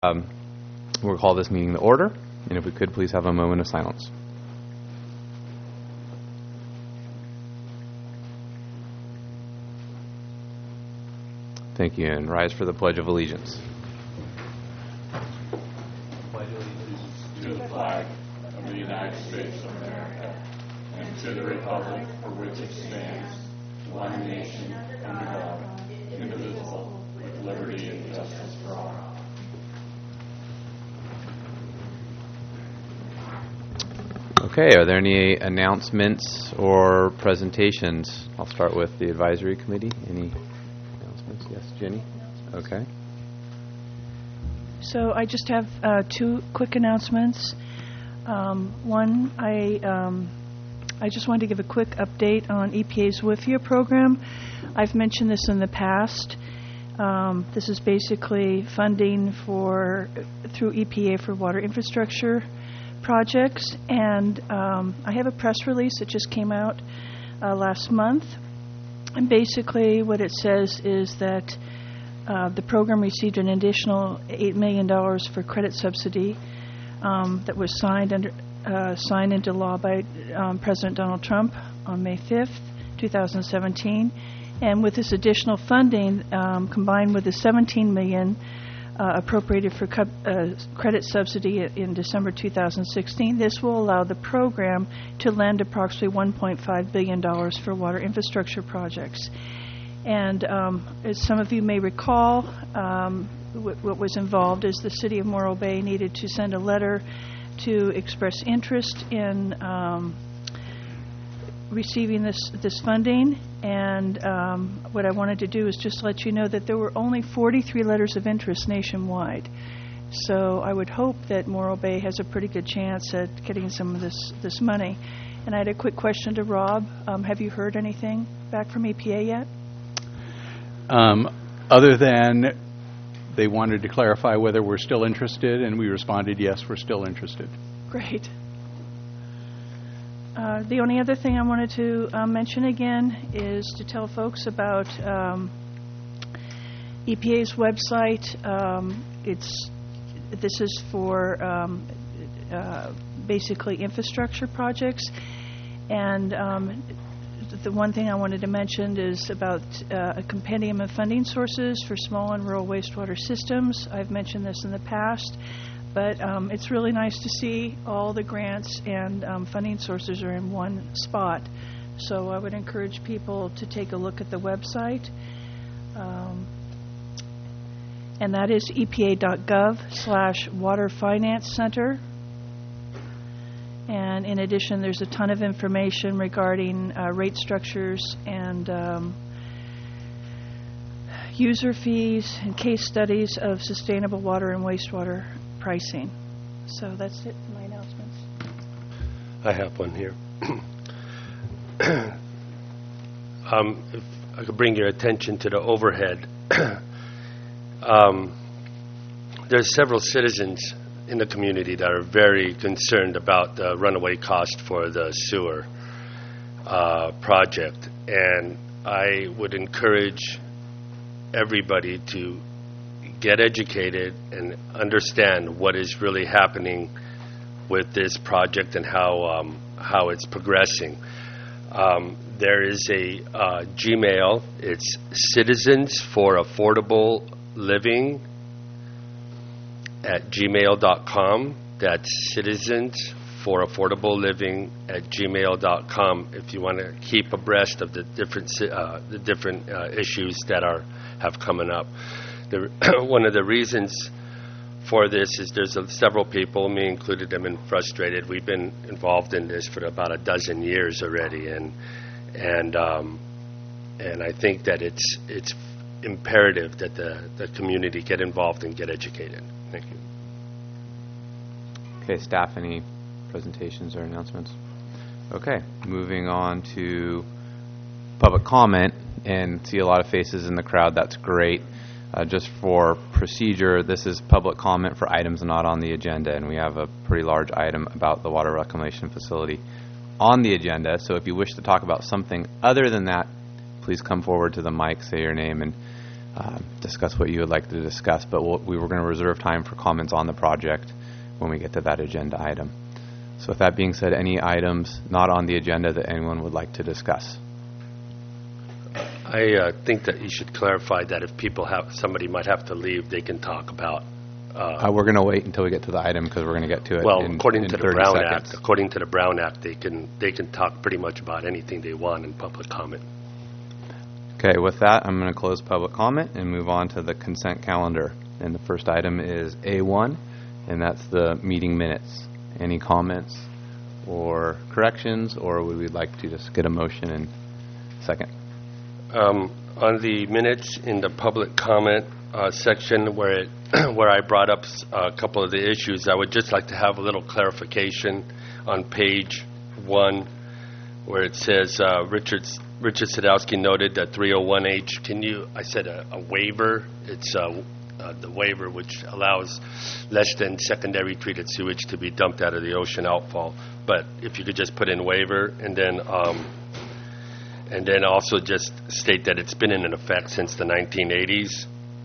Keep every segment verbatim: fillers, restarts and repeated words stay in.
Um, we'll call this meeting to order, and if we could please have a moment of silence. Thank you, and rise for the Pledge of Allegiance. Pledge allegiance to the flag of the United States of America and to the republic for which it stands, one nation, under God, indivisible, with liberty and justice for all. Okay, are there any announcements or presentations? I'll start with the advisory committee. Any announcements? Yes, Jenny? Okay. So I just have uh, two quick announcements. Um, one, I um, I just wanted to give a quick update on E P A's W I F I A program. I've mentioned this in the past. Um, this is basically funding for through E P A for water infrastructure projects, and um, I have a press release that just came out uh, last month, and basically what it says is that uh, the program received an additional eight million dollars for credit subsidy um, that was signed under uh, signed into law by um, President Donald Trump on May fifth, two thousand seventeen, and with this additional funding um, combined with the seventeen million dollars Uh, appropriated for cu- uh, credit subsidy in December two thousand sixteen. This will allow the program to lend approximately one point five billion dollars for water infrastructure projects. And um, as some of you may recall, um, w- what was involved is the City of Morro Bay needed to send a letter to express interest in um, receiving this this funding, and um, what I wanted to do is just let you know that there were only forty-three letters of interest nationwide. So I would hope that Morro Bay has a pretty good chance at getting some of this this money. And I had a quick question to Rob. Um, have you heard anything back from E P A yet? Um, other than they wanted to clarify whether we're still interested, and we responded, yes, we're still interested. Great. Uh, the only other thing I wanted to uh, mention again is to tell folks about um, E P A's website. Um, it's this is for um, uh, basically infrastructure projects, and um, the one thing I wanted to mention is about uh, a compendium of funding sources for small and rural wastewater systems. I've mentioned this in the past. But um, it's really nice to see all the grants and um, funding sources are in one spot. So I would encourage people to take a look at the website. Um, and that is epa.gov slash water finance center. And in addition, there's a ton of information regarding uh, rate structures and um, user fees and case studies of sustainable water and wastewater pricing. So that's it for my announcements. I have one here. um, if I could bring your attention to the overhead. um, there's several citizens in the community that are very concerned about the runaway cost for the sewer uh, project, and I would encourage everybody to get educated and understand what is really happening with this project and how um, how it's progressing. Um, there is a uh, Gmail. It's Citizens for Affordable Living at gmail dot com. That's Citizens for Affordable Living at gmail dot com. If you want to keep abreast of the different uh, the different uh, issues that are have coming up. The, one of the reasons for this is there's a, several people, me included, have been frustrated. We've been involved in this for about a dozen years already, and and um, and I think that it's it's imperative that the, the community get involved and get educated. Thank you. Okay, staff, any presentations or announcements? Okay, moving on to public comment, and see a lot of faces in the crowd. That's great. Uh, just for procedure, this is public comment for items not on the agenda, and we have a pretty large item about the water reclamation facility on the agenda. So if you wish to talk about something other than that, please come forward to the mic, say your name, and uh, discuss what you would like to discuss, but we'll, we were going to reserve time for comments on the project when we get to that agenda item. So with that being said, any items not on the agenda that anyone would like to discuss? I uh, think that you should clarify that if people have, somebody might have to leave, they can talk about. Uh, Uh, we're going to wait until we get to the item because we're going to get to it well, in, according in to the thirty Brown seconds. Act, according to the Brown Act, they can they can talk pretty much about anything they want in public comment. Okay, with that, I'm going to close public comment and move on to the consent calendar. And the first item is A one, and that's the meeting minutes. Any comments or corrections, or would we like to just get a motion in second? Um, on the minutes in the public comment uh, section where it, where I brought up s- a couple of the issues, I would just like to have a little clarification on page one where it says uh, Richard Richard Sadowski noted that three oh one H. Can you? I said a, a waiver. It's uh, uh, the waiver which allows less than secondary treated sewage to be dumped out of the ocean outfall. But if you could just put in waiver and then. Um, And then also just state that it's been in effect since the nineteen eighties.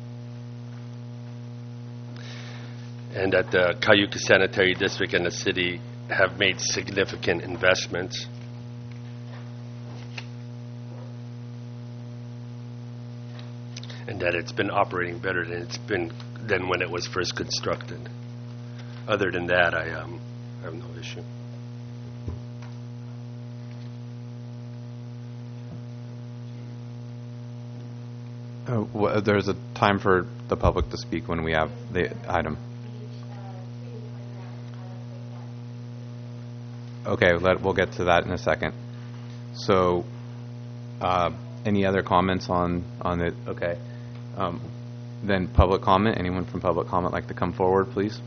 And that the Cayuga Sanitary District and the city have made significant investments. And that it's been operating better than it's been than when it was first constructed. Other than that, I um, have no issue. Uh, wh- there's a time for the public to speak when we have the item. Okay, let, we'll get to that in a second. So, uh, any other comments on, on it? Okay. Um, then public comment. Anyone from public comment like to come forward, please?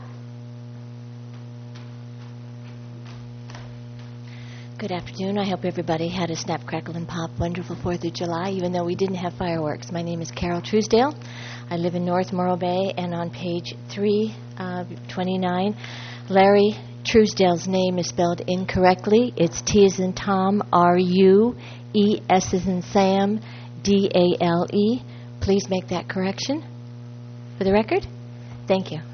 Good afternoon. I hope everybody had a snap, crackle, and pop wonderful fourth of July, even though we didn't have fireworks. My name is Carol Truesdale. I live in North Morro Bay, and on page three twenty-nine, Larry Truesdale's name is spelled incorrectly. It's T as in Tom, R U E S as in Sam, D A L E. Please make that correction for the record. Thank you.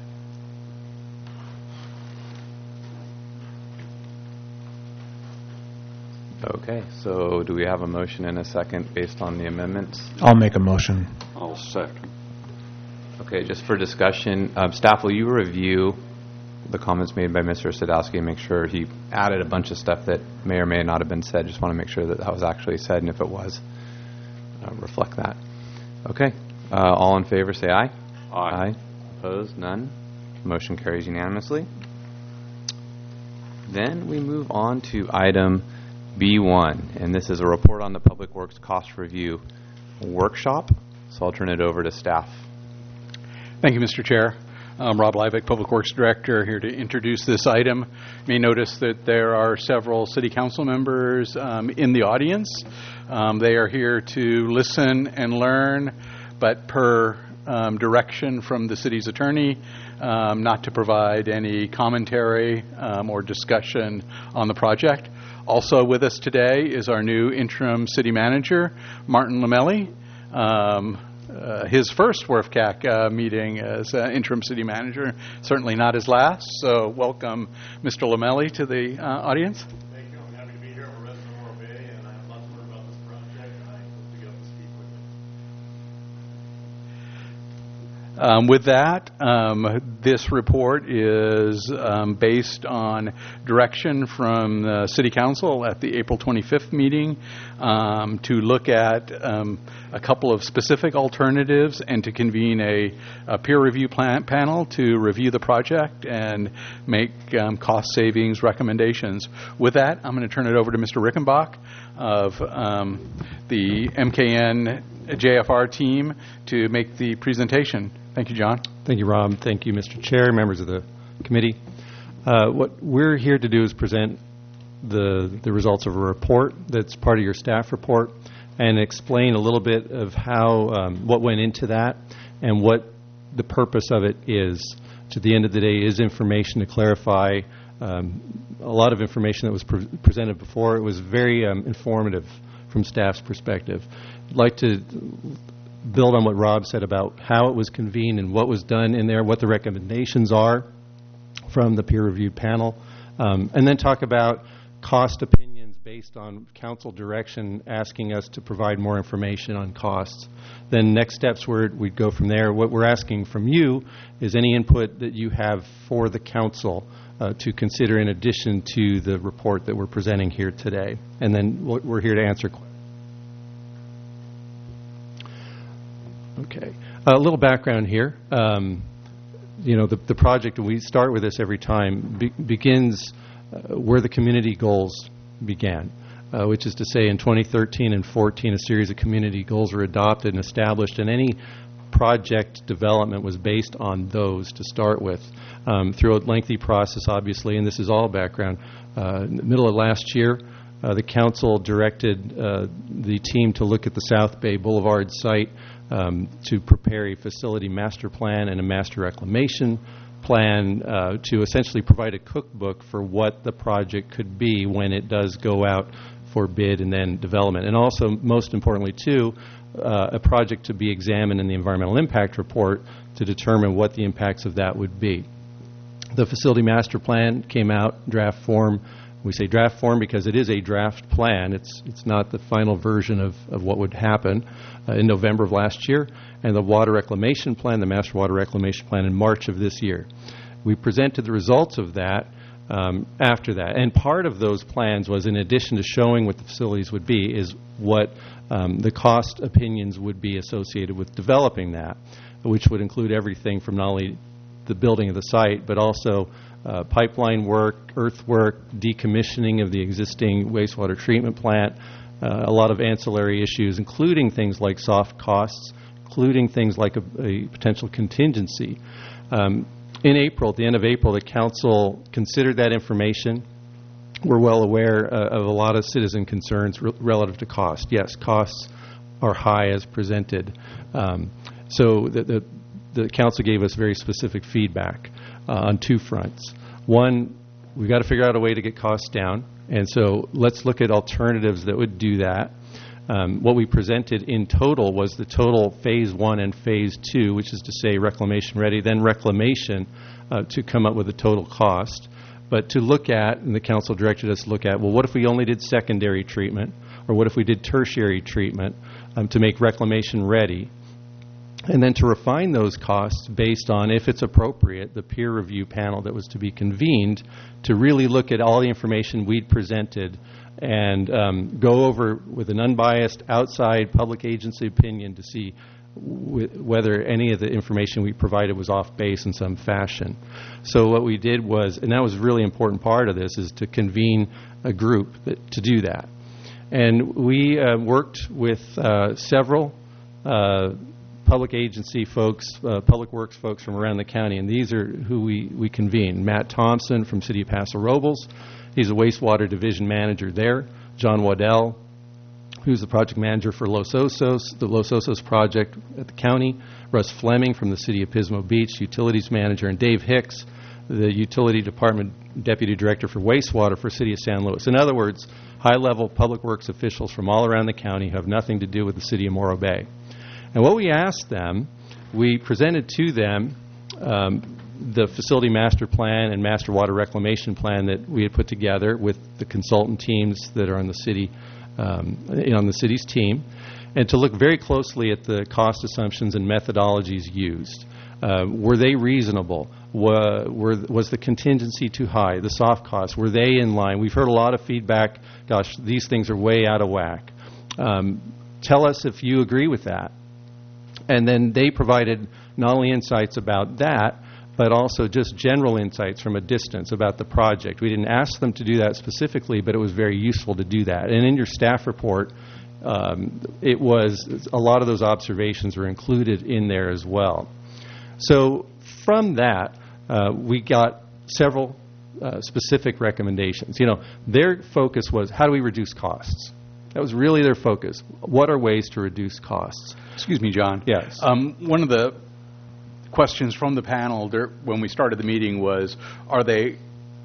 Okay, so do we have a motion and a second based on the amendments? I'll make a motion. I'll second. Okay, just for discussion, um, staff, will you review the comments made by Mister Sadowski and make sure he added a bunch of stuff that may or may not have been said? Just want to make sure that that was actually said, and if it was, uh, reflect that. Okay, uh, all in favor say aye. Aye. Opposed? None. Motion carries unanimously. Then we move on to item B one, and this is a report on the Public Works Cost Review Workshop. So I'll turn it over to staff. Thank you, Mister Chair. I'm Rob Liveck, Public Works Director, here to introduce this item. You may notice that there are several City Council members um, in the audience. Um, they are here to listen and learn, but per um, direction from the City's Attorney, um, not to provide any commentary um, or discussion on the project. Also with us today is our new interim City Manager, Martin Lamelli. Um, Uh, his first W R F C A C uh, meeting as uh, interim city manager, certainly not his last. So welcome, Mister Lamelli, to the uh, audience. Thank you. I'm happy to be here. I'm a resident of Morro Bay, and I have lots to learn about this project, and I hope to get up to speed quickly. Um, with that, um, this report is um, based on direction from the City Council at the April twenty-fifth meeting um, to look at um, a couple of specific alternatives and to convene a, a peer review plan- panel to review the project and make um, cost savings recommendations. With that, I'm going to turn it over to Mister Rickenbach of um, the M K N J F R team to make the presentation. Thank you, John. Thank you, Rob. Thank you, Mister Chair, members of the committee. Uh, what we're here to do is present the the results of a report that's part of your staff report and explain a little bit of how um, what went into that and what the purpose of it is. To the end of the day, is information to clarify um, a lot of information that was pre- presented before. It was very um, informative from staff's perspective. I'd like to build on what Rob said about how it was convened and what was done in there, what the recommendations are from the peer-reviewed panel, um, and then talk about cost opinions based on council direction asking us to provide more information on costs. Then next steps, were, we'd go from there. What we're asking from you is any input that you have for the council uh, to consider in addition to the report that we're presenting here today. And then we're here to answer questions. Okay. A little background here. Um, you know, the, the project, and we start with this every time, be, begins uh, where the community goals began, uh, which is to say in twenty thirteen and fourteen, a series of community goals were adopted and established, and any project development was based on those to start with. Um, through a lengthy process, obviously, and this is all background, uh, in the middle of last year, uh, the council directed uh, the team to look at the South Bay Boulevard site Um, to prepare a facility master plan and a master reclamation plan uh, to essentially provide a cookbook for what the project could be when it does go out for bid and then development. And also, most importantly, too, uh, a project to be examined in the environmental impact report to determine what the impacts of that would be. The facility master plan came out draft form. We say draft form because it is a draft plan. It's it's not the final version of, of what would happen uh, in November of last year, and the water reclamation plan, the master water reclamation plan, in March of this year. We presented the results of that um, after that, and part of those plans was, in addition to showing what the facilities would be, is what um, the cost opinions would be associated with developing that, which would include everything from not only the building of the site, but also uh, pipeline work, earthwork, decommissioning of the existing wastewater treatment plant, uh, a lot of ancillary issues, including things like soft costs, including things like a, a potential contingency. Um, in April, at the end of April, the council considered that information. We're well aware uh, of a lot of citizen concerns re- relative to cost. Yes, costs are high as presented. Um, so the, the The council gave us very specific feedback uh, on two fronts. One, we've got to figure out a way to get costs down, and so let's look at alternatives that would do that. Um, what we presented in total was the total phase one and phase two, which is to say reclamation ready, then reclamation uh, to come up with a total cost. But to look at, and the council directed us to look at, well, what if we only did secondary treatment, or what if we did tertiary treatment um, to make reclamation ready? And then to refine those costs based on, if it's appropriate, the peer review panel that was to be convened to really look at all the information we'd presented and um, go over with an unbiased outside public agency opinion to see w- whether any of the information we provided was off base in some fashion. So what we did was, and that was a really important part of this, is to convene a group that, to do that. And we uh, worked with uh, several uh, public agency folks, uh, public works folks from around the county, and these are who we, we convened. Matt Thompson from City of Paso Robles, he's a wastewater division manager there. John Waddell, who's the project manager for Los Osos, the Los Osos project at the county. Russ Fleming from the City of Pismo Beach, utilities manager, and Dave Hicks, the utility department deputy director for wastewater for City of San Luis. In other words, high-level public works officials from all around the county who have nothing to do with the City of Morro Bay. And what we asked them, we presented to them um, the facility master plan and master water reclamation plan that we had put together with the consultant teams that are on the city, um, on the city's team, and to look very closely at the cost assumptions and methodologies used. Uh, were they reasonable? Were, were, was the contingency too high? The soft costs, were they in line? We've heard a lot of feedback, gosh, these things are way out of whack. Um, tell us if you agree with that. And then they provided not only insights about that, but also just general insights from a distance about the project. We didn't ask them to do that specifically, but it was very useful to do that. And in your staff report, um, it was a lot of those observations were included in there as well. So from that, uh, we got several uh, specific recommendations. You know, their focus was, how do we reduce costs? That was really their focus. What are ways to reduce costs? Excuse me, John. Yes. Um, one of the questions from the panel there, when we started the meeting was, are they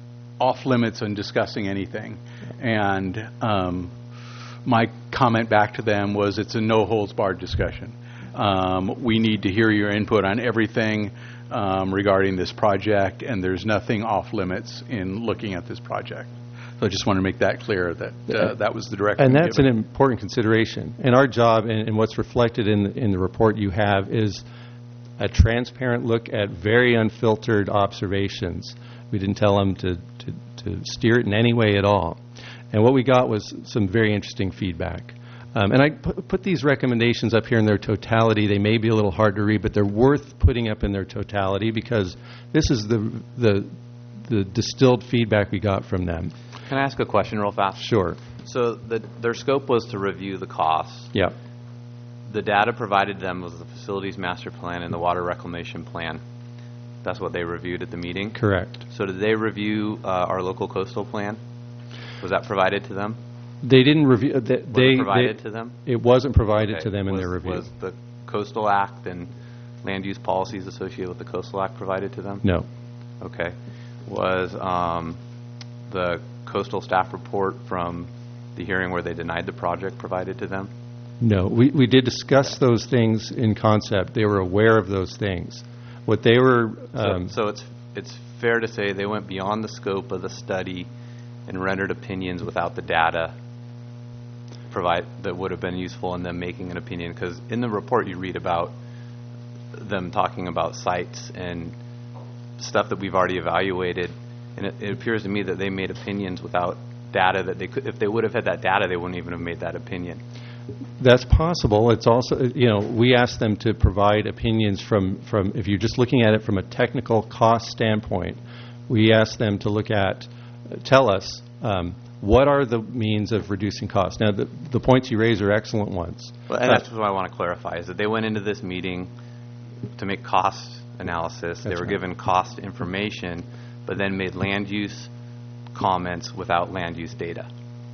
off limits on discussing anything? And um, my comment back to them was, it's a no-holds-barred discussion. Um, we need to hear your input on everything um, regarding this project, and there's nothing off limits in looking at this project. So I just want to make that clear that uh, that was the direction. And that's given. an important consideration. And our job, and, and what's reflected in the, in the report you have, is a transparent look at very unfiltered observations. We didn't tell them to, to, to steer it in any way at all. And what we got was some very interesting feedback. Um, and I put, put these recommendations up here in their totality. They may be a little hard to read, but they're worth putting up in their totality because this is the the, the distilled feedback we got from them. Can I ask a question real fast? Sure. So the, their scope was to review the costs. Yeah. The data provided them was the facilities master plan and the water reclamation plan. That's what they reviewed at the meeting? Correct. So did they review uh, our local coastal plan? Was that provided to them? They didn't review. They, Was they, it provided they- to them? It wasn't provided Okay. to them in Was- their review. Was the Coastal Act and land use policies associated with the Coastal Act provided to them? No. Okay. Was um, the coastal staff report from the hearing where they denied the project provided to them? No. We, we did discuss those things in concept. They were aware of those things. What they were... Um, so, so it's it's fair to say they went beyond the scope of the study and rendered opinions without the data provide that would have been useful in them making an opinion. Because in the report you read about them talking about sites and stuff that we've already evaluated, and it, it appears to me that they made opinions without data that they could. If they would have had that data, they wouldn't even have made that opinion. That's possible. It's also, you know, we asked them to provide opinions from, from, if you're just looking at it from a technical cost standpoint, we asked them to look at, tell us, um, what are the means of reducing costs? Now, the, the points you raise are excellent ones. Well, and Uh, that's what I want to clarify, is that they went into this meeting to make cost analysis. They That's were right. given cost information, but then made land use comments without land use data.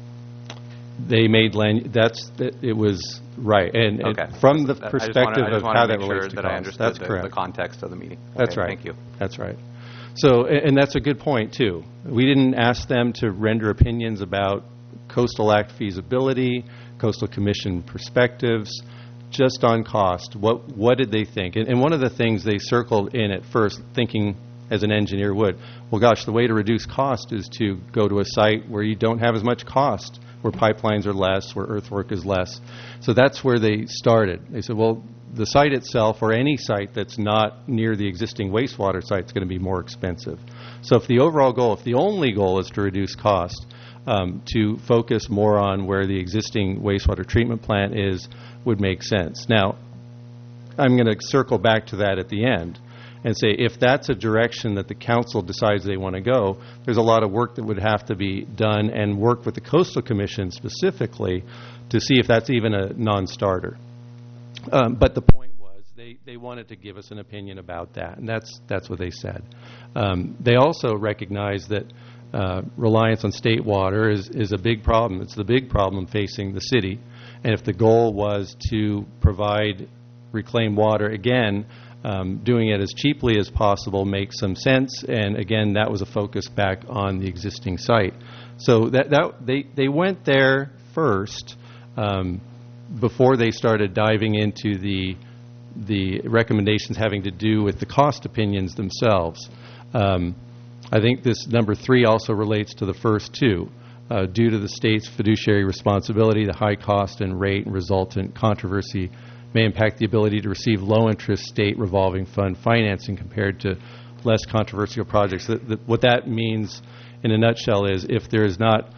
They made land, that's, that- it was, right. And and Okay. from the I just wanna- perspective I just of wanna how make that sure relates to that I cost. understood That's the- correct. the context of the meeting. That's Okay, right. Thank you. That's right. So, a- and that's a good point, too. We didn't ask them to render opinions about Coastal Act feasibility, Coastal Commission perspectives, just on cost. What what did they think? And, and one of the things they circled in at first, thinking as an engineer would, well, gosh, the way to reduce cost is to go to a site where you don't have as much cost, where pipelines are less, where earthwork is less. So that's where they started. They said, well, the site itself, or any site that's not near the existing wastewater site, is going to be more expensive. So if the overall goal, if the only goal is to reduce cost, um, to focus more on where the existing wastewater treatment plant is, would make sense. Now, I'm going to circle back to that at the end and say if that's a direction that the council decides they want to go, there's a lot of work that would have to be done, and work with the Coastal Commission specifically to see if that's even a non-starter. Um, but the point was they, they wanted to give us an opinion about that, and that's that's what they said. Um, they also recognize that uh, reliance on state water is, is a big problem. It's the big problem facing the city. And if the goal was to provide reclaimed water, again, um, doing it as cheaply as possible makes some sense. And again, that was a focus back on the existing site. So that, that they, they went there first um, before they started diving into the the recommendations having to do with the cost opinions themselves. Um, I think this number three also relates to the first two. Uh, due to the state's fiduciary responsibility, the high cost and rate and resultant controversy may impact the ability to receive low-interest state revolving fund financing compared to less controversial projects. The, the, what that means, in a nutshell, is if there is not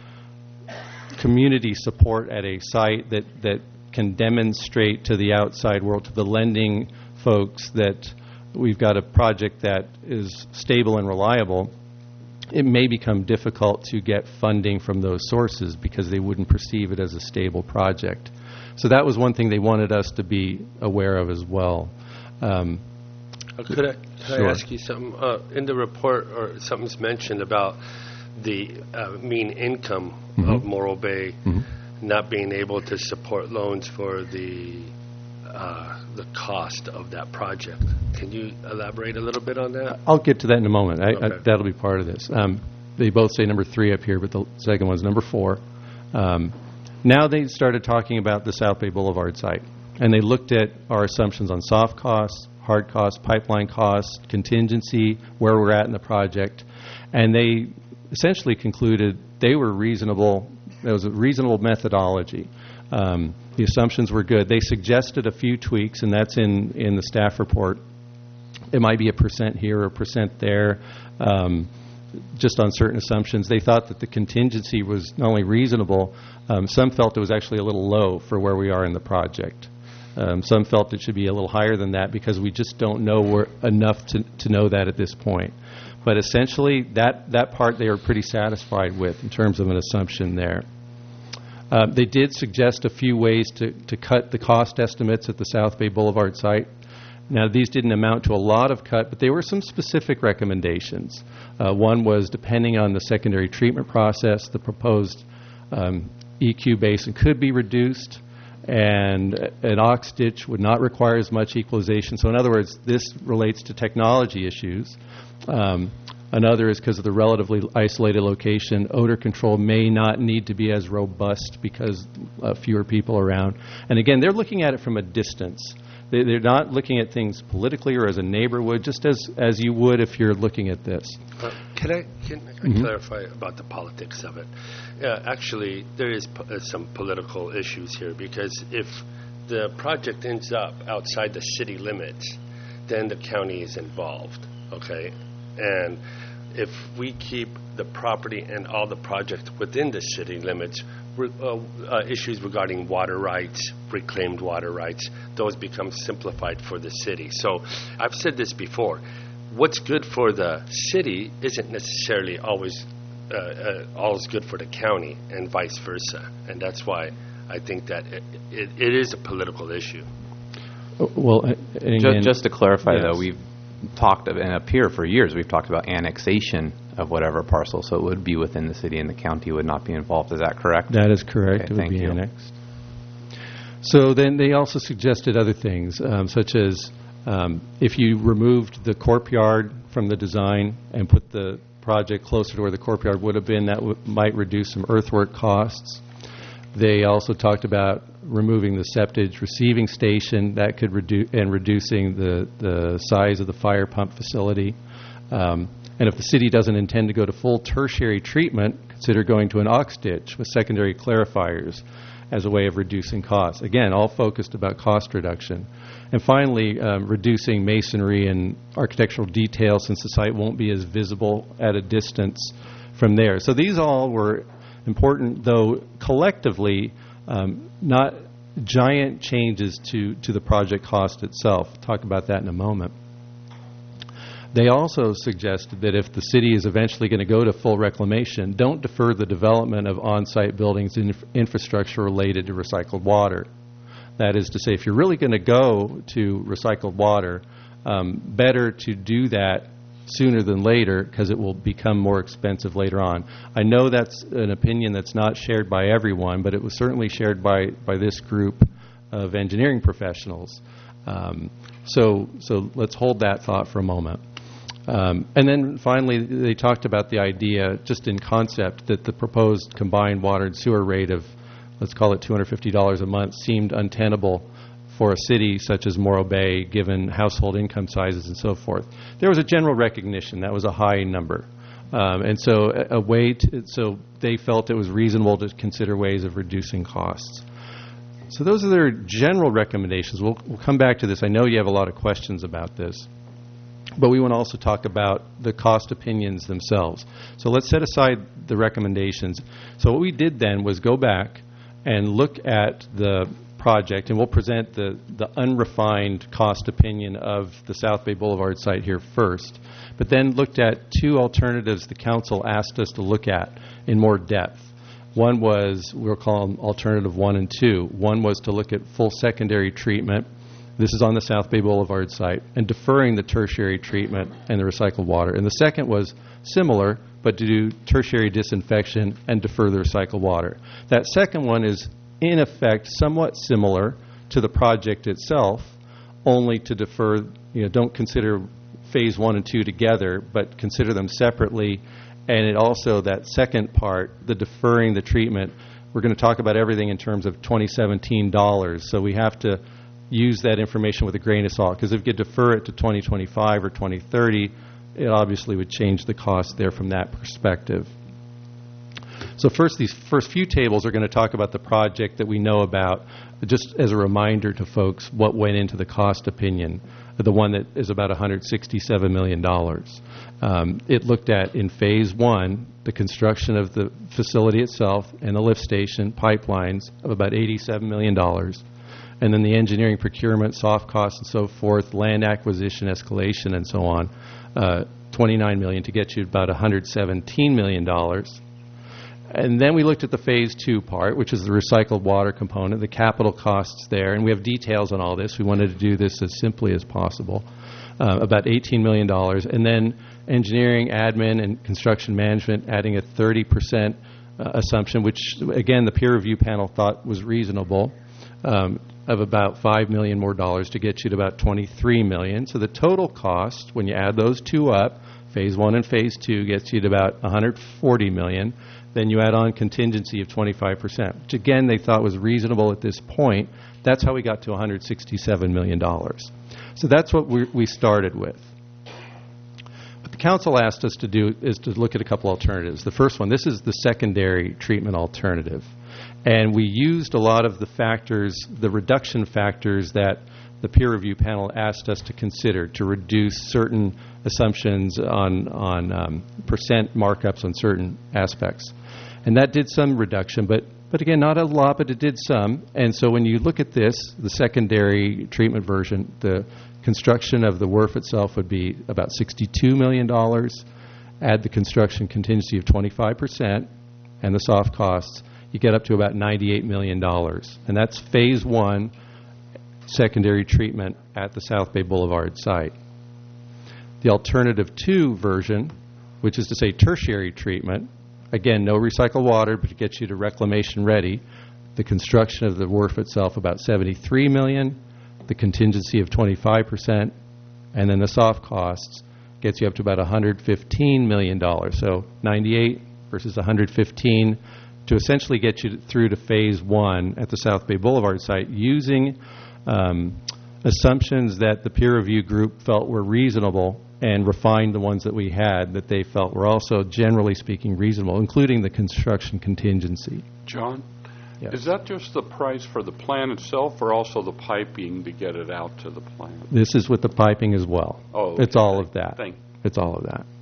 community support at a site that, that can demonstrate to the outside world, to the lending folks, that we've got a project that is stable and reliable, it may become difficult to get funding from those sources because they wouldn't perceive it as a stable project. So that was one thing they wanted us to be aware of as well. Um, Uh, Could I, could Sure. I ask you something? Uh, in the report, or something's mentioned about the uh, mean income of Morro Bay not being able to support loans for the uh, the cost of that project. Can you elaborate a little bit on that? I'll get to that in a moment. I, I, Okay. that'll be part of this. Um, they both say number three up here, but the second one's number four. Um, now they started talking about the South Bay Boulevard site. And they looked at our assumptions on soft costs, hard costs, pipeline costs, contingency, where we're at in the project, and they essentially concluded they were reasonable. There was a reasonable methodology. Um, the assumptions were good. They suggested a few tweaks, and that's in, in the staff report. It might be a percent here or a percent there, um, just on certain assumptions. They thought that the contingency was not only reasonable, um, some felt it was actually a little low for where we are in the project. Um, some felt it should be a little higher than that because we just don't know where, enough to, to know that at this point. But essentially, that, that part they were pretty satisfied with in terms of an assumption there. Uh, they did suggest a few ways to, to cut the cost estimates at the South Bay Boulevard site. Now, these didn't amount to a lot of cut, but there were some specific recommendations. Uh, one was, depending on the secondary treatment process, the proposed um, E Q basin could be reduced, and an ox ditch would not require as much equalization. So in other words, this relates to technology issues. Um, another is because of the relatively isolated location. Odor control may not need to be as robust because uh, fewer people around. And again, they're looking at it from a distance. They, they're not looking at things politically or as a neighbor would, just as, as you would if you're looking at this. Uh, can I, can I Mm-hmm. clarify about the politics of it? Yeah, actually, there is po- uh, some political issues here, because if the project ends up outside the city limits, then the county is involved, okay? And if we keep the property and all the project within the city limits, re- uh, uh, issues regarding water rights, reclaimed water rights, those become simplified for the city. So I've said this before. What's good for the city isn't necessarily always uh, uh, always good for the county, and vice versa. And that's why I think that it, it, it is a political issue. Well, uh, and Ju- again, Just to clarify, yes. though, we've talked, of, and up here for years, we've talked about annexation of whatever parcel, so it would be within the city and the county would not be involved. Is that correct? That is correct. Okay, It would thank be you. annexed. So then they also suggested other things, um, such as um, if you removed the courtyard from the design and put the project closer to where the courtyard would have been, that w- might reduce some earthwork costs. They also talked about removing the septage receiving station. That could reduce, and reducing the, the size of the fire pump facility. Um, and if the city doesn't intend to go to full tertiary treatment, consider going to an ox ditch with secondary clarifiers as a way of reducing costs. Again, all focused about cost reduction. And finally, um, reducing masonry and architectural details, since the site won't be as visible at a distance from there. So these all were important, though collectively um, not giant changes to, to the project cost itself. We'll talk about that in a moment. They also suggested that if the city is eventually going to go to full reclamation, don't defer the development of on-site buildings and inf- infrastructure related to recycled water. That is to say, if you're really going to go to recycled water, um, better to do that sooner than later, because it will become more expensive later on. I know that's an opinion that's not shared by everyone, but it was certainly shared by, by this group of engineering professionals. Um, so, so let's hold that thought for a moment. Um, and then finally, they talked about the idea, just in concept, that the proposed combined water and sewer rate of, let's call it two hundred fifty dollars a month, seemed untenable for a city such as Morro Bay, given household income sizes and so forth. There was a general recognition that was a high number. Um, and so a, a way to, so they felt it was reasonable to consider ways of reducing costs. So those are their general recommendations. We'll, we'll come back to this. I know you have a lot of questions about this. But we want to also talk about the cost opinions themselves. So let's set aside the recommendations. So what we did then was go back and look at the project, and we'll present the, the unrefined cost opinion of the South Bay Boulevard site here first, but then looked at two alternatives the council asked us to look at in more depth. One was, we'll call them alternative one and two. One was to look at full secondary treatment. This is on the South Bay Boulevard site, and deferring the tertiary treatment and the recycled water. And the second was similar, but to do tertiary disinfection and defer the recycled water. That second one is, in effect, somewhat similar to the project itself, only to defer, you know, don't consider phase one and two together, but consider them separately. And it also, that second part, the deferring the treatment, we're going to talk about everything in terms of twenty seventeen dollars. So we have to use that information with a grain of salt, because if you defer it to twenty twenty-five or twenty thirty, it obviously would change the cost there from that perspective. So first, these first few tables are going to talk about the project that we know about, just as a reminder to folks what went into the cost opinion, the one that is about one hundred sixty-seven million dollars. Um, it looked at, in phase one, the construction of the facility itself and the lift station, pipelines of about eighty-seven million dollars, and then the engineering, procurement, soft costs, and so forth, land acquisition, escalation, and so on, uh, twenty-nine million dollars to get you about one hundred seventeen million dollars. And then we looked at the phase two part, which is the recycled water component, the capital costs there, and we have details on all this. We wanted to do this as simply as possible, uh, about eighteen million dollars. And then engineering, admin, and construction management adding a thirty percent uh, assumption, which, again, the peer review panel thought was reasonable, um, of about five million dollars more dollars to get you to about twenty-three million dollars. So the total cost, when you add those two up, phase one and phase two, gets you to about one hundred forty million dollars. Then you add on contingency of twenty-five percent, which again they thought was reasonable at this point. That's how we got to one hundred sixty-seven million dollars. So that's what we, we started with. What the council asked us to do is to look at a couple alternatives. The first one, this is the secondary treatment alternative. And we used a lot of the factors, the reduction factors that the peer review panel asked us to consider to reduce certain assumptions on, on um, percent markups on certain aspects. And that did some reduction, but, but again, not a lot, but it did some. And so when you look at this, the secondary treatment version, the construction of the W R F itself would be about sixty-two million dollars. Add the construction contingency of twenty-five percent and the soft costs, you get up to about ninety-eight million dollars. And that's phase one, secondary treatment at the South Bay Boulevard site. The alternative two version, which is to say tertiary treatment, again, no recycled water, but it gets you to reclamation ready. The construction of the W R F itself, about seventy-three million dollars, the contingency of twenty-five percent, and then the soft costs gets you up to about one hundred fifteen million dollars. So ninety-eight versus one hundred fifteen to essentially get you through to phase one at the South Bay Boulevard site using um, assumptions that the peer review group felt were reasonable and refined the ones that we had that they felt were also, generally speaking, reasonable, including the construction contingency. John, Yes. is that just the price for the plant itself or also the piping to get it out to the plant? This is with the piping as well. Oh, It's okay. all of that. Thank It's all of that.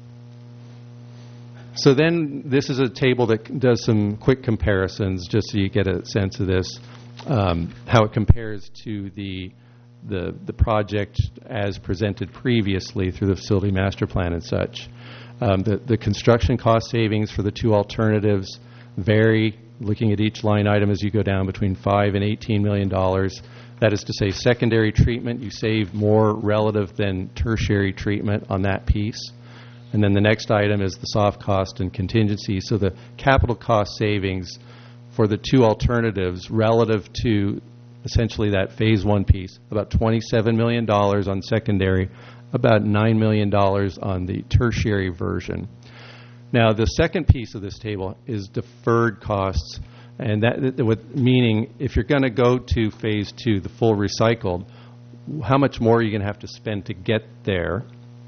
So then this is a table that does some quick comparisons just so you get a sense of this, um, how it compares to the, the, the project as presented previously through the facility master plan and such. Um, the, the construction cost savings for the two alternatives vary, looking at each line item as you go down, between five and eighteen million dollars. That is to say, secondary treatment, you save more relative than tertiary treatment on that piece. And then the next item is the soft cost and contingency. So the capital cost savings for the two alternatives relative to essentially that phase one piece, about twenty-seven million dollars on secondary, about nine million dollars on the tertiary version. Now, the second piece of this table is deferred costs, and that, that with meaning if you're going to go to phase two, the full recycled, how much more are you going to have to spend to get there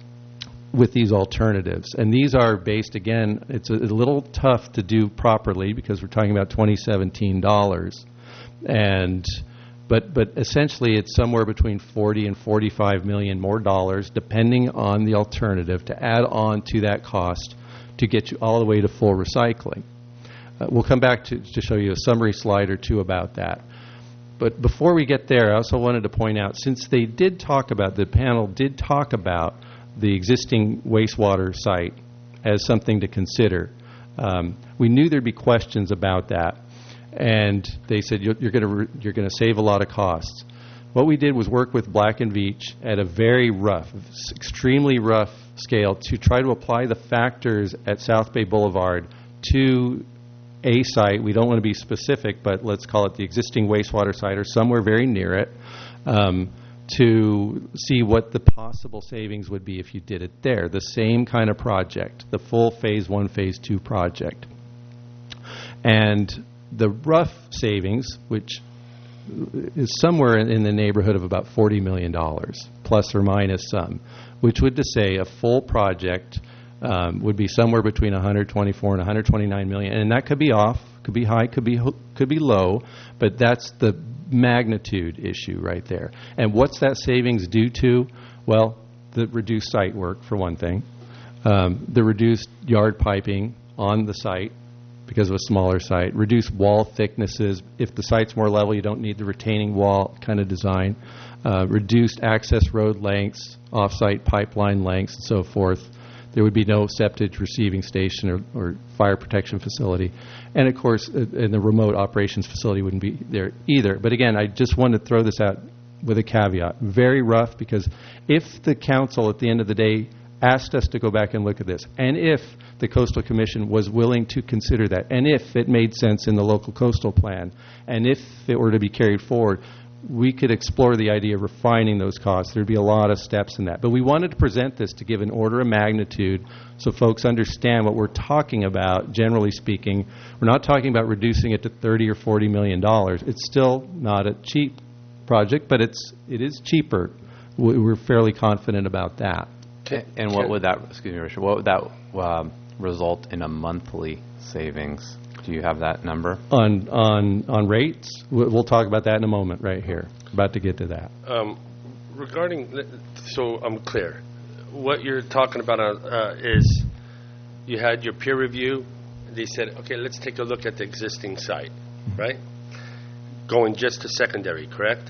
with these alternatives? And these are based, again, it's a, a little tough to do properly because we're talking about twenty seventeen dollars. And but but essentially it's somewhere between forty and forty-five million more dollars, depending on the alternative, to add on to that cost to get you all the way to full recycling. Uh, we'll come back to, to show you a summary slide or two about that. But before we get there, I also wanted to point out, since they did talk about, the panel did talk about the existing wastewater site as something to consider, um, we knew there'd be questions about that. And they said, you're, you're going to re- you're going to save a lot of costs. What we did was work with Black and Veatch at a very rough, extremely rough scale to try to apply the factors at South Bay Boulevard to a site. We don't want to be specific, but let's call it the existing wastewater site or somewhere very near it, um, to see what the possible savings would be if you did it there. The same kind of project, the full phase one, phase two project. And the rough savings, which is somewhere in, in the neighborhood of about forty million dollars, plus or minus some, which would to say a full project um, would be somewhere between one hundred twenty-four and one hundred twenty-nine million, and that could be off, could be high, could be ho- could be low, but that's the magnitude issue right there. And what's that savings due to? Well, the reduced site work, for one thing, um, the reduced yard piping on the site because of a smaller site, reduced wall thicknesses. If the site's more level, you don't need the retaining wall kind of design, uh, reduced access road lengths, off-site pipeline lengths, and so forth. There would be no septage receiving station or, or fire protection facility. And, of course, uh, and the remote operations facility wouldn't be there either. But, again, I just want to throw this out with a caveat. Very rough, because if the council at the end of the day asked us to go back and look at this, and if the Coastal Commission was willing to consider that, and if it made sense in the local coastal plan, and if it were to be carried forward, we could explore the idea of refining those costs. There'd be a lot of steps in that. But we wanted to present this to give an order of magnitude so folks understand what we're talking about, generally speaking. We're not talking about reducing it to thirty or forty million dollars. It's still not a cheap project, but it's it is cheaper. We- We're fairly confident about that. And what would that, excuse me, Richard, what would that um, result in a monthly savings? Do you have that number? On on on rates, we- we'll talk about that in a moment right here. About to get to that. Um, regarding, so I'm clear, what you're talking about uh, uh, is you had your peer review. They said, okay, let's take a look at the existing site, right? Going just to secondary, correct?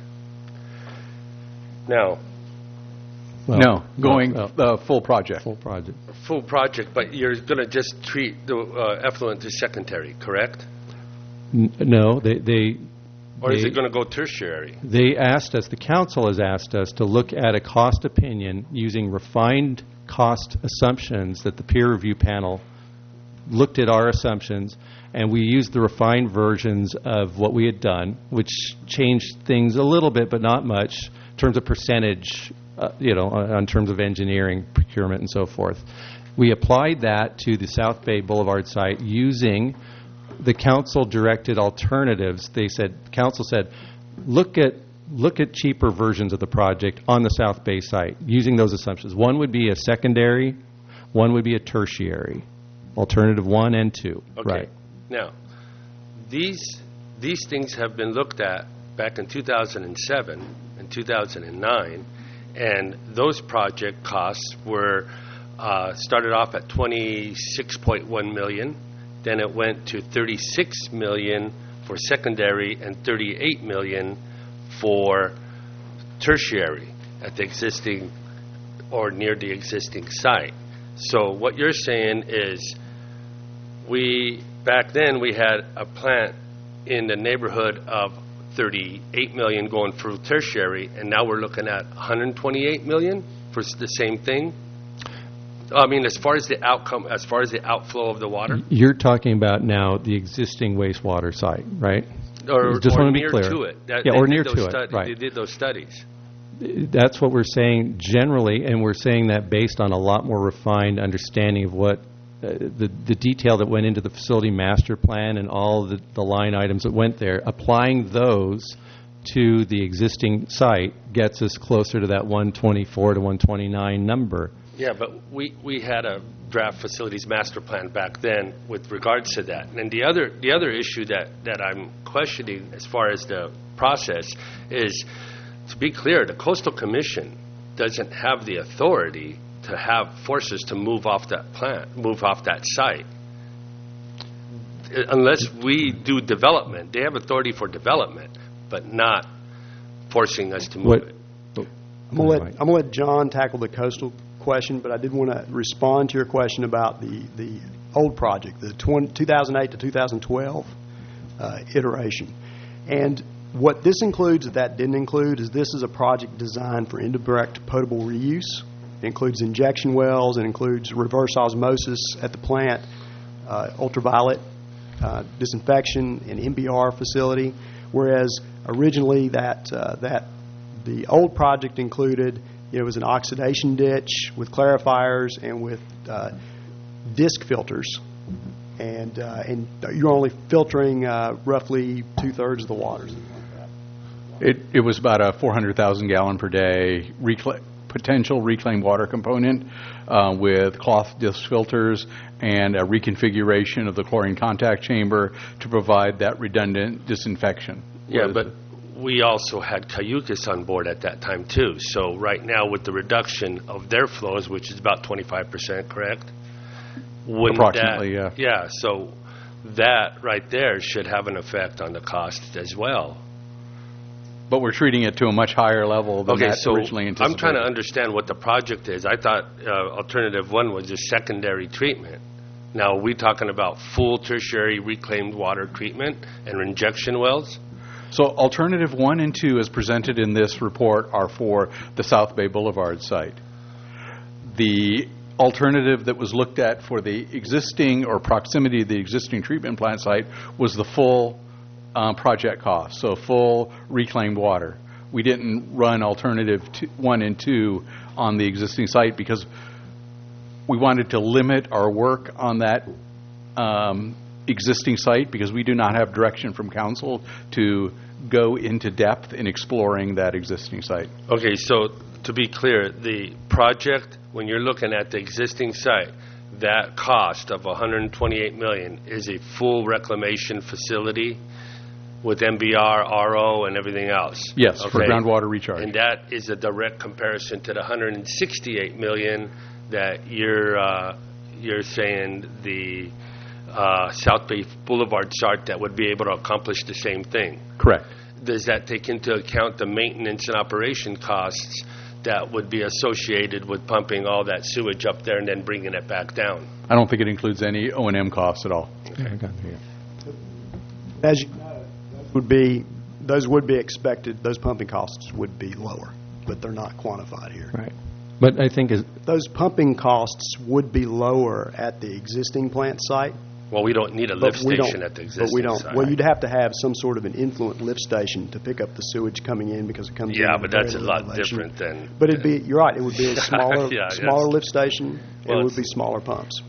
Now, Well, No, going well, uh, full project. full project. full project, but you're going to just treat the uh, effluent to secondary, correct? N- No, they they Or is they- it going to go tertiary? They asked us, the council has asked us to look at a cost opinion using refined cost assumptions that the peer review panel looked at our assumptions, and we used the refined versions of what we had done, which changed things a little bit, but not much, in terms of percentage, uh, you know, on, on terms of engineering, procurement, and so forth. We applied that to the South Bay Boulevard site using the council-directed alternatives. They said, council said, look at look at cheaper versions of the project on the South Bay site using those assumptions. One would be a secondary, one would be a tertiary, alternative one and two. Okay. Right. Now, these these things have been looked at back in two thousand seven and two thousand nine, and those project costs were uh, started off at twenty-six point one million. Then it went to thirty-six million for secondary and thirty-eight million for tertiary at the existing or near the existing site. So what you're saying is, we back then we had a plant in the neighborhood of thirty-eight million going through tertiary, and now we're looking at one hundred twenty-eight million for s- the same thing. I mean, as far as the outcome, as far as the outflow of the water, You're talking about now the existing wastewater site, right? or, Just or want to be near clear. to it. That- Yeah, they or did near those to it, stud- right. They did those studies. That's what we're saying generally, and we're saying that based on a lot more refined understanding of what uh, the the detail that went into the facility master plan and all the, the line items that went there. Applying those to the existing site gets us closer to that one twenty-four to one twenty-nine number. Yeah, but we, we had a draft facilities master plan back then with regards to that. And the other the other issue that, that I'm questioning as far as the process is, to be clear, the Coastal Commission doesn't have the authority to have forces to move off that plant, move off that site. Uh, Unless we do development, they have authority for development, but not forcing us to move What? it. I'm going to let, I'm going to let John tackle the coastal question, but I did want to respond to your question about the, the old project, the twenty, two thousand eight to two thousand twelve uh, iteration. And what this includes that that didn't include is this is a project designed for indirect potable reuse. It includes injection wells, it includes reverse osmosis at the plant, uh, ultraviolet uh, disinfection, and M B R facility, whereas originally that uh, that the old project included, you know, it was an oxidation ditch with clarifiers and with uh, disc filters, and uh, and you're only filtering uh, roughly two thirds of the water. It, it was about a four hundred thousand gallon per day recla- potential reclaimed water component uh, with cloth disc filters and a reconfiguration of the chlorine contact chamber to provide that redundant disinfection. Yeah, but we also had Cayucas on board at that time too. So right now with the reduction of their flows, which is about twenty-five percent, correct? Wouldn't Approximately, that, yeah. Yeah, so that right there should have an effect on the cost as well. But we're treating it to a much higher level than Okay, that so originally anticipated. I'm trying to understand what the project is. I thought uh, alternative one was just secondary treatment. Now, are we talking about full tertiary reclaimed water treatment and injection wells? So alternative one and two, as presented in this report, are for the South Bay Boulevard site. The alternative that was looked at for the existing or proximity of the existing treatment plant site was the full uh, project cost, so full reclaimed water. We didn't run alternative two, one and two on the existing site because we wanted to limit our work on that um, existing site because we do not have direction from council to go into depth in exploring that existing site. Okay, so to be clear, the project, when you're looking at the existing site, that cost of one hundred twenty-eight million dollars is a full reclamation facility with M B R, R O, and everything else? Yes, okay. For groundwater recharge. And that is a direct comparison to the one hundred sixty-eight million dollars that you're uh, you're saying the uh, South Bay Boulevard site that would be able to accomplish the same thing. Correct. Does that take into account the maintenance and operation costs that would be associated with pumping all that sewage up there and then bringing it back down? I don't think it includes any O and M costs at all. Okay. As you know, those would be, those would be expected, those pumping costs would be lower, but they're not quantified here. Right. But I think is Those pumping costs would be lower at the existing plant site. Well, we don't need a lift But we don't- station at the existing But we don't, site. well, you'd have to have some sort of an influent lift station to pick up the sewage coming in because it comes in. Yeah, at but very that's a low lot elevation. different than... But it'd be, you're right, it would be a smaller, Yeah, smaller yes. lift station, and Well, it would it's- be smaller pumps.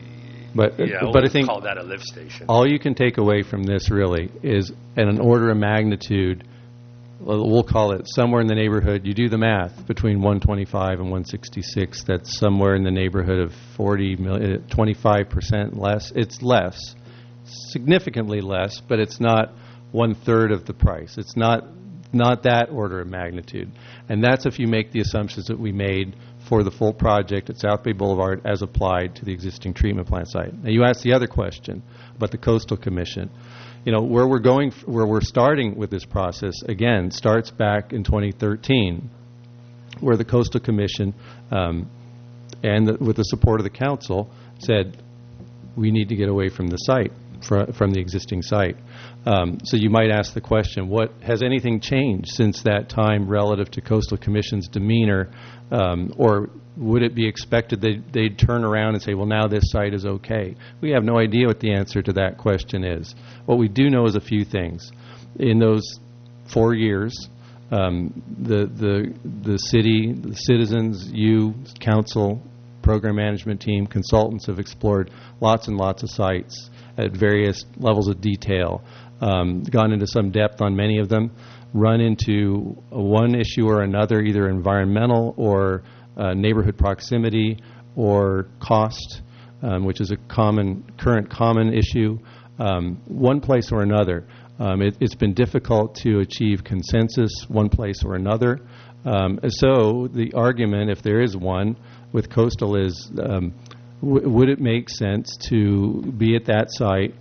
but Yeah, but I we'll think call that a lift station. all you can take away from this really is at an order of magnitude. Well, we'll call it somewhere in the neighborhood. You do the math between one twenty-five and one sixty-six. That's somewhere in the neighborhood of forty million, twenty-five percent less. It's less, significantly less, but it's not one third of the price. It's not not that order of magnitude. And that's if you make the assumptions that we made for the full project at South Bay Boulevard as applied to the existing treatment plant site. Now, you asked the other question about the Coastal Commission. You know, where we're going, where we're starting with this process, again, starts back in twenty thirteen, where the Coastal Commission, um, and the, with the support of the council, said, we need to get away from the site, fr- from the existing site. Um, so you might ask the question, what has anything changed since that time relative to Coastal Commission's demeanor, um, or would it be expected that they'd turn around and say, well, now this site is okay? We have no idea what the answer to that question is. What we do know is a few things. In those four years, um, the, the, the city, the citizens, you, council, program management team, consultants have explored lots and lots of sites at various levels of detail, um, gone into some depth on many of them, run into one issue or another, either environmental or uh, neighborhood proximity or cost, um, which is a common, current common issue, um, one place or another. Um, it, it's been difficult to achieve consensus one place or another. Um, so the argument, if there is one, with Coastal is, um, w- would it make sense to be at that site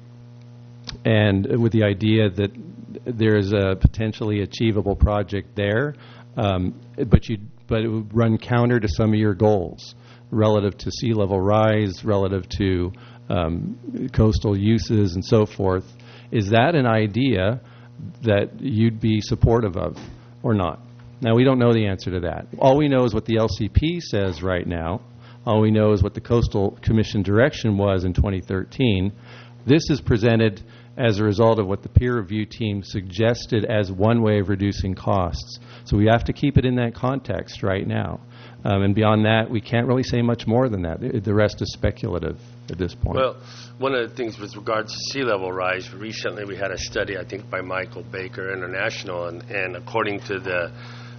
and with the idea that there is a potentially achievable project there, um, but you but it would run counter to some of your goals relative to sea level rise, relative to um, coastal uses and so forth. Is that an idea that you'd be supportive of or not? Now, we don't know the answer to that. All we know is what the L C P says right now. All we know is what the Coastal Commission direction was in twenty thirteen. This is presented as a result of what the peer review team suggested as one way of reducing costs. So we have to keep it in that context right now. Um, and beyond that, we can't really say much more than that. The the rest is speculative at this point. Well, one of the things with regards to sea level rise, recently we had a study, I think, by Michael Baker International, and, and according to the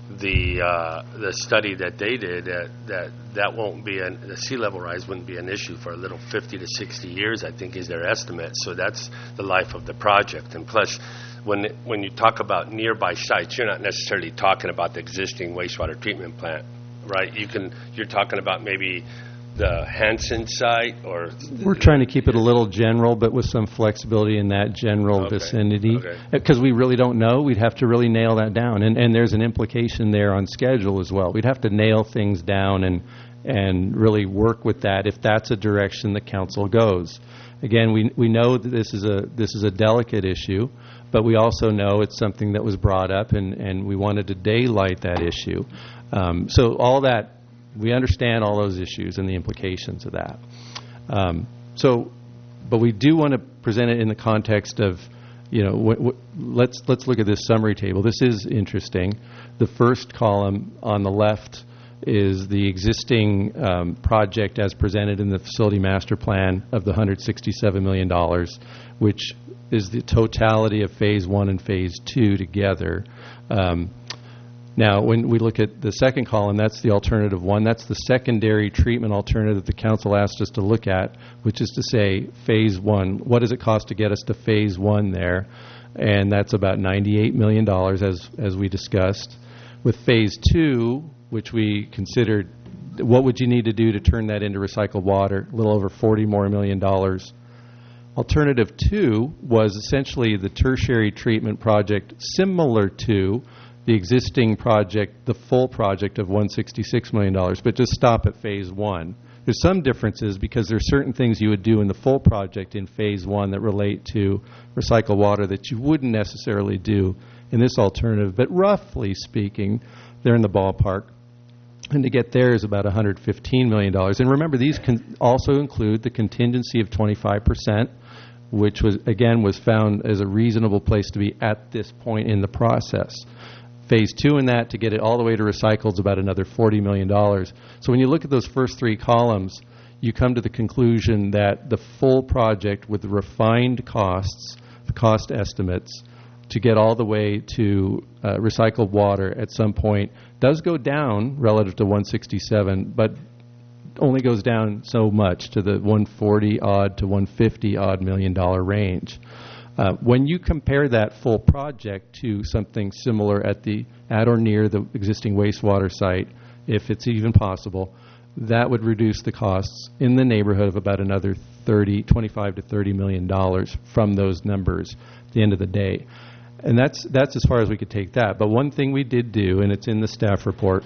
the uh, the study that they did, that that, that won't be an, the sea level rise wouldn't be an issue for a little fifty to sixty years, I think, is their estimate. So that's the life of the project. And plus, when when you talk about nearby sites, you're not necessarily talking about the existing wastewater treatment plant, right? You can you're talking about maybe the Hanson site, or we're trying to keep it a little general, but with some flexibility in that general Okay. vicinity. Okay. Because we really don't know. We'd have to really nail that down. And, and there's an implication there on schedule as well. We'd have to nail things down and, and really work with that if that's a direction the council goes. Again, we, we know that this is a this is a delicate issue, but we also know it's something that was brought up, and, and we wanted to daylight that issue. Um, so all that, we understand all those issues and the implications of that. Um, so, but we do want to present it in the context of, you know, wh- wh- let's let's look at this summary table. This is interesting. The first column on the left is the existing um, project as presented in the facility master plan of the one hundred sixty-seven million dollars, which is the totality of phase one and phase two together. Um, Now, when we look at the second column, that's the alternative one. That's the secondary treatment alternative the council asked us to look at, which is to say phase one. What does it cost to get us to phase one there? And that's about ninety-eight million dollars, as as we discussed. With phase two, which we considered, what would you need to do to turn that into recycled water? A little over forty more million dollars. Alternative two was essentially the tertiary treatment project, similar to the existing project, the full project of one hundred sixty-six million dollars, but just stop at phase one. There's some differences because there's certain things you would do in the full project in phase one that relate to recycled water that you wouldn't necessarily do in this alternative. But roughly speaking, they're in the ballpark. And to get there is about one hundred fifteen million dollars. And remember, these can also include the contingency of twenty-five percent, which was, again, was found as a reasonable place to be at this point in the process. Phase two in that, to get it all the way to recycled, is about another forty million dollars. So when you look at those first three columns, you come to the conclusion that the full project with the refined costs, the cost estimates, to get all the way to uh, recycled water at some point does go down relative to one sixty-seven, but only goes down so much to the one forty odd to one fifty odd million dollar range. Uh, when you compare that full project to something similar at the at or near the existing wastewater site, if it's even possible, that would reduce the costs in the neighborhood of about another thirty, twenty-five to thirty million dollars from those numbers at the end of the day. And that's that's as far as we could take that. But one thing we did do, and it's in the staff report,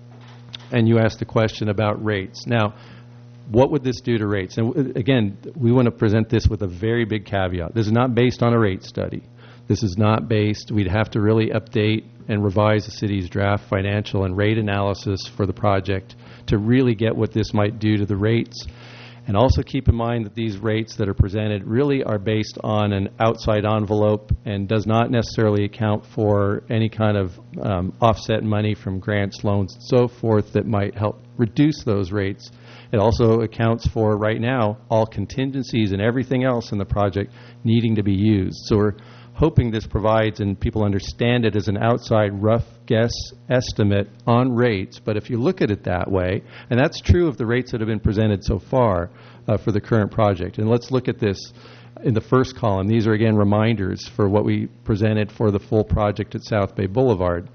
and you asked the question about rates. Now, what would this do to rates? And w- again, we want to present this with a very big caveat. This is not based on a rate study. This is not based, we'd have to really update and revise the city's draft financial and rate analysis for the project to really get what this might do to the rates. And also keep in mind that these rates that are presented really are based on an outside envelope and does not necessarily account for any kind of um, offset money from grants, loans, and so forth that might help reduce those rates. It also accounts for, right now, all contingencies and everything else in the project needing to be used. So we're hoping this provides, and people understand it as an outside rough guess estimate on rates. But if you look at it that way, and that's true of the rates that have been presented so far uh, for the current project. And let's look at this in the first column. These are, again, reminders for what we presented for the full project at South Bay Boulevard.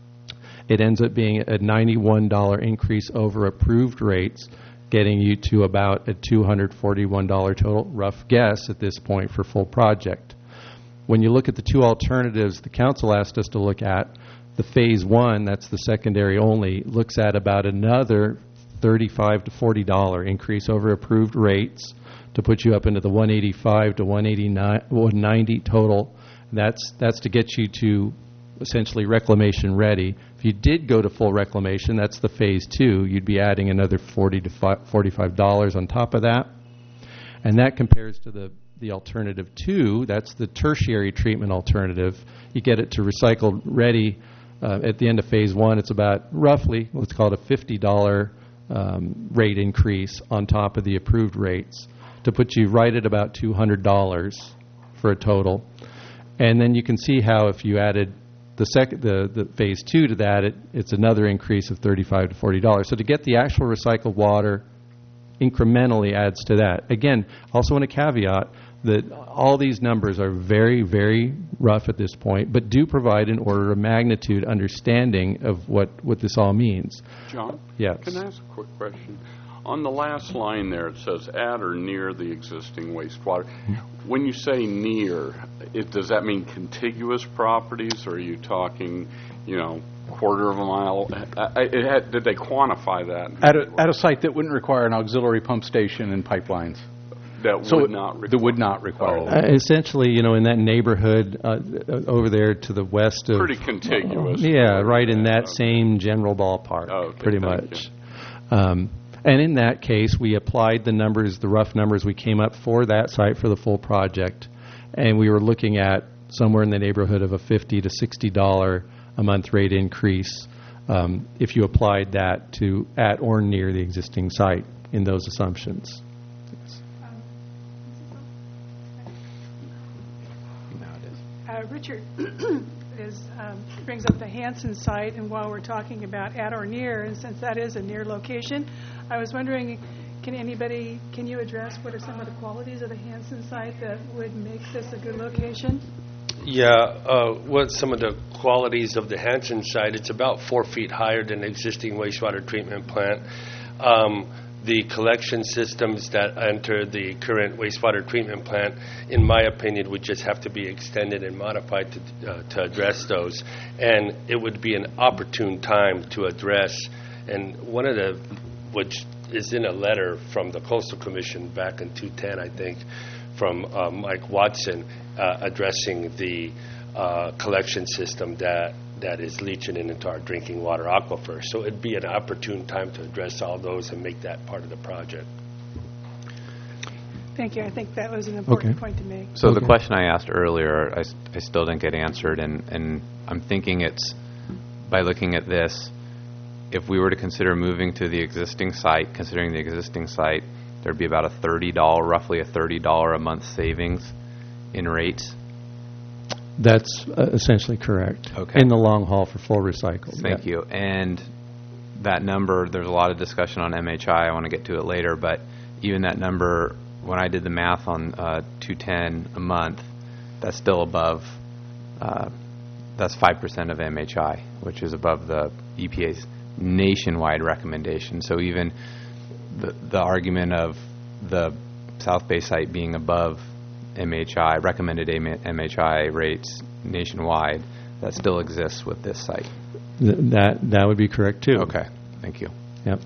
It ends up being a ninety-one dollars increase over approved rates, getting you to about a two hundred forty-one dollars total, rough guess at this point, for full project. When you look at the two alternatives the council asked us to look at, the phase one, that's the secondary only, looks at about another thirty-five to forty dollars increase over approved rates to put you up into the one eighty-five to one eighty-nine, one ninety total. That's that's to get you to essentially reclamation ready. If you did go to full reclamation, that's the phase two, you'd be adding another forty to forty-five dollars on top of that. And that compares to the, the alternative two, that's the tertiary treatment alternative. You get it to recycle ready uh, at the end of phase one. It's about roughly, let's call it a fifty dollars um, rate increase on top of the approved rates to put you right at about two hundred dollars for a total. And then you can see how if you added the second, the, the phase two to that, it, it's another increase of thirty-five to forty dollars. So to get the actual recycled water incrementally adds to that. Again, also want to caveat that all these numbers are very, very rough at this point, but do provide an order of magnitude understanding of what, what this all means. John? Yes. Can I ask a quick question? On the last line there, it says at or near the existing wastewater. When you say near, it, does that mean contiguous properties, or are you talking, you know, quarter of a mile? I, it had, did they quantify that? At a, at a site that wouldn't require an auxiliary pump station and pipelines. That So would it- not require. that would not require Oh, that. Uh, essentially, you know, in that neighborhood uh, over there to the west of... Pretty contiguous. Yeah, right in that Okay. same general ballpark, Okay, pretty thank much. Um, and in that case, we applied the numbers, the rough numbers we came up for that site for the full project, and we were looking at somewhere in the neighborhood of a fifty to sixty dollars a month rate increase um, if you applied that to at or near the existing site in those assumptions. Uh, Richard is, um, brings up the Hanson site, and while we're talking about at or near, and since that is a near location, I was wondering, can anybody, can you address what are some of the qualities of the Hanson site that would make this a good location? Yeah, uh, what some of the qualities of the Hanson site, it's about four feet higher than the existing wastewater treatment plant. Um, the collection systems that enter the current wastewater treatment plant, in my opinion, would just have to be extended and modified to, uh, to address those. And it would be an opportune time to address, and one of the, which is in a letter from the Coastal Commission back in two ten, I think, from uh, Mike Watson, uh, addressing the uh, collection system that that is leaching into our drinking water aquifer. So it'd be an opportune time to address all those and make that part of the project. Thank you. I think that was an important Okay. point to make. So the Okay. question I asked earlier, I, s- I still didn't get answered, and, and I'm thinking it's, by looking at this, if we were to consider moving to the existing site, considering the existing site, there'd be about a thirty dollars, roughly a thirty dollars a month savings in rates. That's uh, essentially correct. Okay. In the long haul for full recycle. Thank you. And that number, there's a lot of discussion on M H I. I want to get to it later, but even that number, when I did the math on uh, two ten a month, that's still above, uh, that's five percent of M H I, which is above the E P A's nationwide recommendation. So even the, the argument of the South Bay site being above M H I, recommended M H I rates nationwide, that still exists with this site. Th- That, that would be correct, too. Okay, thank you. Yep.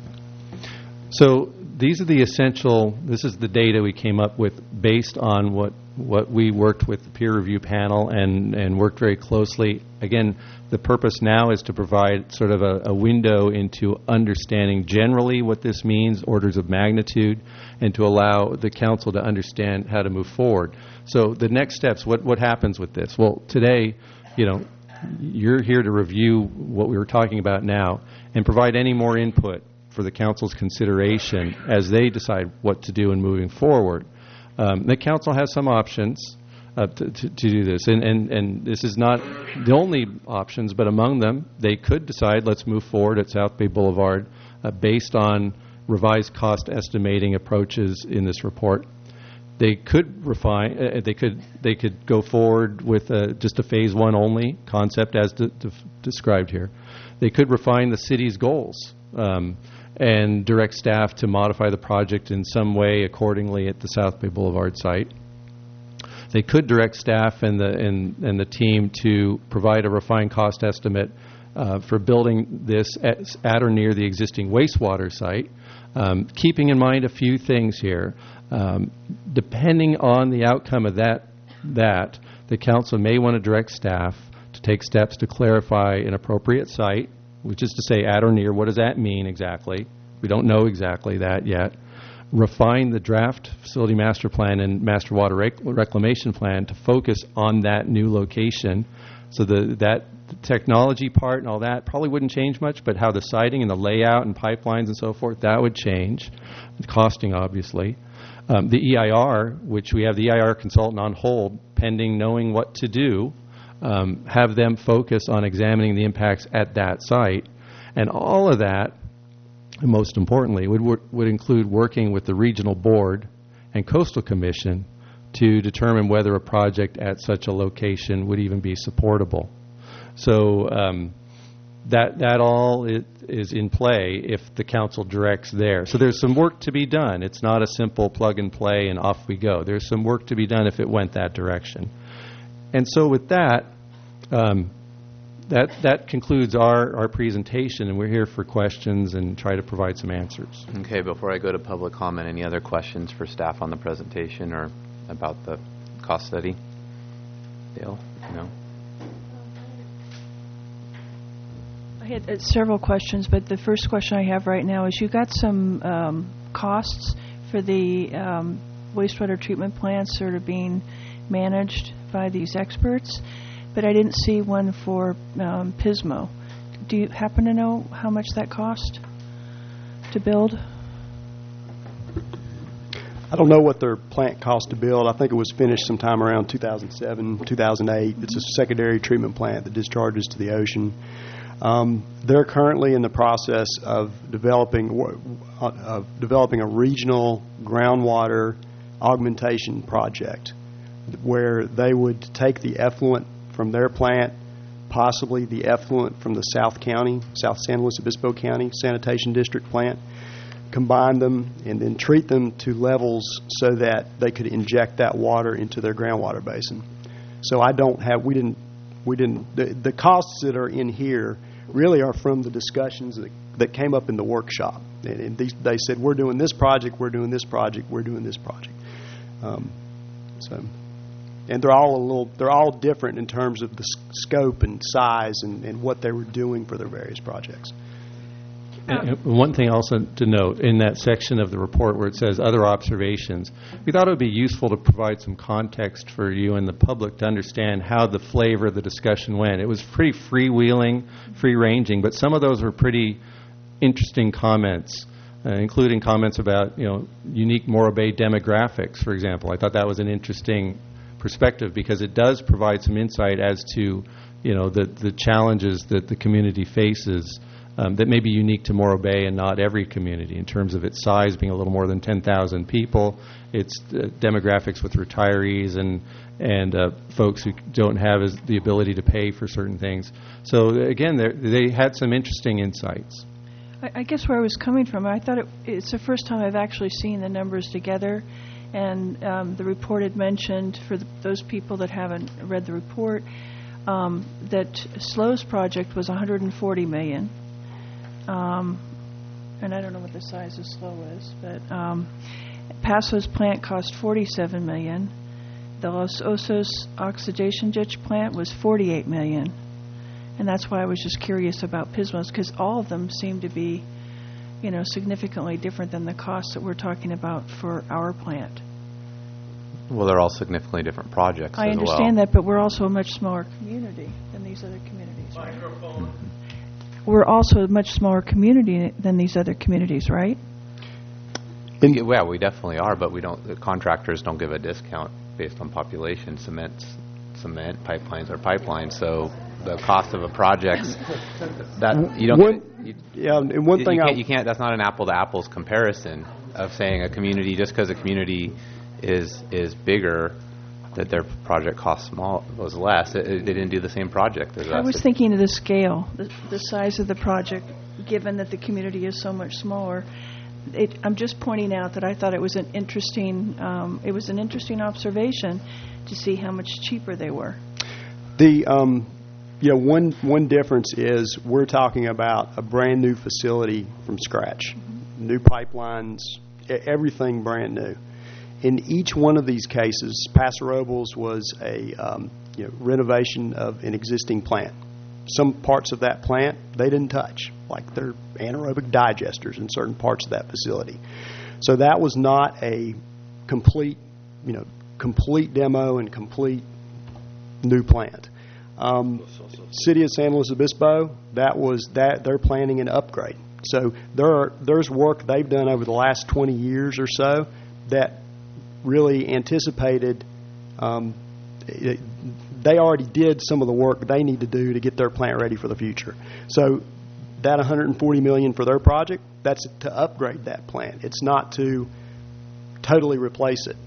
So these are the essential, this is the data we came up with based on what, what we worked with the peer review panel and, and worked very closely. Again, the purpose now is to provide sort of a, a window into understanding generally what this means, orders of magnitude, and to allow the council to understand how to move forward. So the next steps, what, what happens with this? Well, today, you know, you're here to review what we were talking about now and provide any more input for the council's consideration as they decide what to do in moving forward. Um, the council has some options uh, to, to, to do this, and, and, and this is not the only options, but among them, they could decide, let's move forward at South Bay Boulevard uh, based on revised cost estimating approaches in this report. They could refine. Uh, they could. They could go forward with uh, just a phase one only concept, as de- de- described here. They could refine the city's goals um, and direct staff to modify the project in some way accordingly at the South Bay Boulevard site. They could direct staff and the and, and the team to provide a refined cost estimate uh, for building this at, at or near the existing wastewater site, um, keeping in mind a few things here. Um, depending on the outcome of that, that the council may want to direct staff to take steps to clarify an appropriate site, which is to say at or near. What does that mean exactly? We don't know exactly that yet. refine the draft facility master plan and master water rec- reclamation plan to focus on that new location. So the that technology part and all that probably wouldn't change much, but how the siting and the layout and pipelines and so forth, that would change. The costing, obviously. Um, the E I R, which we have the E I R consultant on hold pending knowing what to do, um, have them focus on examining the impacts at that site. And all of that, most importantly, would wor- would include working with the regional board and coastal commission to determine whether a project at such a location would even be supportable. So um, that that all it is in play if the council directs there. So there's some work to be done. It's not a simple plug and play and off we go. There's some work to be done if it went that direction. And so with that, um, that that concludes our, our presentation, and we're here for questions and try to provide some answers. Okay, before I go to public comment, any other questions for staff on the presentation or about the cost study? Dale? No? I had uh, several questions, but the first question I have right now is you got some um, costs for the um, wastewater treatment plants that are being managed by these experts, but I didn't see one for um, Pismo. Do you happen to know how much that cost to build? I don't know what their plant cost to build. I think it was finished sometime around two thousand seven, two thousand eight. It's a secondary treatment plant that discharges to the ocean. Um, they're currently in the process of developing uh, of developing a regional groundwater augmentation project where they would take the effluent from their plant, possibly the effluent from the South County, South San Luis Obispo County Sanitation District plant, combine them, and then treat them to levels so that they could inject that water into their groundwater basin. So I don't have, we didn't, we didn't, the, the costs that are in here really are from the discussions that, that came up in the workshop. And, and these, they said, we're doing this project, we're doing this project, we're doing this project. Um, so, and they're all a little, they're all different in terms of the s- scope and size and, and what they were doing for their various projects. And and one thing also to note, in that section of the report where it says other observations, we thought it would be useful to provide some context for you and the public to understand how the flavor of the discussion went. It was pretty freewheeling, free-ranging, but some of those were pretty interesting comments, uh, including comments about, you know, unique Morro Bay demographics, for example. I thought that was an interesting perspective because it does provide some insight as to, you know, the, the challenges that the community faces Um, that may be unique to Morro Bay and not every community in terms of its size being a little more than ten thousand people, its uh, demographics with retirees and and uh, folks who don't have as the ability to pay for certain things. So again, they had some interesting insights. I, I guess where I was coming from, I thought it, it's the first time I've actually seen the numbers together, and um, the report had mentioned, for the, those people that haven't read the report, um, that SLO's project was one hundred forty million dollars. Um, and I don't know what the size of SLO is, but um, Paso's plant cost forty-seven million dollars. The Los Osos oxidation ditch plant was forty-eight million dollars. And that's why I was just curious about Pismo's, because all of them seem to be, you know, significantly different than the costs that we're talking about for our plant. Well, they're all significantly different projects I as understand well. that, but we're also a much smaller community than these other communities. Right? Microphone. We're also a much smaller community than these other communities, right? Yeah, we definitely are, but we don't. The contractors don't give a discount based on population. Cement, cement pipelines are pipelines. So the cost of a project that you don't. One, get, you, yeah, and one you, thing you I can't, you can't. That's not an apple to apples comparison of saying a community just because a community is is bigger, that their project cost small was less. It, it, they didn't do the same project as us. I was thinking of the scale, the, the size of the project, given that the community is so much smaller. It, I'm just pointing out that I thought it was an interesting, um, it was an interesting observation to see how much cheaper they were. The um, you know one one difference is we're talking about a brand new facility from scratch, mm-hmm. new pipelines, everything brand new. In each one of these cases, Paso Robles was a um, you know, renovation of an existing plant. Some parts of that plant they didn't touch, like their anaerobic digesters in certain parts of that facility. So that was not a complete, you know, complete demo and complete new plant. Um, City of San Luis Obispo, that was that they're planning an upgrade. So there are, there's work they've done over the last twenty years or so that really anticipated. Um, it, they already did some of the work they need to do to get their plant ready for the future. So that one hundred forty million dollars for their project, that's to upgrade that plant. It's not to totally replace it.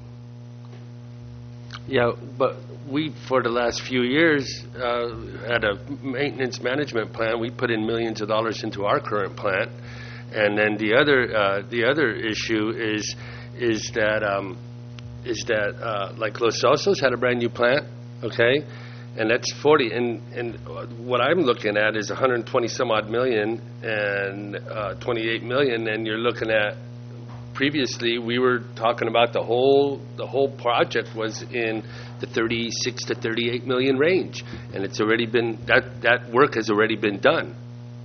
Yeah, but we, for the last few years, uh, had a maintenance management plan. We put in millions of dollars into our current plant, and then the other uh, the other issue is is that um, is that uh, like Los Osos had a brand new plant, okay, and that's forty. And and what I'm looking at is one hundred twenty some odd million and uh, twenty-eight million, and you're looking at. Previously, we were talking about the whole the whole project was in the thirty-six to thirty-eight million range, and it's already been that that work has already been done.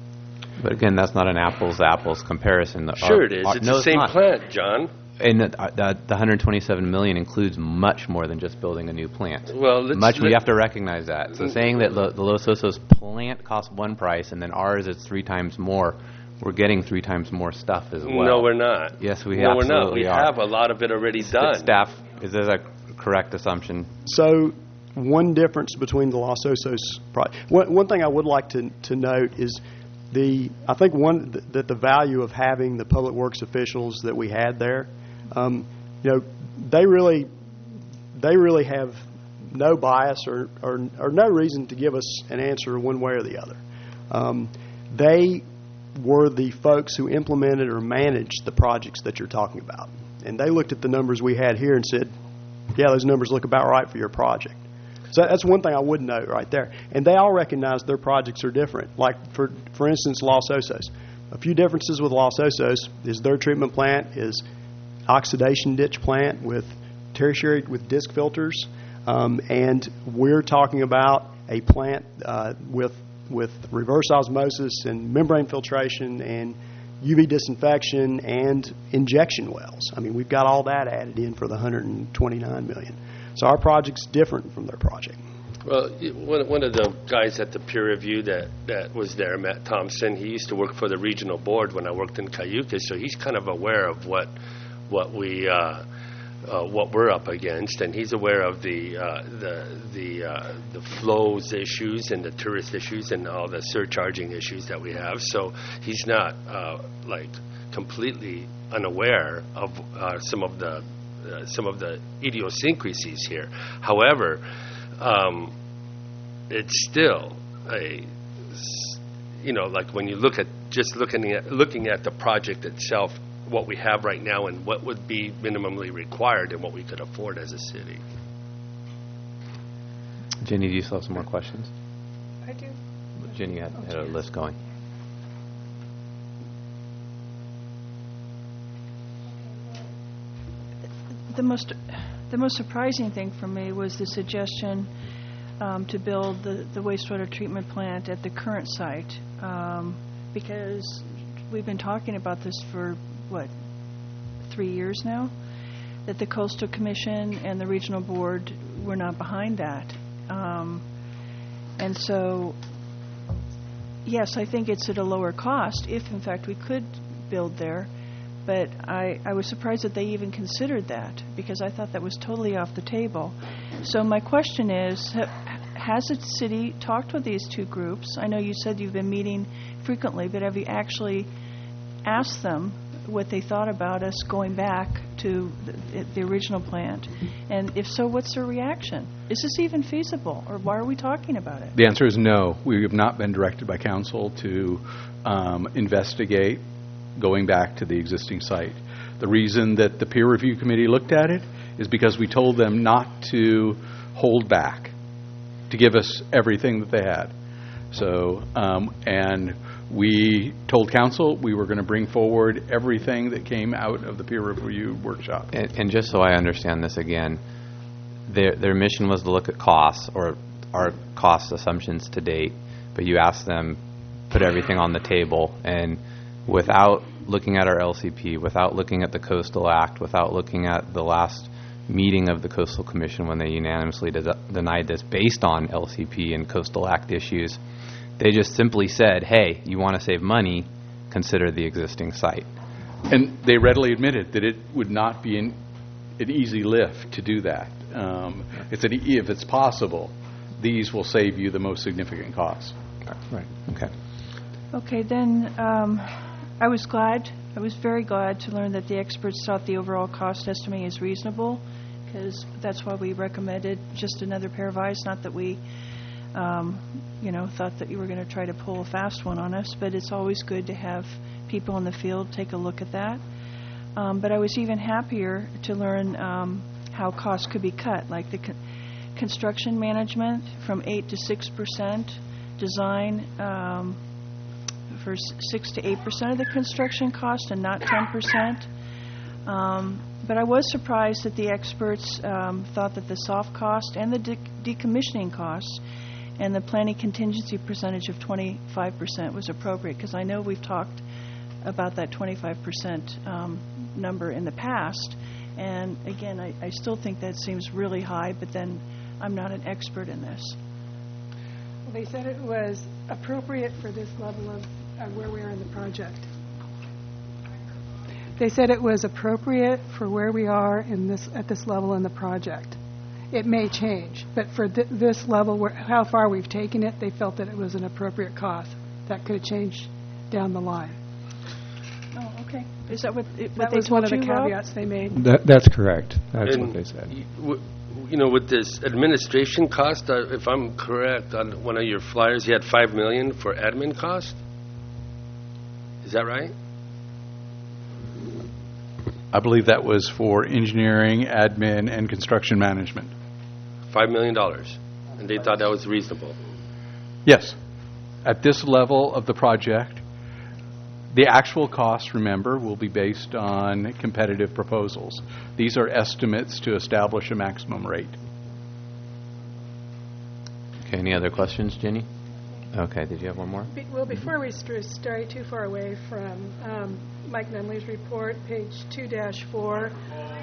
But again, that's not an apples to apples comparison. Sure, Our- it is. our- It's no, the same not. plant, John. And the, the, the one hundred twenty-seven million includes much more than just building a new plant. Well, let's, Much, we let- have to recognize that. So saying that Lo- the Los Osos plant costs one price and then ours is three times more, we're getting three times more stuff as well. No, we're not. Yes, we no, we're not. absolutely We are. have a lot of it already St- done. Staff, is this a correct assumption? So one difference between the Los Osos project, one, one thing I would like to, to note is the, I think one, th- that the value of having the public works officials that we had there, um, you know, they really, they really have no bias or, or, or no reason to give us an answer one way or the other. Um, they were the folks who implemented or managed the projects that you're talking about. And they looked at the numbers we had here and said, yeah, those numbers look about right for your project. So that's one thing I would note right there. And they all recognize their projects are different. Like, for for instance, Los Osos. A few differences with Los Osos is their treatment plant is oxidation ditch plant with tertiary, with disc filters. Um, and we're talking about a plant uh, with with reverse osmosis and membrane filtration and U V disinfection and injection wells. I mean, we've got all that added in for the one hundred twenty-nine million dollars. So our project's different from their project. Well, y- one one of the guys at the peer review that, that was there, Matt Thompson, he used to work for the regional board when I worked in Cayucas, so he's kind of aware of what what we uh, uh, what we're up against, and he's aware of the uh, the the uh, the flows issues and the tourist issues and all the surcharging issues that we have. So he's not uh, like completely unaware of uh, some of the uh, some of the idiosyncrasies here. However, um, it's still a s- you know, like when you look at just looking at looking at the project itself, what we have right now and what would be minimally required and what we could afford as a city. Jenny, do you still have some more questions? I do. Jenny had, had a list going. The most, the most surprising thing for me was the suggestion um, to build the, the wastewater treatment plant at the current site, um, because we've been talking about this for, what, three years now? That the Coastal Commission and the Regional Board were not behind that. Um, and so, yes, I think it's at a lower cost, if in fact we could build there. But I, I was surprised that they even considered that, because I thought that was totally off the table. So my question is, ha- has the city talked with these two groups? I know you said you've been meeting frequently, but have you actually asked them what they thought about us going back to the, the original plant? And if so, what's their reaction? Is this even feasible, or why are we talking about it? The answer is no. We have not been directed by council to um, investigate going back to the existing site. The reason that the peer review committee looked at it is because we told them not to hold back, to give us everything that they had. So, um, and we told council we were going to bring forward everything that came out of the peer review workshop. And, and just so I understand this again, their their mission was to look at costs or our cost assumptions to date, but you asked them, put everything on the table, and without looking at our L C P, without looking at the Coastal Act, without looking at the last meeting of the Coastal Commission when they unanimously de- denied this based on L C P and Coastal Act issues. They just simply said, hey, you want to save money, consider the existing site. And they readily admitted that it would not be an, an easy lift to do that. Um, it's an, if it's possible, these will save you the most significant costs. Right. Okay. Okay, then um, I was glad, I was very glad to learn that the experts thought the overall cost estimate is reasonable, because that's why we recommended just another pair of eyes, not that we, um, you know, thought that you were going to try to pull a fast one on us, but it's always good to have people in the field take a look at that. Um, but I was even happier to learn um, how costs could be cut, like the con- construction management from eight to six percent, design um, for s- six to eight percent of the construction cost and not ten percent. Um, but I was surprised that the experts um, thought that the soft cost and the de- decommissioning costs and the planning contingency percentage of twenty-five percent was appropriate, because I know we've talked about that twenty-five percent um, number in the past. And again, I, I still think that seems really high, but then I'm not an expert in this. Well, they said it was appropriate for this level of uh, where we are in the project. They said it was appropriate for where we are in this at this level in the project. It may change, but for th- this level, where, how far we've taken it, they felt that it was an appropriate cost. That could have changed down the line. Oh, okay. Is that what, it, what That they was one of told the you, Rob? caveats they made. That, that's correct. That's And what they said. y- w- You know, with this administration cost, uh, if I'm correct, on one of your flyers, you had five million dollars for admin cost? Is that right? I believe that was for engineering, admin, and construction management. five million dollars. And they thought that was reasonable. Yes. At this level of the project, the actual cost, remember, will be based on competitive proposals. These are estimates to establish a maximum rate. Okay, any other questions, Jenny? Okay, did you have one more? Be- Well, before we st- stray too far away from um, Mike Nunley's report, page two dash four,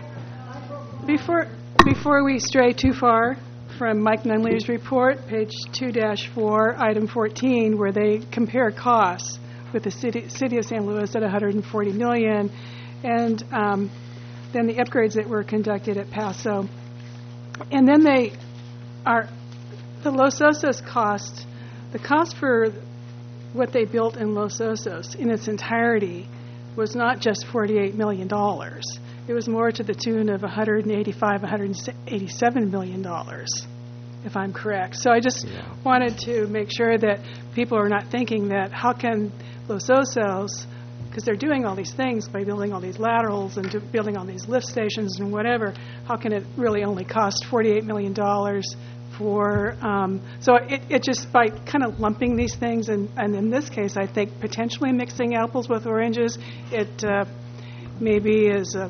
before before we stray too far from Mike Nunley's report, page two dash four, item fourteen, where they compare costs with the city city of Saint Louis at one hundred forty million dollars, and um, then the upgrades that were conducted at Paso, and then they are the Los Osos cost. The cost for what they built in Los Osos in its entirety was not just forty-eight million dollars. It was more to the tune of one hundred eighty-five, one hundred eighty-seven million dollars, if I'm correct. So I just Yeah. wanted to make sure that people are not thinking that how can Los Osos, because they're doing all these things by building all these laterals and do, building all these lift stations and whatever, how can it really only cost forty-eight million dollars for, um, so it, it just by kind of lumping these things, and, and in this case, I think potentially mixing apples with oranges, it uh, maybe is a,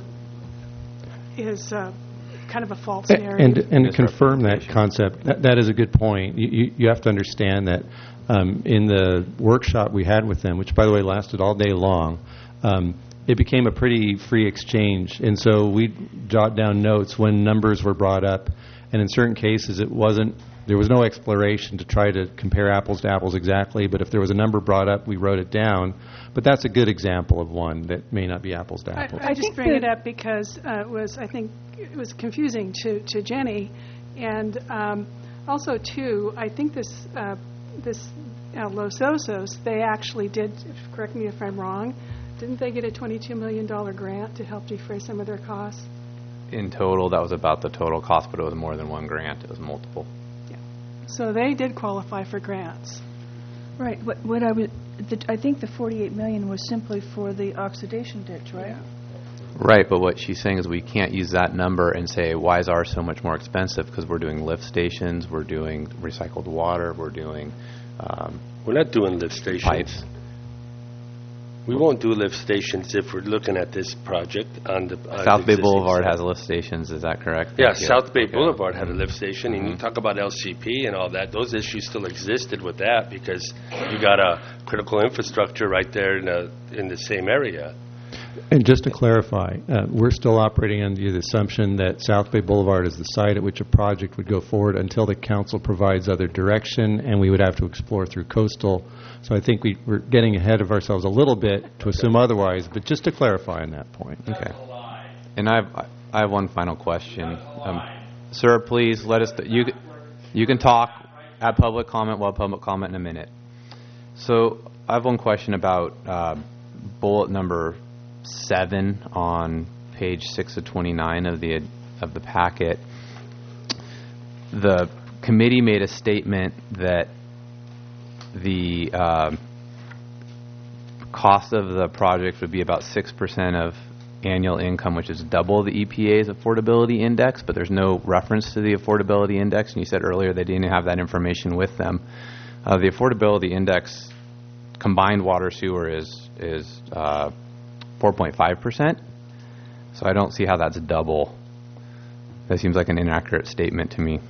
is a, kind of a false narrative. And, and to confirm that concept, that, that is a good point. You, you, you have to understand that um, in the workshop we had with them, which, by the way, lasted all day long, um, it became a pretty free exchange. And so we jot down notes when numbers were brought up. And in certain cases, it wasn't, there was no exploration to try to compare apples to apples exactly, but if there was a number brought up, we wrote it down. But that's a good example of one that may not be apples to I, apples. I just think bring it that- up because uh, it was, I think, it was confusing to, to Jenny, and um, also too, I think this uh, this uh, Los Osos, they actually did. Correct me if I'm wrong. Didn't they get a twenty-two million dollars grant to help defray some of their costs? In total, that was about the total cost, but it was more than one grant. It was multiple. So they did qualify for grants. Right. What, what I was, the, I think the forty-eight million was simply for the oxidation ditch, right? Yeah. Right, but what she's saying is we can't use that number and say, why is ours so much more expensive? Because we're doing lift stations, we're doing recycled water, we're doing um, We're not doing lift stations. pipes. We won't do lift stations if we're looking at this project on the on South the Bay existing Boulevard site. has lift stations, is that correct? Yeah, Thank you. South Bay Okay. Boulevard had a lift station, and you Mhm. talk about L C P and all that. Those issues still existed with that because you got a critical infrastructure right there in the in the same area. And just to clarify, uh, we're still operating under the assumption that South Bay Boulevard is the site at which a project would go forward until the council provides other direction, and we would have to explore through coastal. So I think we, we're getting ahead of ourselves a little bit to assume otherwise, but just to clarify on that point. Okay. And I have, I have one final question. Um, Sir, please let us, you, you can talk at public comment, while public comment in a minute. So I have one question about uh, bullet number seven on page six of twenty-nine of the of the packet. The committee made a statement that the uh, cost of the project would be about six percent of annual income, which is double the E P A's affordability index, but there's no reference to the affordability index, and you said earlier they didn't have that information with them. Uh, the affordability index combined water sewer is is uh, four point five percent, so I don't see how that's double. That seems like an inaccurate statement to me.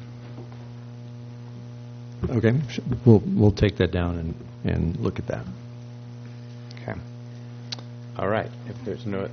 Okay, sh- we'll, we'll take that down and, and look at that. Okay. All right. If there's no...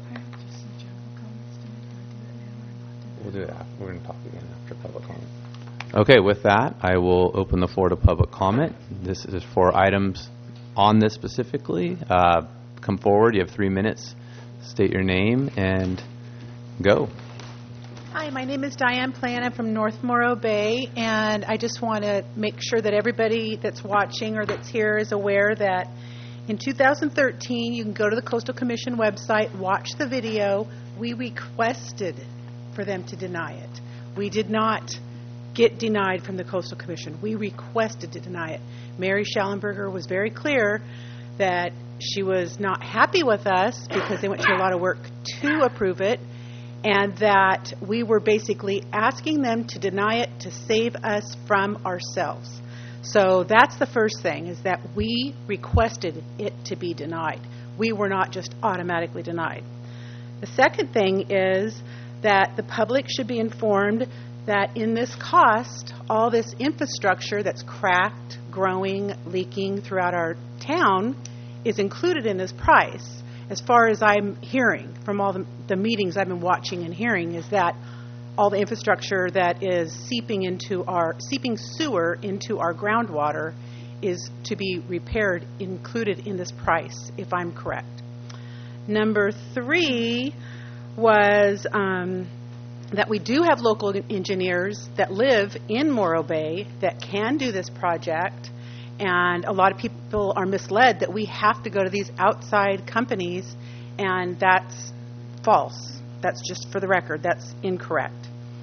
We'll do that. We're going to talk again after public comment. Okay, with that, I will open the floor to public comment. This is for items on this specifically. Uh, come forward. You have three minutes. State your name and go. Hi, my name is Diane Plan. I'm from North Morro Bay, and I just want to make sure that everybody that's watching or that's here is aware that in two thousand thirteen, you can go to the Coastal Commission website, watch the video. We requested for them to deny it. We did not get denied from the Coastal Commission. We requested to deny it. Mary Schallenberger was very clear that she was not happy with us because they went to a lot of work to approve it, and that we were basically asking them to deny it to save us from ourselves. So that's the first thing, is that we requested it to be denied. We were not just automatically denied. The second thing is that the public should be informed that in this cost, all this infrastructure that's cracked, growing, leaking throughout our town is included in this price. As far as I'm hearing from all the, the meetings I've been watching and hearing, is that all the infrastructure that is seeping into our seeping sewer into our groundwater is to be repaired, included in this price, if I'm correct. Number three was um, that we do have local engineers that live in Morro Bay that can do this project, and a lot of people are misled that we have to go to these outside companies, and that's false. That's just for the record. That's incorrect.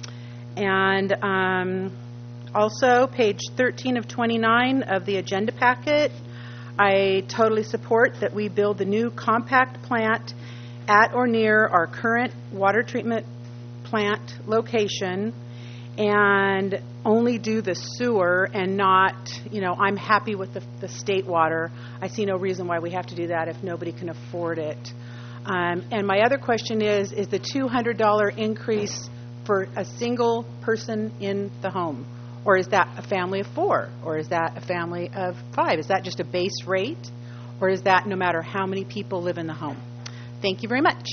And um, also, page thirteen of twenty-nine of the agenda packet, I totally support that we build the new compact plant at or near our current water treatment plant location, and only do the sewer and not, you know, I'm happy with the, the state water. I see no reason why we have to do that if nobody can afford it. Um, and my other question is, is the two hundred dollars increase for a single person in the home? Or is that a family of four? Or is that a family of five? Is that just a base rate? Or is that no matter how many people live in the home? Thank you very much.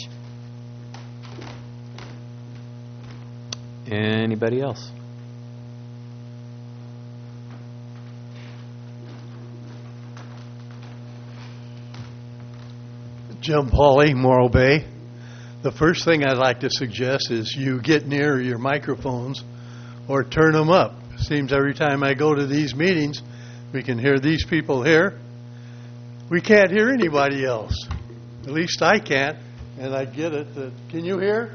Anybody else? Jim Pauley, Morro Bay. The first thing I'd like to suggest is you get near your microphones or turn them up. Seems every time I go to these meetings, we can hear these people here. We can't hear anybody else. At least I can't, and I get it. That, can you hear?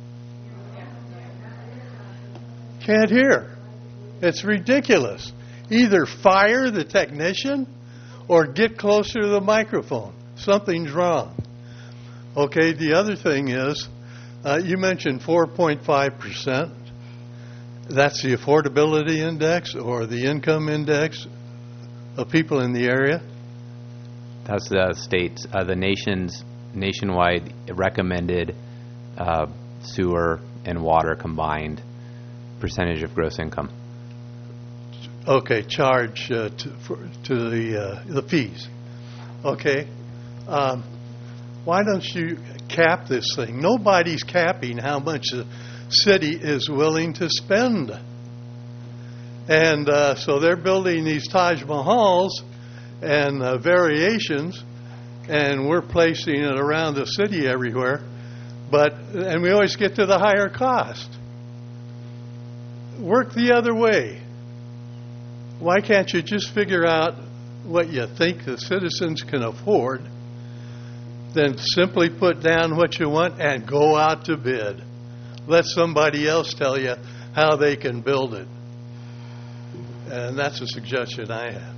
Can't hear. It's ridiculous. Either fire the technician or get closer to the microphone. Something's wrong. Okay, the other thing is, uh, you mentioned four point five percent. That's the affordability index or the income index of people in the area. That's the state, uh, the nation's nationwide recommended uh, sewer and water combined percentage of gross income. Okay, charge uh, to, for, to the uh, the fees. Okay, um, why don't you cap this thing? Nobody's capping how much the city is willing to spend, and uh, so they're building these Taj Mahals and uh, variations, and we're placing it around the city everywhere. But and we always get to the higher cost. Work the other way. Why can't you just figure out what you think the citizens can afford, then simply put down what you want and go out to bid? Let somebody else tell you how they can build it. And that's a suggestion I have.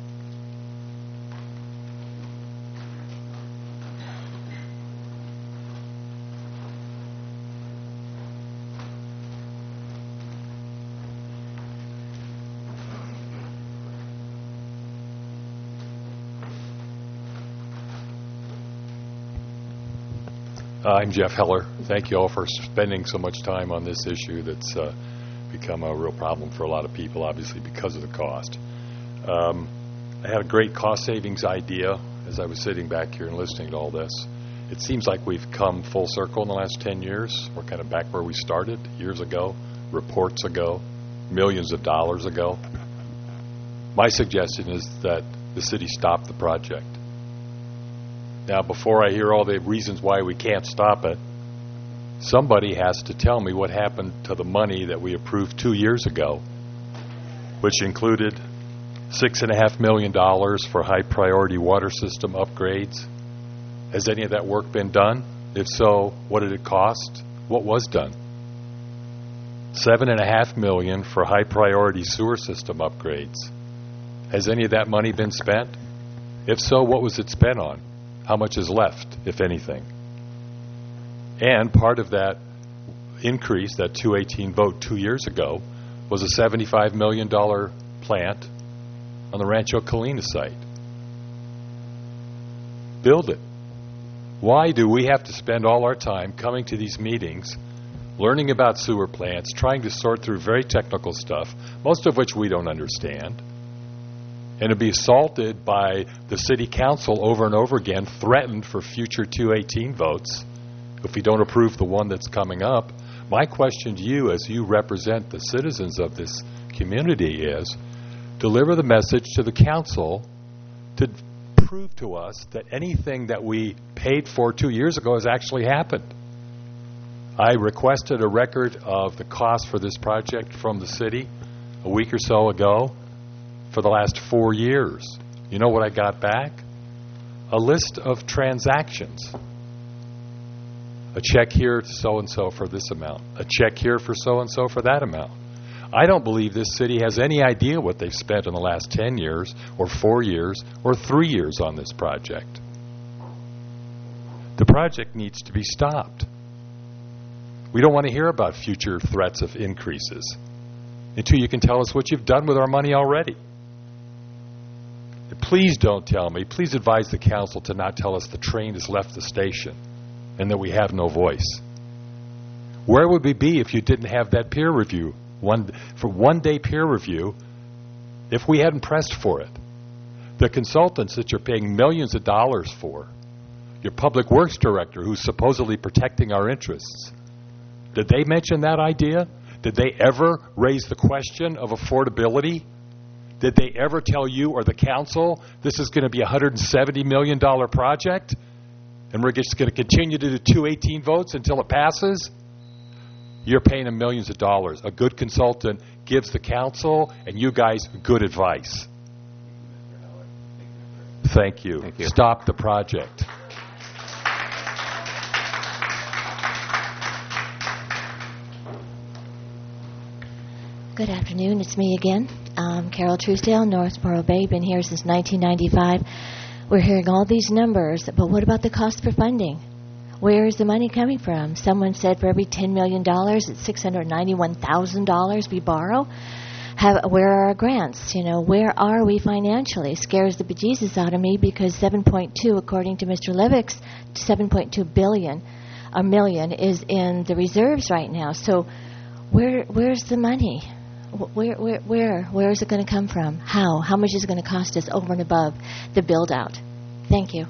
Uh, I'm Jeff Heller. Thank you all for spending so much time on this issue that's uh, become a real problem for a lot of people, obviously because of the cost. Um, I had a great cost savings idea as I was sitting back here and listening to all this. It seems like we've come full circle in the last ten years. We're kind of back where we started years ago, reports ago, millions of dollars ago. My suggestion is that the city stop the project. Now, before I hear all the reasons why we can't stop it, somebody has to tell me what happened to the money that we approved two years ago, which included six and a half million dollars for high-priority water system upgrades. Has any of that work been done? If so, what did it cost? What was done? Seven and a half million for high-priority sewer system upgrades. Has any of that money been spent? If so, what was it spent on? How much is left, if anything? And part of that increase, that two eighteen vote two years ago, was a seventy-five million dollars plant on the Rancho Colina site. Build it. Why do we have to spend all our time coming to these meetings, learning about sewer plants, trying to sort through very technical stuff, most of which we don't understand, and to be assaulted by the city council over and over again, threatened for future two eighteen votes if we don't approve the one that's coming up? My question to you, as you represent the citizens of this community, is deliver the message to the council to prove to us that anything that we paid for two years ago has actually happened. I requested a record of the cost for this project from the city a week or so ago. For the last four years. You know what I got back? A list of transactions. A check here to so-and-so for this amount. A check here for so-and-so for that amount. I don't believe this city has any idea what they've spent in the last ten years, or four years, or three years on this project. The project needs to be stopped. We don't want to hear about future threats of increases until you can tell us what you've done with our money already. Please don't tell me, please advise the council to not tell us the train has left the station and that we have no voice. Where would we be if you didn't have that peer review, one for one-day peer review, if we hadn't pressed for it? The consultants that you're paying millions of dollars for, your public works director who's supposedly protecting our interests, did they mention that idea? Did they ever raise the question of affordability? Did they ever tell you or the council this is going to be a one hundred seventy million dollars project and we're just going to continue to do two eighteen votes until it passes? You're paying them millions of dollars. A good consultant gives the council and you guys good advice. Thank you. Thank you. Stop the project. Good afternoon. It's me again. Um, Carol Truesdale, North Morro Bay. Been here since nineteen ninety-five. We're hearing all these numbers, but what about the cost for funding? Where is the money coming from? Someone said for every ten million dollars, it's six hundred ninety-one thousand dollars we borrow. have, where are our grants? You know, where are we financially? Scares the bejesus out of me because seven point two, according to Mister Levick's, seven point two billion, a million is in the reserves right now. So, where where's the money? Where where where where is it going to come from? How how much is it going to cost us over and above the build out? Thank you.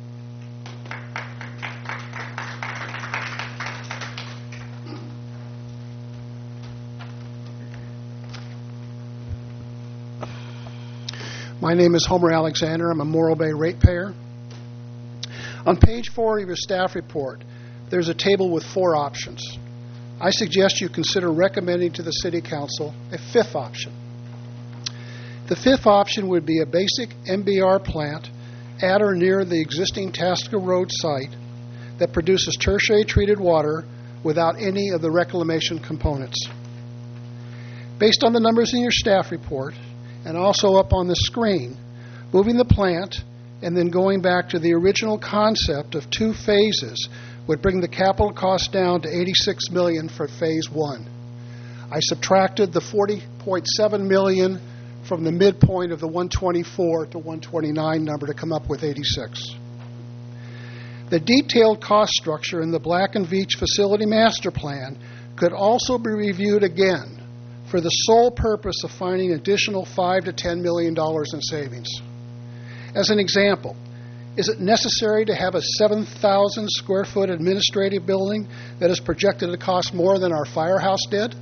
My name is Homer Alexander. I'm a Morro Bay ratepayer. On page four of your staff report, there's a table with four options. I suggest you consider recommending to the City Council a fifth option. The fifth option would be a basic M B R plant at or near the existing Tasca Road site that produces tertiary treated water without any of the reclamation components. Based on the numbers in your staff report, and also up on the screen, moving the plant and then going back to the original concept of two phases would bring the capital cost down to eighty-six million dollars for phase one. I subtracted the forty point seven million dollars from the midpoint of the one twenty-four to one twenty-nine number to come up with eighty-six. The detailed cost structure in the Black and Veatch facility master plan could also be reviewed again for the sole purpose of finding additional five to ten million dollars in savings. As an example, is it necessary to have a seven thousand square foot administrative building that is projected to cost more than our firehouse did?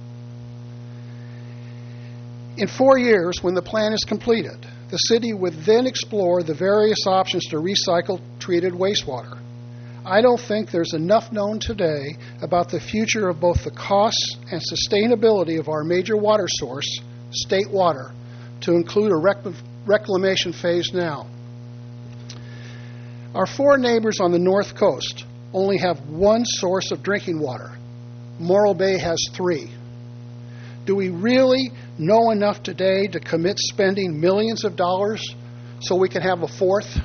In four years, when the plan is completed, the city would then explore the various options to recycle treated wastewater. I don't think there's enough known today about the future of both the costs and sustainability of our major water source, state water, to include a rec- reclamation phase now. Our four neighbors on the north coast only have one source of drinking water. Morro Bay has three. Do we really know enough today to commit spending millions of dollars so we can have a fourth?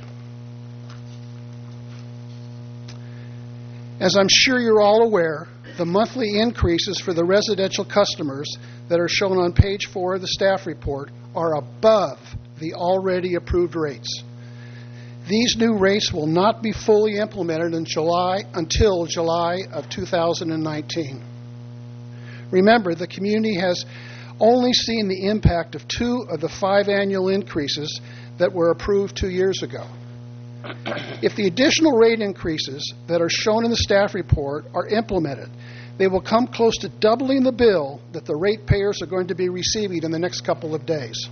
As I'm sure you're all aware, the monthly increases for the residential customers that are shown on page four of the staff report are above the already approved rates. These new rates will not be fully implemented in July until July of two thousand nineteen. Remember, the community has only seen the impact of two of the five annual increases that were approved two years ago. If the additional rate increases that are shown in the staff report are implemented, they will come close to doubling the bill that the ratepayers are going to be receiving in the next couple of days.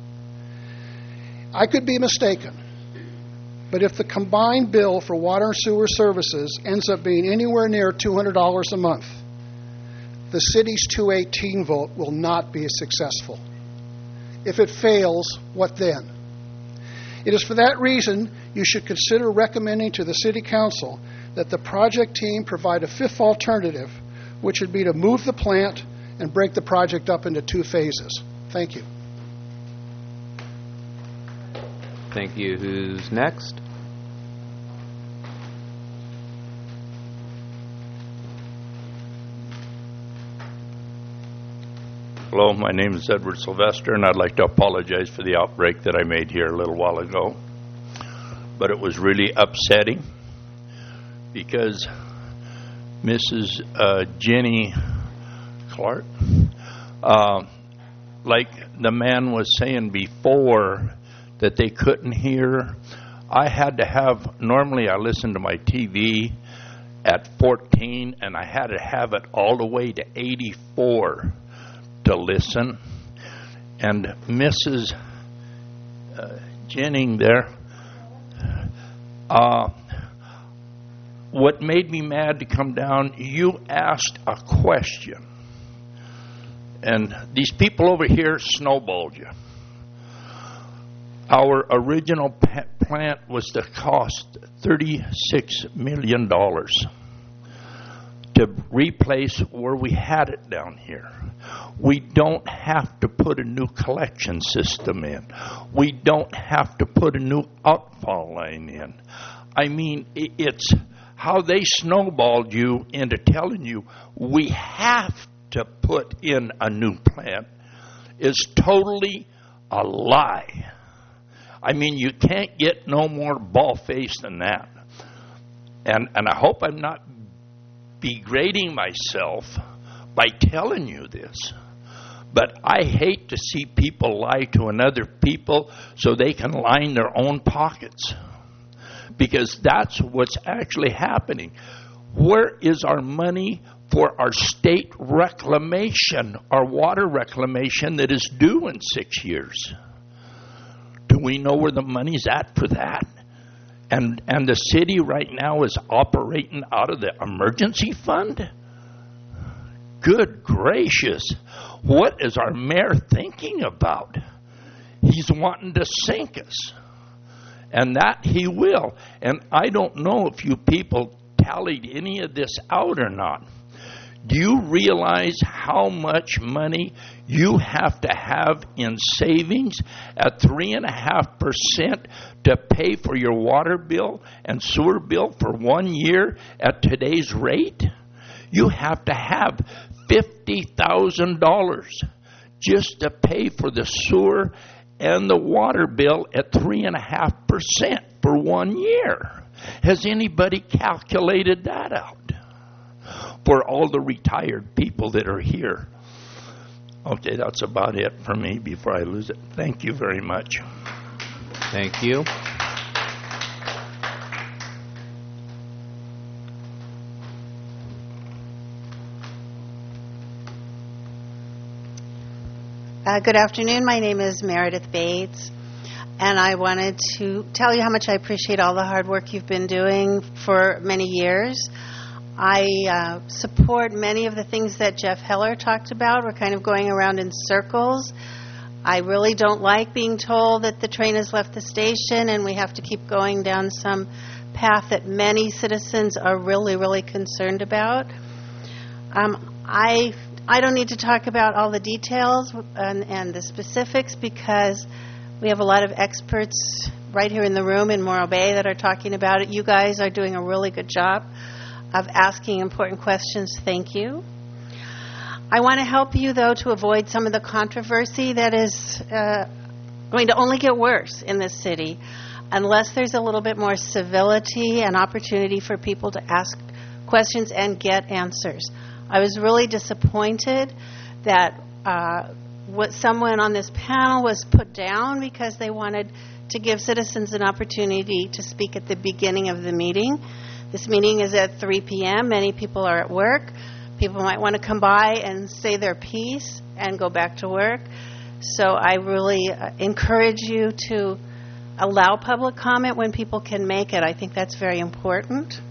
I could be mistaken, but if the combined bill for water and sewer services ends up being anywhere near two hundred dollars a month, the city's two eighteen vote will not be as successful. If it fails, what then? It is for that reason you should consider recommending to the City Council that the project team provide a fifth alternative, which would be to move the plant and break the project up into two phases. Thank you. Thank you. Who's next? Hello, my name is Edward Sylvester, and I'd like to apologize for the outbreak that I made here a little while ago. But it was really upsetting because Missus Uh, Jenny Clark, uh, like the man was saying before that they couldn't hear, I had to have, normally I listen to my T V at fourteen, and I had to have it all the way to eighty-four to listen. And Missus Uh, Jennings there, uh, what made me mad to come down, you asked a question. And these people over here snowballed you. Our original pa- plant was to cost thirty-six million dollars to replace where we had it down here. We don't have to put a new collection system in. We don't have to put a new outfall line in. I mean, it's how they snowballed you into telling you we have to put in a new plant. is totally a lie. I mean, you can't get no more bald-faced than that. And, and I hope I'm not degrading myself by telling you this. But I hate to see people lie to another people so they can line their own pockets. Because that's what's actually happening. Where is our money for our state reclamation, our water reclamation that is due in six years? Do we know where the money's at for that? And and the city right now is operating out of the emergency fund? Good gracious. What is our mayor thinking about? He's wanting to sink us. And that he will. And I don't know if you people tallied any of this out or not. Do you realize how much money you have to have in savings at three and a half percent to pay for your water bill and sewer bill for one year at today's rate? You have to have fifty thousand dollars just to pay for the sewer and the water bill at three and a half percent for one year. Has anybody calculated that out? For all the retired people that are here. Okay, that's about it for me before I lose it. Thank you very much. Thank you. Uh, good afternoon. My name is Meredith Bates, and I wanted to tell you how much I appreciate all the hard work you've been doing for many years. I uh, support many of the things that Jeff Heller talked about. We're kind of going around in circles. I really don't like being told that the train has left the station and we have to keep going down some path that many citizens are really, really concerned about. Um, I I don't need to talk about all the details and, and the specifics because we have a lot of experts right here in the room in Morro Bay that are talking about it. You guys are doing a really good job of asking important questions. Thank you. I want to help you, though, to avoid some of the controversy that is uh, going to only get worse in this city unless there's a little bit more civility and opportunity for people to ask questions and get answers. I was really disappointed that uh, what someone on this panel was put down because they wanted to give citizens an opportunity to speak at the beginning of the meeting. This meeting is at three p.m. Many people are at work. People might want to come by and say their piece and go back to work. So I really uh, encourage you to allow public comment when people can make it. I think that's very important.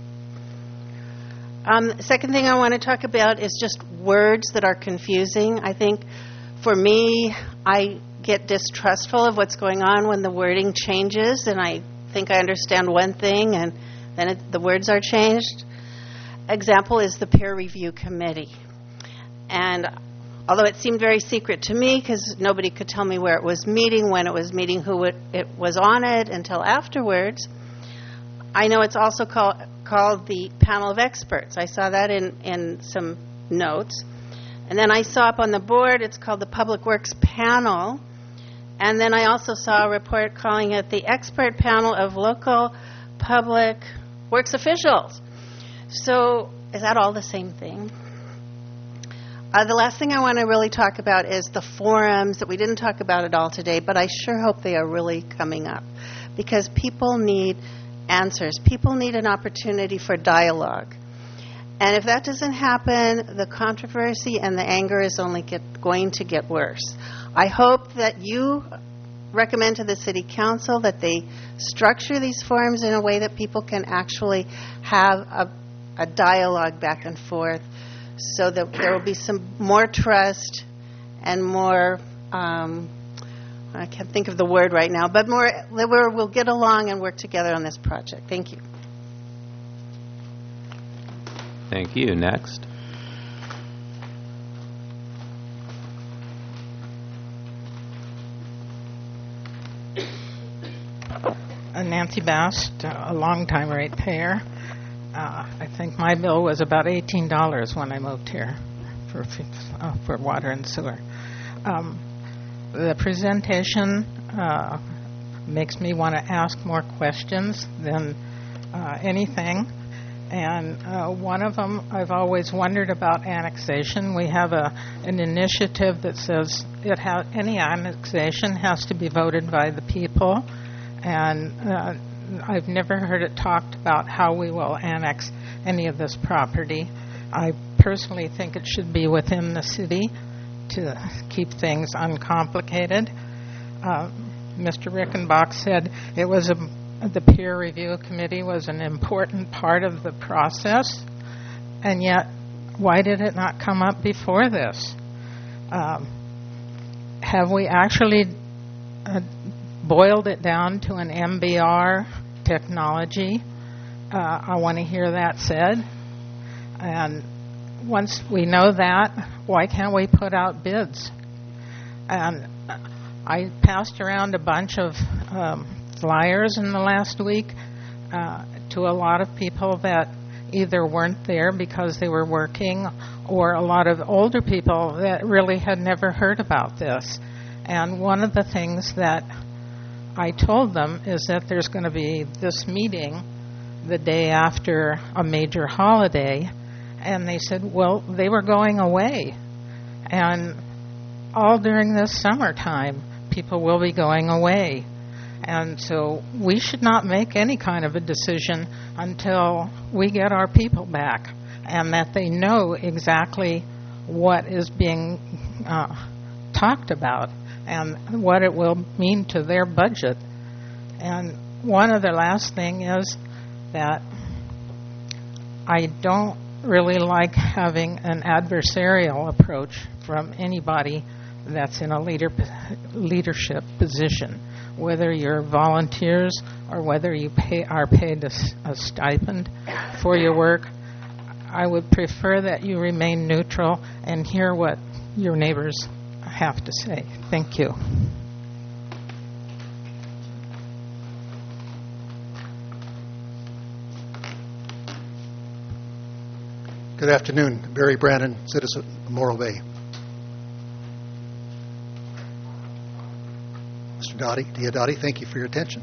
Um, the second thing I want to talk about is just words that are confusing. I think for me, I get distrustful of what's going on when the wording changes, and I think I understand one thing, and then it, the words are changed. Example is the peer review committee. And although it seemed very secret to me because nobody could tell me where it was meeting, when it was meeting, who it, it was on it until afterwards, I know it's also called called the panel of experts. I saw that in, in some notes. And then I saw up on the board it's called the Public Works Panel. And then I also saw a report calling it the Expert Panel of Local Public Works Officials. So is that all the same thing? Uh, the last thing I want to really talk about is the forums that we didn't talk about at all today, but I sure hope they are really coming up because people need answers. People need an opportunity for dialogue. And if that doesn't happen, the controversy and the anger is only get, going to get worse. I hope that you recommend to the City Council that they structure these forums in a way that people can actually have a, a dialogue back and forth so that there will be some more trust and more, um, I can't think of the word right now, but more, that we'll get along and work together on this project. Thank you. Thank you. Next. Uh, Nancy Bast, uh, a long-time ratepayer. Uh, I think my bill was about eighteen dollars when I moved here for uh, for water and sewer. Um, the presentation uh, makes me want to ask more questions than uh, anything. And uh, one of them, I've always wondered about annexation. We have a an initiative that says it ha- any annexation has to be voted by the people, and uh, I've never heard it talked about how we will annex any of this property. I personally think it should be within the city to keep things uncomplicated. Uh, Mister Rickenbach said it was a the peer review committee was an important part of the process, and yet why did it not come up before this? Um, have we actually uh, boiled it down to an M B R technology? Uh, I want to hear that said. And once we know that, why can't we put out bids? And I passed around a bunch of um, flyers in the last week uh, to a lot of people that either weren't there because they were working, or a lot of older people that really had never heard about this. And one of the things that I told them is that there's going to be this meeting the day after a major holiday, and they said, well, they were going away. And all during this summertime, people will be going away. And so we should not make any kind of a decision until we get our people back and that they know exactly what is being uh, talked about and what it will mean to their budget. And one other last thing is that I don't really like having an adversarial approach from anybody that's in a leader leadership position, whether you're volunteers or whether you pay are paid a, a stipend for your work. I would prefer that you remain neutral and hear what your neighbors have to say. Thank you. Good afternoon. Barry Brandon, citizen of Morro Bay. Mister Dottie, Diodati, thank you for your attention.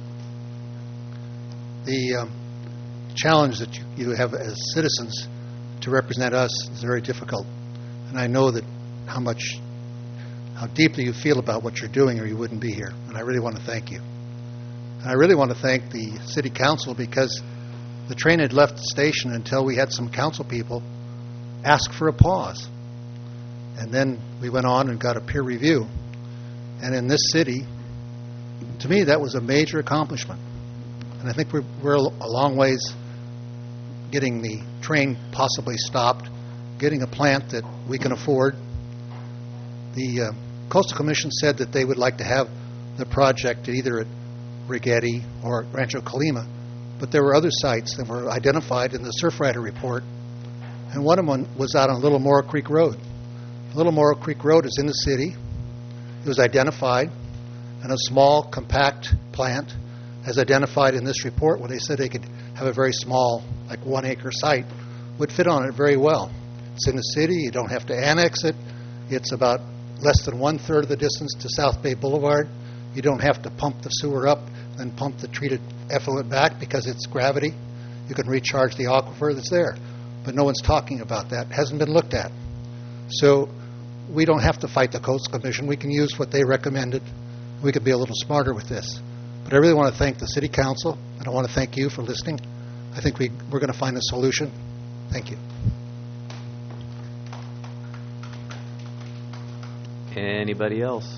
The um, challenge that you, you have as citizens to represent us is very difficult, and I know that how much, how deeply you feel about what you're doing, or you wouldn't be here. And I really want to thank you. And I really want to thank the City Council, because the train had left the station until we had some council people ask for a pause, and then we went on and got a peer review. And in this city, to me, that was a major accomplishment. And I think we're, we're a long ways getting the train possibly stopped, getting a plant that we can afford. The uh, Coastal Commission said that they would like to have the project either at Rigetti or at Rancho Colima, but there were other sites that were identified in the Surfrider report, and one of them was out on Little Morrow Creek Road. Little Morrow Creek Road is in the city. It was identified, and a small, compact plant, as identified in this report, where they said they could have a very small, like one-acre site, would fit on it very well. It's in the city. You don't have to annex it. It's about less than one-third of the distance to South Bay Boulevard. You don't have to pump the sewer up and pump the treated effluent back because it's gravity. You can recharge the aquifer that's there. But no one's talking about that. It hasn't been looked at. So we don't have to fight the Coastal Commission. We can use what they recommended. We could be a little smarter with this. But I really want to thank the City Council, and I want to thank you for listening. I think we, we're going to find a solution. Thank you. Anybody else?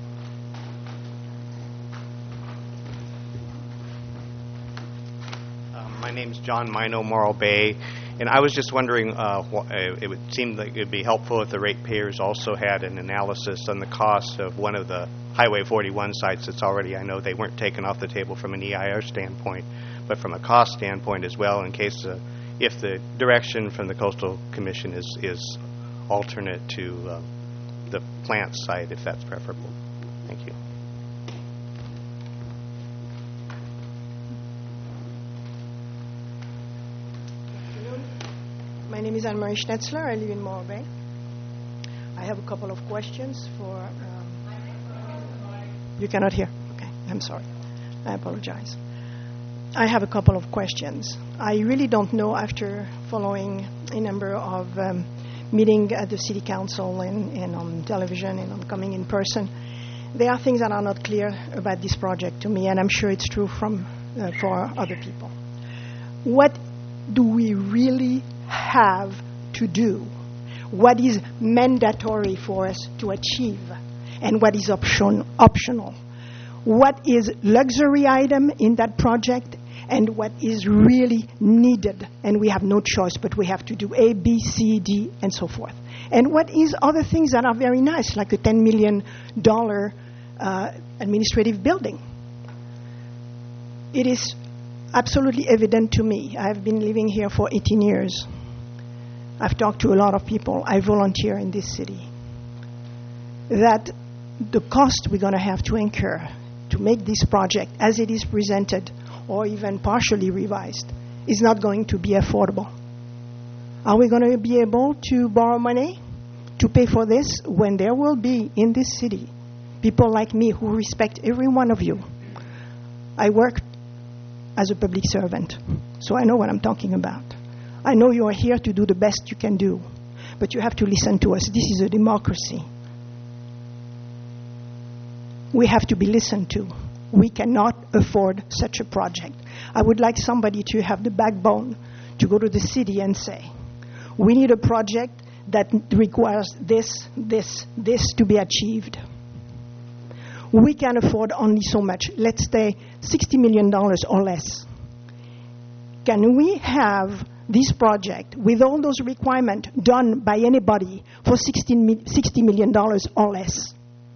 Um, my name is John Mino, Morro Bay, and I was just wondering, uh, wh- uh, it would seem like it would be helpful if the ratepayers also had an analysis on the cost of one of the Highway forty-one sites that's already, I know they weren't taken off the table from an E I R standpoint, but from a cost standpoint as well, in case uh, if the direction from the Coastal Commission is, is alternate to uh, the plant site, if that's preferable. Thank you. My name is Anne-Marie Schnetzler. I live in Morro Bay. I have a couple of questions for uh, You cannot hear? Okay, I'm sorry. I apologize. I have a couple of questions. I really don't know, after following a number of um, meetings at the City Council and, and on television and on coming in person, there are things that are not clear about this project to me, and I'm sure it's true from uh, for other people. What do we really have to do? What is mandatory for us to achieve, and what is option, optional? What is luxury item in that project, and what is really needed, and we have no choice, but we have to do A, B, C, D, and so forth. And what is other things that are very nice, like the ten million dollars uh, administrative building. It is absolutely evident to me. I've been living here for eighteen years. I've talked to a lot of people. I volunteer in this city. That the cost we're going to have to incur to make this project as it is presented, or even partially revised, is not going to be affordable. Are we going to be able to borrow money to pay for this when there will be in this city people like me who respect every one of you? I work as a public servant, so I know what I'm talking about. I know you are here to do the best you can do, but you have to listen to us. This is a democracy. We have to be listened to. We cannot afford such a project. I would like somebody to have the backbone to go to the city and say, we need a project that requires this, this, this to be achieved. We can afford only so much. Let's say sixty million dollars or less. Can we have this project with all those requirements done by anybody for sixty million dollars or less?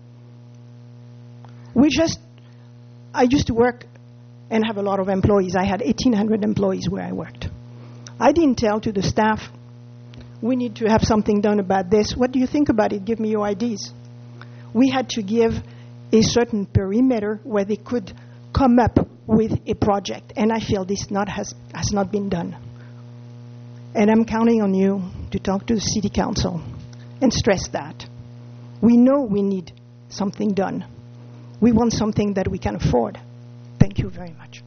We just, I used to work and have a lot of employees. I had eighteen hundred employees where I worked. I didn't tell to the staff, we need to have something done about this. What do you think about it? Give me your ideas. We had to give a certain perimeter where they could come up with a project. And I feel this not has, has not been done. And I'm counting on you to talk to the City Council and stress that. We know we need something done. We want something that we can afford. Thank you very much.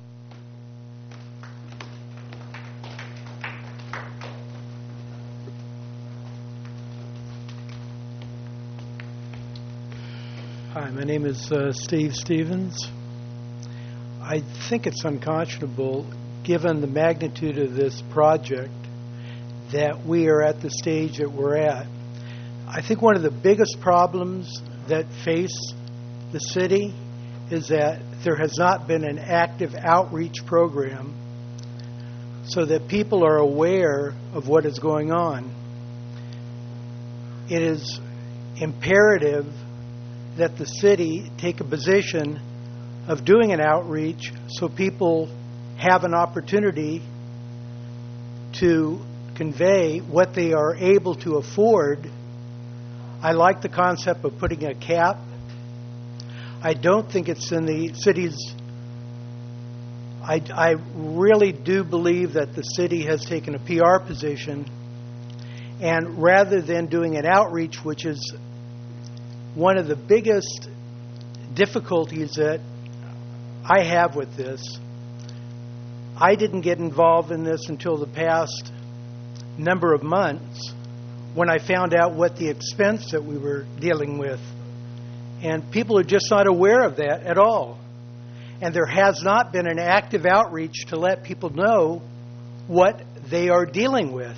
Hi, my name is uh, Steve Stevens. I think it's unconscionable, given the magnitude of this project, that we are at the stage that we're at. I think one of the biggest problems that face the city is that there has not been an active outreach program so that people are aware of what is going on. It is imperative that the city take a position of doing an outreach so people have an opportunity to convey what they are able to afford. I like the concept of putting a cap. I don't think it's in the city's... I, I really do believe that the city has taken a P R position, and rather than doing an outreach, which is one of the biggest difficulties that I have with this, I didn't get involved in this until the past number of months when I found out what the expense that we were dealing with. And people are just not aware of that at all. And there has not been an active outreach to let people know what they are dealing with.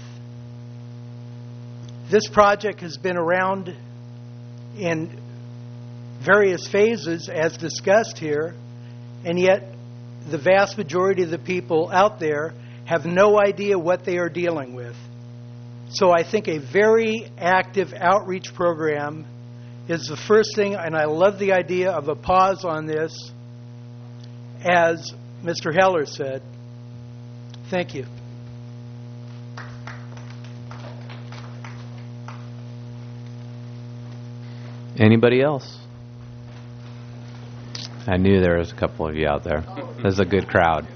This project has been around in various phases, as discussed here, and yet the vast majority of the people out there have no idea what they are dealing with. So I think a very active outreach program is the first thing, and I love the idea of a pause on this, as Mister Heller said. Thank you. Anybody else? I knew there was a couple of you out there. This is a good crowd.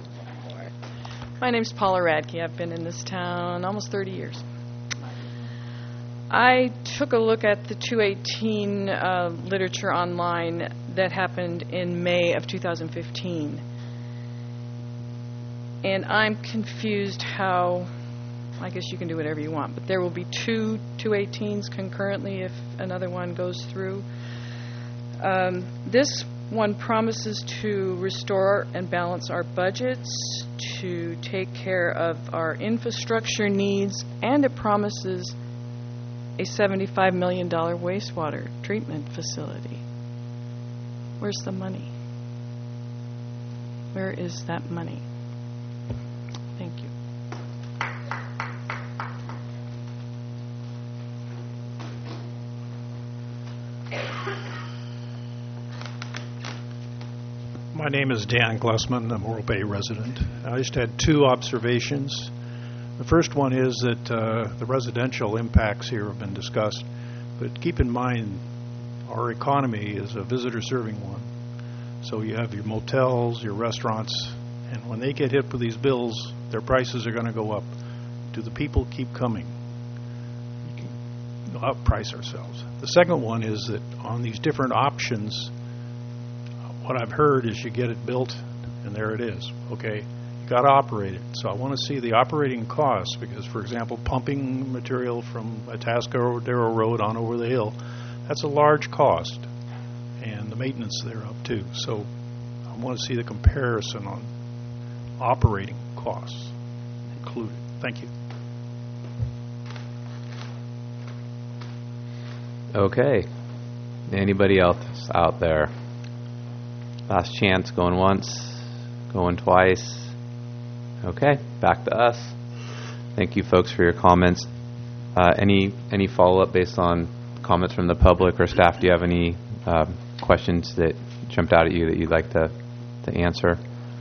My name's Paula Radke. I've been in this town almost thirty years. I took a look at the two eighteen uh, literature online that happened in May of two thousand fifteen. And I'm confused how, I guess you can do whatever you want, but there will be two two eighteens concurrently if another one goes through. Um, this one promises to restore and balance our budgets, to take care of our infrastructure needs, and it promises a seventy-five million dollars wastewater treatment facility. Where's the money? Where is that money? Thank you. My name is Dan Glessman, a Morro Bay resident. I just had two observations. The first one is that uh, the residential impacts here have been discussed, but keep in mind our economy is a visitor-serving one. So you have your motels, your restaurants, and when they get hit with these bills, their prices are going to go up. Do the people keep coming? We can outprice ourselves. The second one is that on these different options, what I've heard is you get it built, and there it is. Okay, you got to operate it. So I want to see the operating costs because, for example, pumping material from Atascadero Road on over the hill, that's a large cost, and the maintenance thereof too. So I want to see the comparison on operating costs included. Thank you. Okay. Anybody else out there? Last chance, going once, going twice. Okay, back to us. Thank you, folks, for your comments. Uh, any any follow-up based on comments from the public or staff? Do you have any uh, questions that jumped out at you that you'd like to, to answer?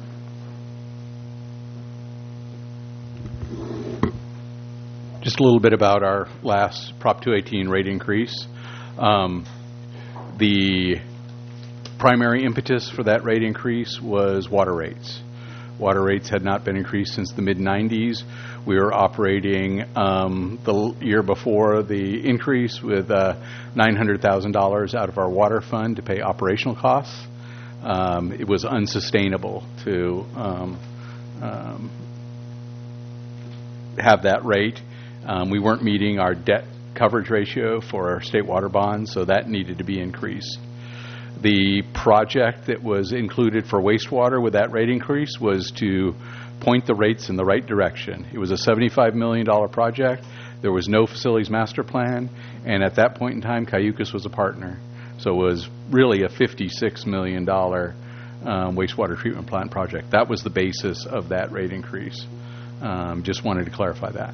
Just a little bit about our last Prop two eighteen rate increase. Um, the primary impetus for that rate increase was water rates. Water rates had not been increased since the mid nineties. We were operating um, the year before the increase with uh, nine hundred thousand dollars out of our water fund to pay operational costs. Um, it was unsustainable to um, um, have that rate. Um, we weren't meeting our debt coverage ratio for our state water bonds, so that needed to be increased. The project that was included for wastewater with that rate increase was to point the rates in the right direction. It was a seventy-five million dollars project. There was no facilities master plan, and at that point in time, Cayucas was a partner. So it was really a fifty-six million dollars um, wastewater treatment plant project. That was the basis of that rate increase. Um, just wanted to clarify that.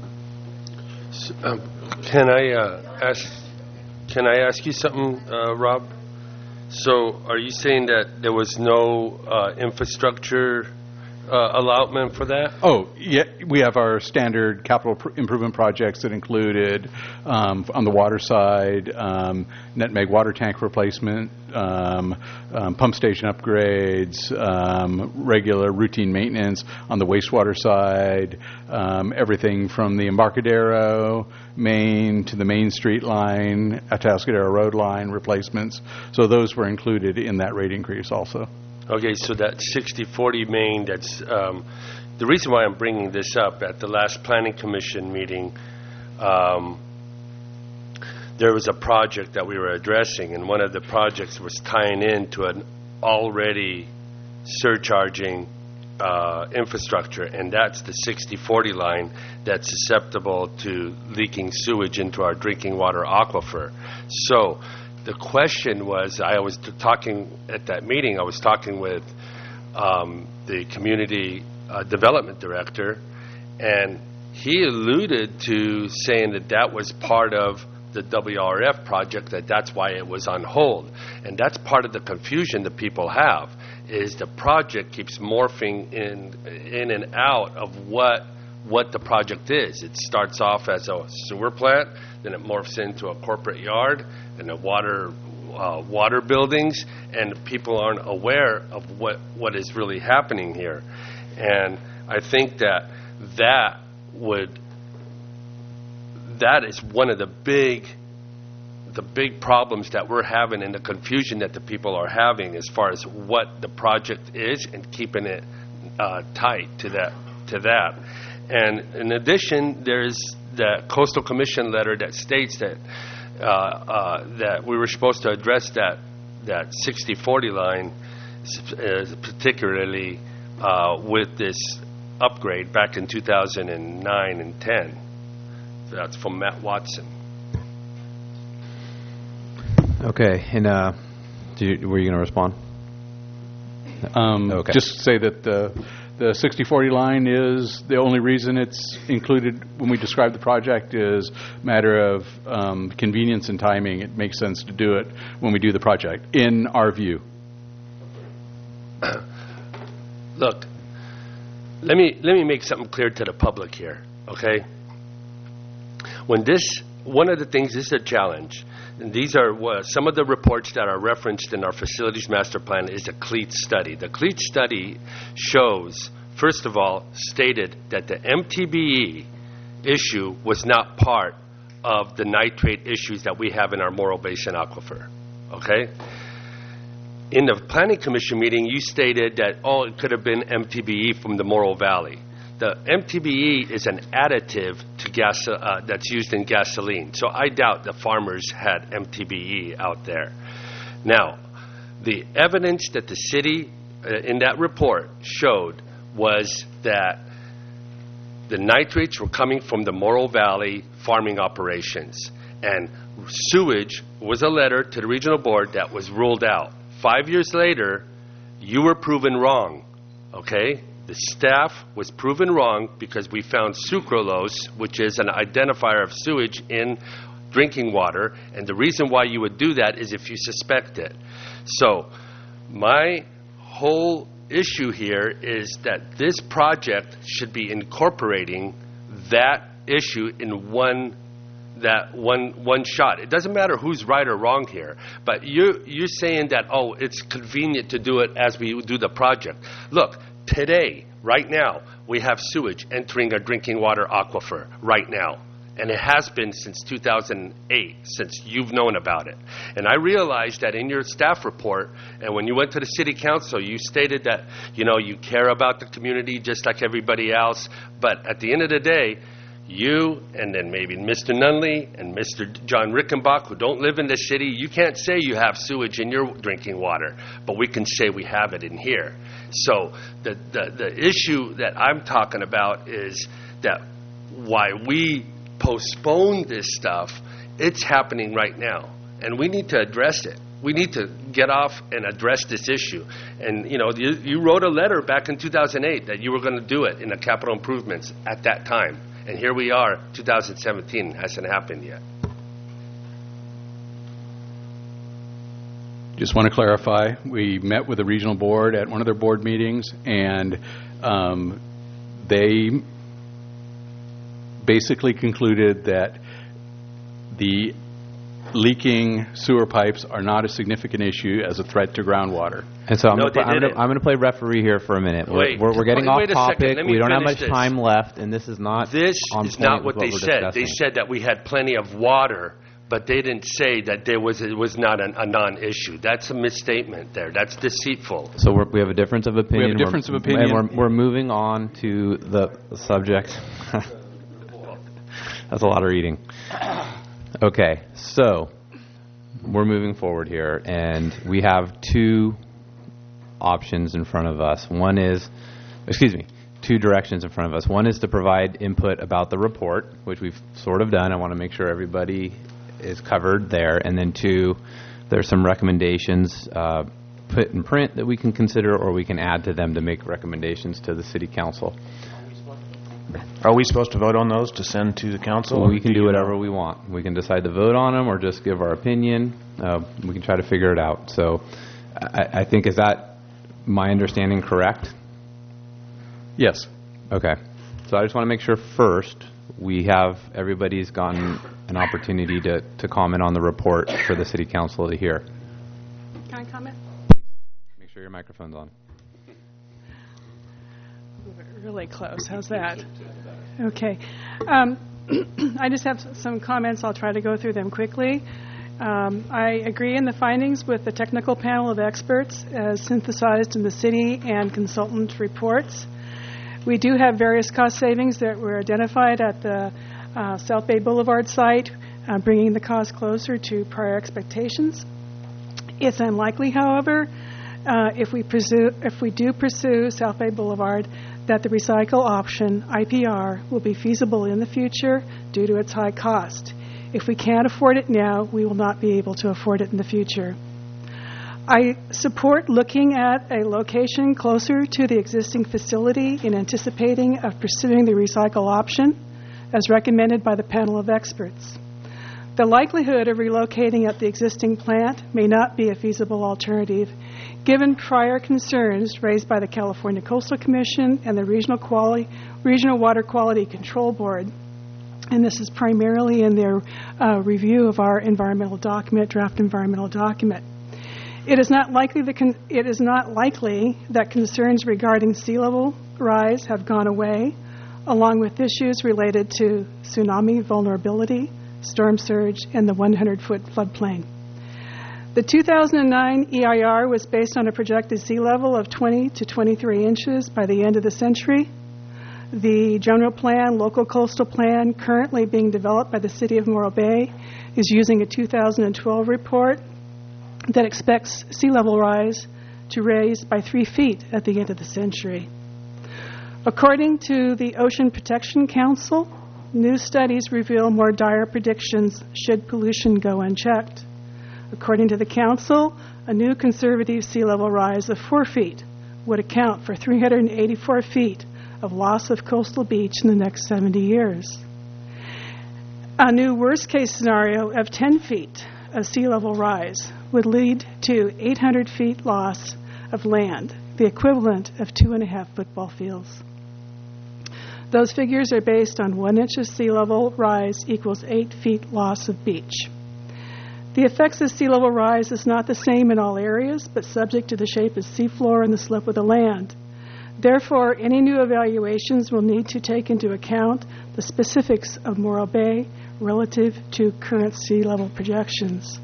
So, um, can I uh, ask? Can I ask you something, uh, Rob? So, are you saying that there was no uh, infrastructure uh, allotment for that? Oh, yeah. We have our standard capital pr- improvement projects that included, um, on the water side, um, Netmeg water tank replacement, um, um, pump station upgrades, um, regular routine maintenance. On the wastewater side, um, everything from the Embarcadero main to the Main Street line, Atascadero Road line replacements. So those were included in that rate increase also. Okay, so that sixty forty main, that's um, the reason why I'm bringing this up. At the last Planning Commission meeting, um, there was a project that we were addressing, and one of the projects was tying into an already surcharging uh, infrastructure, and that's the sixty forty line that's susceptible to leaking sewage into our drinking water aquifer. So the question was, I was t- talking at that meeting, I was talking with um, the community uh, development director, and he alluded to saying that that was part of the W R F project, that that's why it was on hold. And that's part of the confusion that people have, is the project keeps morphing in in and out of what what the project is. It starts off as a sewer plant, then it morphs into a corporate yard and a water uh, water buildings, and people aren't aware of what, what is really happening here. And I think that that would that is one of the big, the big problems that we're having and the confusion that the people are having as far as what the project is and keeping it uh, tight to that. To that. And in addition, there's the Coastal Commission letter that states that uh, uh, that we were supposed to address that that sixty forty line, uh, particularly uh, with this upgrade back in two thousand nine and ten. That's from Matt Watson. Okay, and uh, do you, were you going to respond? Um, Okay. Just say that the the sixty forty line is the only reason it's included when we describe the project is a matter of um, convenience and timing. It makes sense to do it when we do the project, in our view. Look, let me let me make something clear to the public here, okay? When this, one of the things, this is a challenge, and these are uh, some of the reports that are referenced in our facilities master plan is a CLEAT study. The CLEAT study shows, first of all, stated that the M T B E issue was not part of the nitrate issues that we have in our Morro Basin aquifer, okay? In the Planning Commission meeting, you stated that, oh, it could have been M T B E from the Morro Valley. The M T B E is an additive to gas uh, that's used in gasoline. So I doubt the farmers had M T B E out there. Now, the evidence that the city uh, in that report showed was that the nitrates were coming from the Morro Valley farming operations. And sewage was a letter to the regional board that was ruled out. Five years later, you were proven wrong, okay? The staff was proven wrong because we found sucralose, which is an identifier of sewage in drinking water, and the reason why you would do that is if you suspect it. So my whole issue here is that this project should be incorporating that issue in one that one one shot. It doesn't matter who's right or wrong here, but you you're saying that, oh, it's convenient to do it as we do the project. Look, today, right now, we have sewage entering our drinking water aquifer right now. And it has been since two thousand eight, since you've known about it. And I realized that in your staff report, and when you went to the city council, you stated that, you know, you care about the community just like everybody else. But at the end of the day, you and then maybe Mister Nunley and Mister John Rickenbach, who don't live in the city, you can't say you have sewage in your drinking water, but we can say we have it in here. So the, the, the issue that I'm talking about is that why we postpone this stuff, it's happening right now, and we need to address it. We need to get off and address this issue. And, you know, you, you wrote a letter back in two thousand eight that you were going to do it in the capital improvements at that time. And here we are, two thousand seventeen, hasn't happened yet. Just want to clarify, we met with the regional board at one of their board meetings, and um, they basically concluded that the leaking sewer pipes are not a significant issue as a threat to groundwater. And so I'm No, going they to I'm didn't. I'm to play referee here for a minute. We're- Wait. We're, we're getting Wait, off wait a second. topic. Let me We don't have finish much this. time left, and this is not This on is point not what with they we're said. discussing. They said that we had plenty of water, but they didn't say that there was it was not an, a non-issue. That's a misstatement there. That's deceitful. So we're, we have a difference of opinion. difference of We're- opinion. And we're, we're moving on to the subject. That's a lot of reading. Okay, so we're moving forward here, and we have two options in front of us. One is, excuse me, two directions in front of us. One is to provide input about the report, which we've sort of done. I want to make sure everybody is covered there. And then two, there's some recommendations uh, put in print that we can consider, or we can add to them to make recommendations to the city council. Are we supposed to vote on those to send to the council? We can do whatever we want. We can decide to vote on them or just give our opinion. Uh, we can try to figure it out. So I, I think, is that my understanding correct? Yes. Okay. So I just want to make sure first we have, everybody's gotten an opportunity to, to comment on the report for the city council to hear. Can I comment? Make sure your microphone's on. Move it really close. How's that? Okay. Um, I just have some comments. I'll try to go through them quickly. Um, I agree in the findings with the technical panel of experts as synthesized in the city and consultant reports. We do have various cost savings that were identified at the uh, South Bay Boulevard site, uh, bringing the cost closer to prior expectations. It's unlikely, however, uh, if we pursue, if we do pursue South Bay Boulevard, that the recycle option, I P R, will be feasible in the future due to its high cost. If we can't afford it now, we will not be able to afford it in the future. I support looking at a location closer to the existing facility in anticipating of pursuing the recycle option, as recommended by the panel of experts. The likelihood of relocating at the existing plant may not be a feasible alternative, given prior concerns raised by the California Coastal Commission and the Regional, Quality, Regional Water Quality Control Board. And this is primarily in their uh, review of our environmental document, draft environmental document. It is not likely that con- it is not likely that concerns regarding sea level rise have gone away, along with issues related to tsunami vulnerability, storm surge, and the hundred foot floodplain. The two thousand nine E I R was based on a projected sea level of twenty to twenty-three inches by the end of the century. The general plan, local coastal plan, currently being developed by the City of Morro Bay, is using a two thousand twelve report that expects sea level rise to raise by three feet at the end of the century. According to the Ocean Protection Council, new studies reveal more dire predictions should pollution go unchecked. According to the Council, a new conservative sea level rise of four feet would account for three hundred eighty-four feet of loss of coastal beach in the next seventy years. A new worst-case scenario of ten feet of sea level rise would lead to eight hundred feet loss of land, the equivalent of two and a half football fields. Those figures are based on one inch of sea level rise equals eight feet loss of beach. The effects of sea level rise is not the same in all areas, but subject to the shape of seafloor and the slope of the land. Therefore, any new evaluations will need to take into account the specifics of Morro Bay relative to current sea level projections.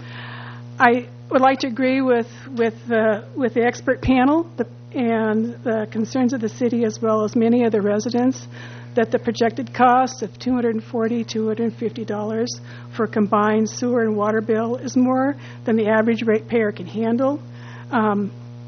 I would like to agree with with the with the expert panel the, and the concerns of the city, as well as many of the residents, that the projected cost of two hundred forty dollars, two hundred fifty dollars for a combined sewer and water bill is more than the average ratepayer can handle. Um,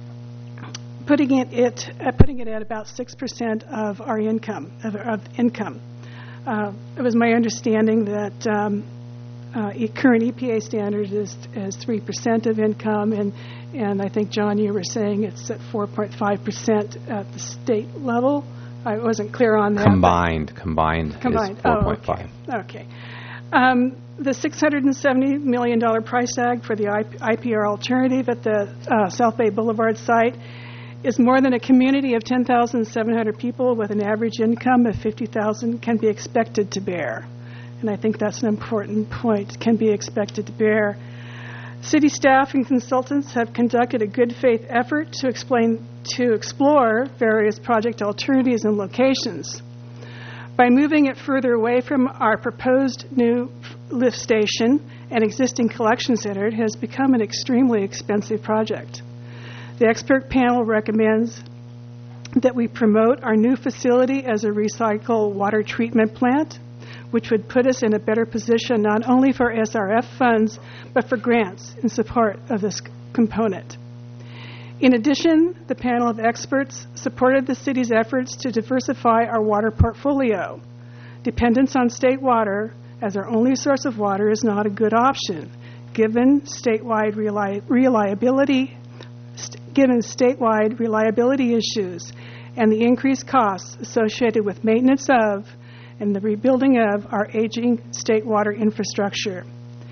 putting it, it uh, putting it at about six percent of our income of, of income. Uh, it was my understanding that um, uh, e- current E P A standard is is three percent of income, and and I think John, you were saying it's at four point five percent at the state level. I wasn't clear on that. Combined, combined, combined. is four point oh, five. Okay. okay. Um, the six hundred seventy million dollars price tag for the I P R alternative at the uh, South Bay Boulevard site is more than a community of ten thousand seven hundred people with an average income of fifty thousand dollars can be expected to bear. And I think that's an important point, can be expected to bear. City staff and consultants have conducted a good faith effort to explain to explore various project alternatives and locations. By moving it further away from our proposed new lift station and existing collection center, it has become an extremely expensive project. The expert panel recommends that we promote our new facility as a recycle water treatment plant, which would put us in a better position not only for S R F funds, but for grants in support of this component. In addition, the panel of experts supported the city's efforts to diversify our water portfolio. Dependence on state water as our only source of water is not a good option, given statewide reli- reliability, st- given statewide reliability issues and the increased costs associated with maintenance of and the rebuilding of our aging state water infrastructure.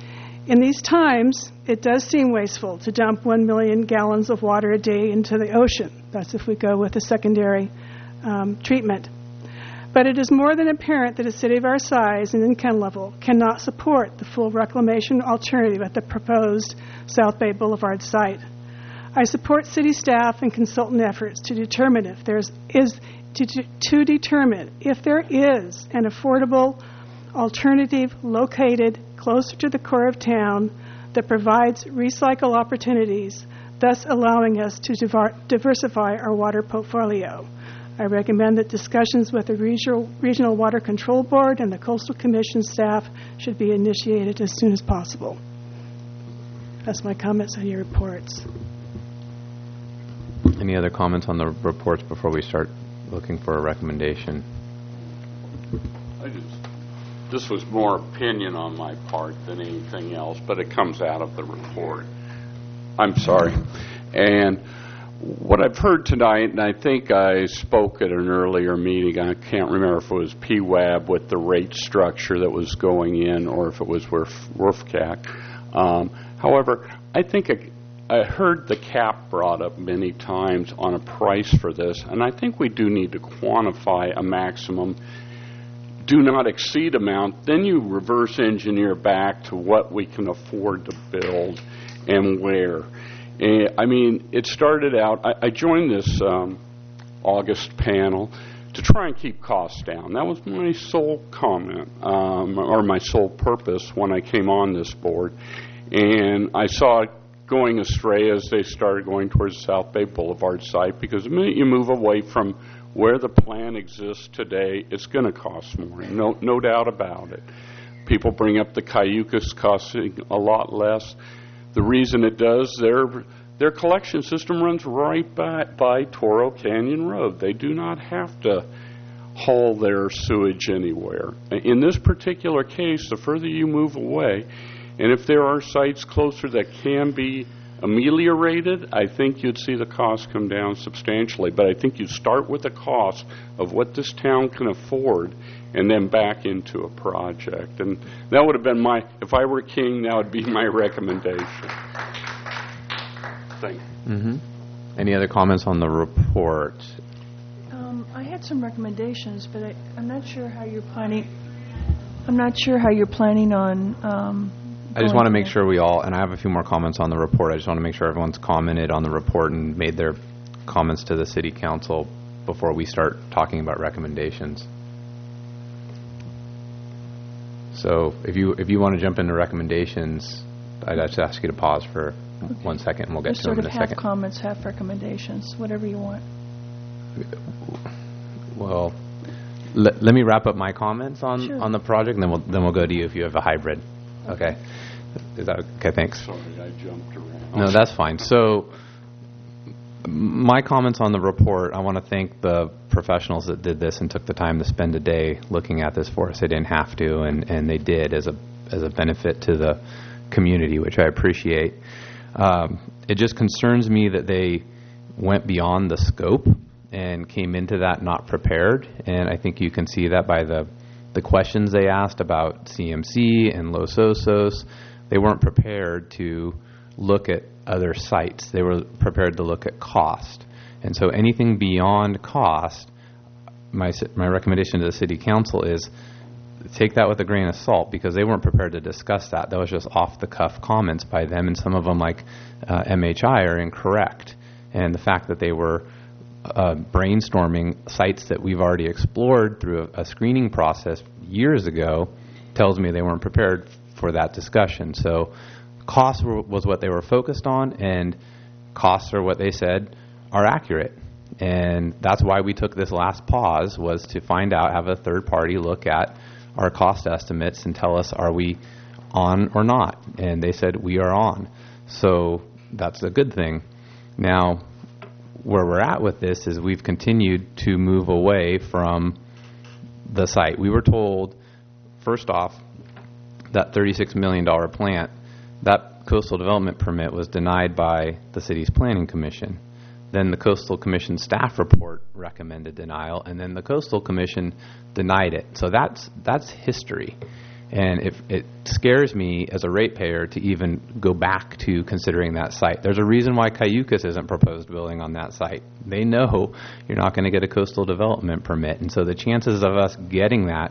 In these times, it does seem wasteful to dump one million gallons of water a day into the ocean. That's if we go with a secondary um, treatment. But it is more than apparent that a city of our size and income level cannot support the full reclamation alternative at the proposed South Bay Boulevard site. I support city staff and consultant efforts to determine if there's is to, to determine if there is an affordable alternative located closer to the core of town that provides recycle opportunities, thus allowing us to divar- diversify our water portfolio. I recommend that discussions with the Regional, Regional Water Control Board and the Coastal Commission staff should be initiated as soon as possible. That's my comments on your reports. Any other comments on the reports before we start looking for a recommendation? I just, this was more opinion on my part than anything else, but it comes out of the report. I'm sorry. And what I've heard tonight, and I think I spoke at an earlier meeting, I can't remember if it was P W A B with the rate structure that was going in or if it was W R F C A C. Um, however, I think I, I heard the cap brought up many times on a price for this, and I think we do need to quantify a maximum do not exceed amount. Then you reverse engineer back to what we can afford to build and where. Uh, I mean, it started out, I, I joined this um, August panel to try and keep costs down. That was my sole comment, um, or my sole purpose when I came on this board. And I saw it going astray as they started going towards the South Bay Boulevard site, because the minute you move away from where the plan exists today, it's going to cost more, no, no doubt about it. People bring up the Cayucas costing a lot less. The reason it does, their their collection system runs right by, by Toro Canyon Road. They do not have to haul their sewage anywhere. In this particular case, the further you move away, and if there are sites closer that can be ameliorated, I think you'd see the cost come down substantially. But I think you start with the cost of what this town can afford and then back into a project. And that would have been my, if I were king, that would be my recommendation. Thank you. Mm-hmm. Any other comments on the report? Um, I had some recommendations, but I, I'm not sure how you're planning. I'm not sure how you're planning on. Um, I just want to make sure we all, and I have a few more comments on the report. I just want to make sure everyone's commented on the report and made their comments to the City Council before we start talking about recommendations. So if you if you want to jump into recommendations, I'd just ask you to pause for okay. one second, and we'll get There's to them in a sort of half second. comments, half recommendations, whatever you want. Well, let, let me wrap up my comments on, Sure. on the project, and then we'll then we'll go to you if you have a hybrid. Okay. Is that okay? Thanks. Sorry, I jumped around. No, that's fine. So my comments on the report, I want to thank the professionals that did this and took the time to spend a day looking at this for us. They didn't have to, and, and they did as a as a benefit to the community, which I appreciate. Um, it just concerns me that they went beyond the scope and came into that not prepared, and I think you can see that by the the questions they asked about C M C and Los Osos. They weren't prepared to look at other sites. They were prepared to look at cost. And so anything beyond cost, my my recommendation to the City Council is take that with a grain of salt, because they weren't prepared to discuss that. That was just off-the-cuff comments by them, and some of them, like uh, M H I, are incorrect. And the fact that they were uh, brainstorming sites that we've already explored through a, a screening process years ago tells me they weren't prepared for that discussion. So cost were, was what they were focused on, and costs are what they said are accurate. And that's why we took this last pause, was to find out, have a third party look at our cost estimates and tell us, are we on or not? And they said we are on. So that's a good thing. Now, where we're at with this is we've continued to move away from the site. We were told, first off, that thirty-six million dollars plant, that coastal development permit was denied by the city's planning commission. Then the Coastal Commission staff report recommended denial, and then the Coastal Commission denied it. So that's that's history. And if it scares me as a ratepayer to even go back to considering that site. There's a reason why Cayucas isn't proposed building on that site. They know you're not going to get a coastal development permit. And so the chances of us getting that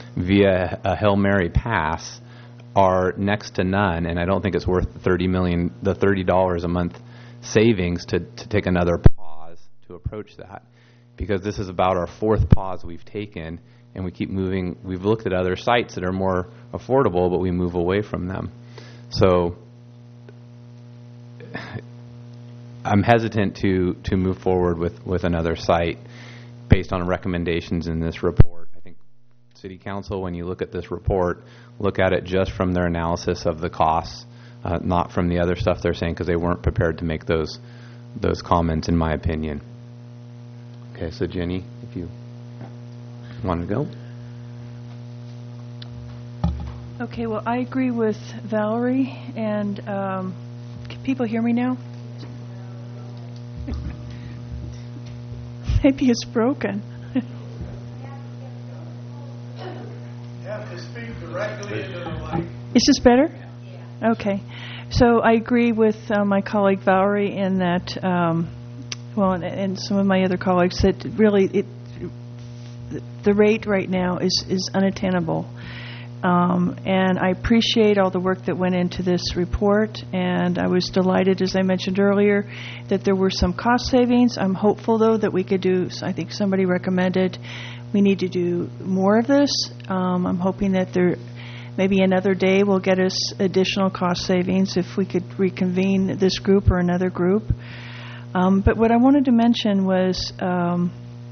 via a Hail Mary pass are next to none. And I don't think it's worth the thirty million dollars, the thirty dollars a month savings to, to take another pause to approach that. Because this is about our fourth pause we've taken, and we keep moving. We've looked at other sites that are more affordable, but we move away from them. So I'm hesitant to, to move forward with, with another site based on recommendations in this report. I think City Council, when you look at this report, look at it just from their analysis of the costs, uh, not from the other stuff they're saying, because they weren't prepared to make those those comments, in my opinion. Okay, so Jenny, if you want to go. Okay, well, I agree with Valerie, and um, can people hear me now? Maybe it's broken. You have to speak directly into the mic. Is this better? Okay. So I agree with uh, my colleague Valerie in that, um, well, and, and some of my other colleagues, that really it, the rate right now is, is unattainable. Um, and I appreciate all the work that went into this report, and I was delighted, as I mentioned earlier, that there were some cost savings. I'm hopeful, though, that we could do, I think somebody recommended we need to do more of this. Um, I'm hoping that there maybe another day will get us additional cost savings if we could reconvene this group or another group. Um, but what I wanted to mention was um,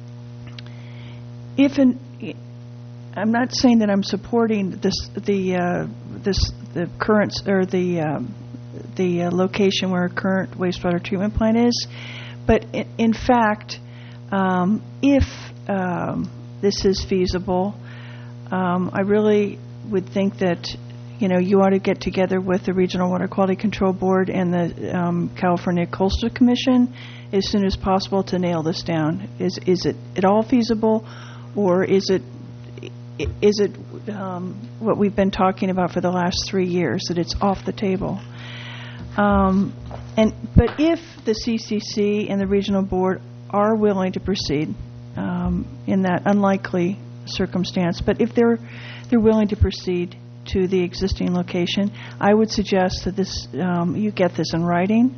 if an I'm not saying that I'm supporting this, the uh, this the current or the um, the uh, location where our current wastewater treatment plant is, but in, in fact, um, if um, this is feasible, um, I really would think that you know you ought to get together with the Regional Water Quality Control Board and the um, California Coastal Commission as soon as possible to nail this down. Is is it at all feasible, or is it Is it um, what we've been talking about for the last three years, that it's off the table? Um, and but if the C C C and the regional board are willing to proceed um, in that unlikely circumstance, but if they're they're willing to proceed to the existing location, I would suggest that this um, you get this in writing,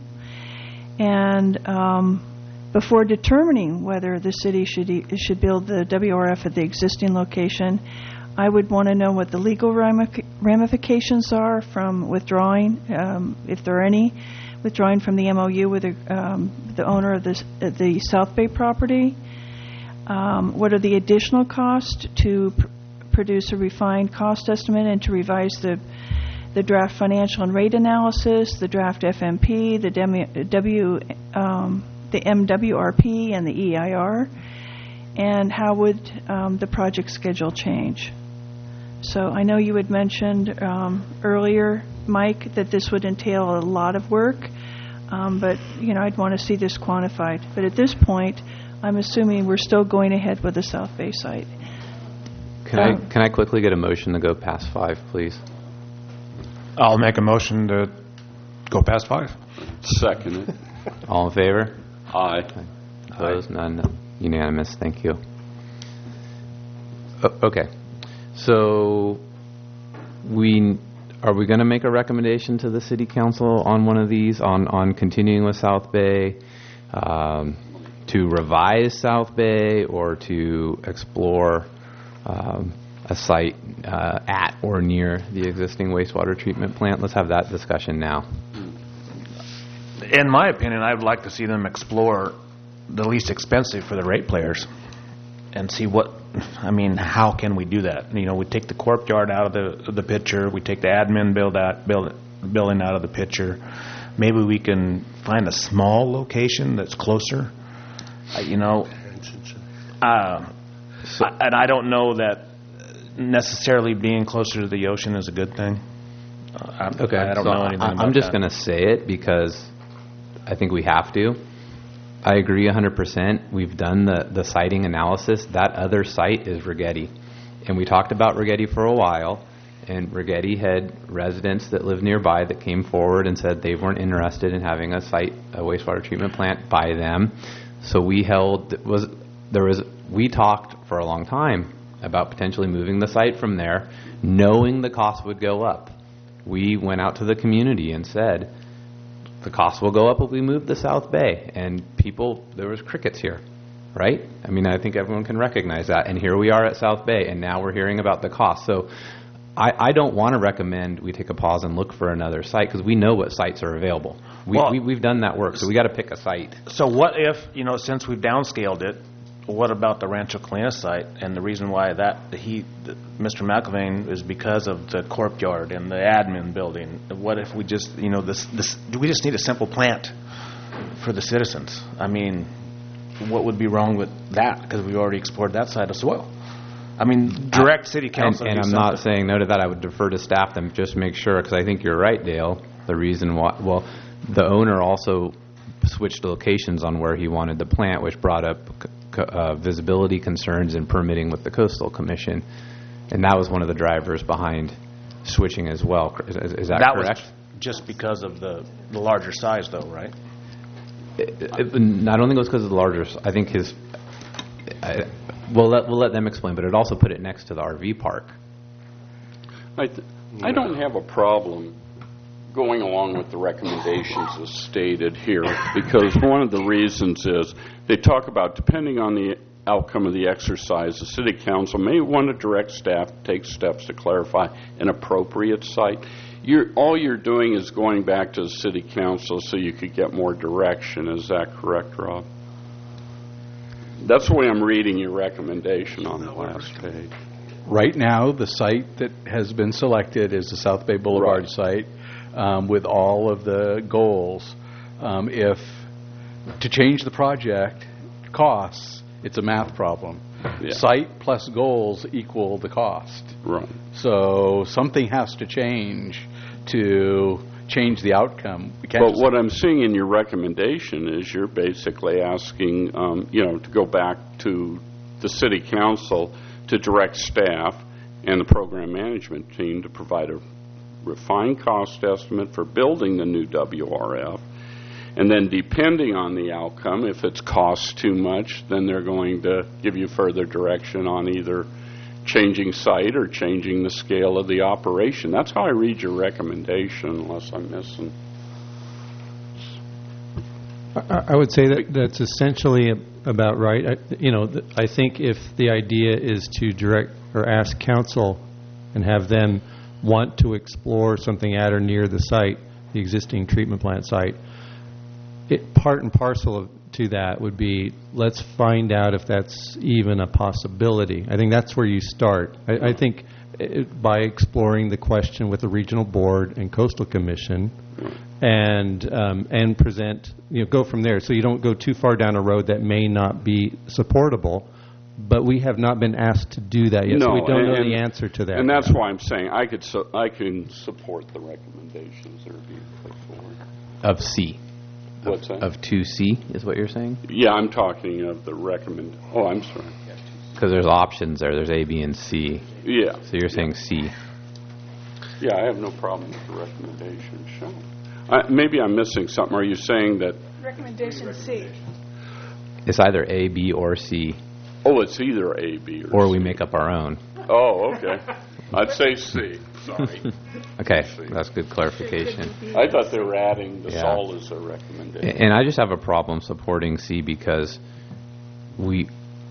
and um, before determining whether the city should e- should build the W R F at the existing location, I would want to know what the legal ramic- ramifications are from withdrawing, um, if there are any, withdrawing from the M O U with the, um, the owner of this, uh, the South Bay property. Um, what are the additional costs to pr- produce a refined cost estimate and to revise the the draft financial and rate analysis, the draft F M P, the W, w um, the M W R P and the E I R, and how would um, the project schedule change? So I know you had mentioned um, earlier, Mike, that this would entail a lot of work, um, but you know I'd want to see this quantified. But at this point, I'm assuming we're still going ahead with the South Bay site. Can um, I can I quickly get a motion to go past five, please? I'll make a motion to go past five. Second it. All in favor? Aye. Opposed? None. Unanimous. Thank you. O- okay. So we are we going to make a recommendation to the City Council on one of these, on, on continuing with South Bay, um, to revise South Bay, or to explore um, a site uh, at or near the existing wastewater treatment plant? Let's have that discussion now. In my opinion, I would like to see them explore the least expensive for the ratepayers and see what, I mean, how can we do that? You know, we take the courtyard out of the the picture, we take the admin build out, build, building out of the picture. Maybe we can find a small location that's closer. Uh, you know, uh, so, I, and I don't know that necessarily being closer to the ocean is a good thing. Uh, I, okay, I don't so know anything I, about I'm just that. going to say it because I think we have to. I agree one hundred percent. We've done the, the siting analysis. That other site is Rigetti. And we talked about Rigetti for a while, and Rigetti had residents that live nearby that came forward and said they weren't interested in having a site, a wastewater treatment plant by them. So we held, was there was we talked for a long time about potentially moving the site from there, knowing the cost would go up. We went out to the community and said, the cost will go up if we move to South Bay. And people, there was crickets here, right? I mean, I think everyone can recognize that. And here we are at South Bay, and now we're hearing about the cost. So I, I don't want to recommend we take a pause and look for another site because we know what sites are available. We, Well- we, we've done that work, so we got to pick a site. So what if, you know, since we've downscaled it, what about the Rancho Colina site? And the reason why that, he, Mister McIlvain, is because of the courtyard and the admin building. What if we just, you know, this, this, do we just need a simple plant for the citizens? I mean, what would be wrong with that? Because we've already explored that side as well. I mean, direct city council. And, and do I'm not something. saying no to that. I would defer to staff to just make sure, because I think you're right, Dale. The reason why, well, the owner also switched locations on where he wanted the plant, which brought up c- uh, visibility concerns and permitting with the Coastal Commission, and that was one of the drivers behind switching as well. Is, is that, That correct? was just because of the, the larger size, though, right? It, it, I don't think it was because of the larger. s- I think his. I, we'll let we'll let them explain, but it also put it next to the R V park. I, th- I don't have a problem going along with the recommendations as stated here, because one of the reasons is they talk about, depending on the outcome of the exercise, the city council may want to direct staff to take steps to clarify an appropriate site. You're, all you're doing is going back to the city council so you could get more direction. Is that correct, Rob? That's the way I'm reading your recommendation on the last page. Right now, the site that has been selected is the South Bay Boulevard site um, with all of the goals. Um, if, to change the project costs, it's a math problem. Yeah. Site plus goals equal the cost. Right. So something has to change to change the outcome. We can't But just- what I'm seeing in your recommendation is you're basically asking, um, you know, to go back to the city council to direct staff and the program management team to provide a refined cost estimate for building the new W R F. And then depending on the outcome, if it's cost too much, then they're going to give you further direction on either changing site or changing the scale of the operation. That's how I read your recommendation, unless I'm missing. I I would say that that's essentially about right. I, you know, th- I think if the idea is to direct or ask council and have them want to explore something at or near the site, the existing treatment plant site, it, part and parcel of, to that would be, let's find out if that's even a possibility. I think that's where you start. I, I think it, by exploring the question with the regional board and coastal commission, and um, and present, you know, go from there. So you don't go too far down a road that may not be supportable. But we have not been asked to do that yet, No, so we don't and- know the and- answer to that. And that's yet. why I'm saying I could su- I can support the recommendations that are being put forward. Of C. What's that? Of two C is what you're saying? Yeah, I'm talking of the recommend. Oh, I'm sorry. Because there's options there. There's A, B, and C. Yeah. So you're saying C. Yeah, I have no problem with the recommendation shown. I, maybe I'm missing something. Are you saying that? Recommendation C. It's either A, B, or C. Oh, it's either A, B, or Or we make up our own. Oh, okay. I'd say C. Sorry. Okay, that's good clarification. I thought they were adding the Yeah. salt as a recommendation. And I just have a problem supporting C because we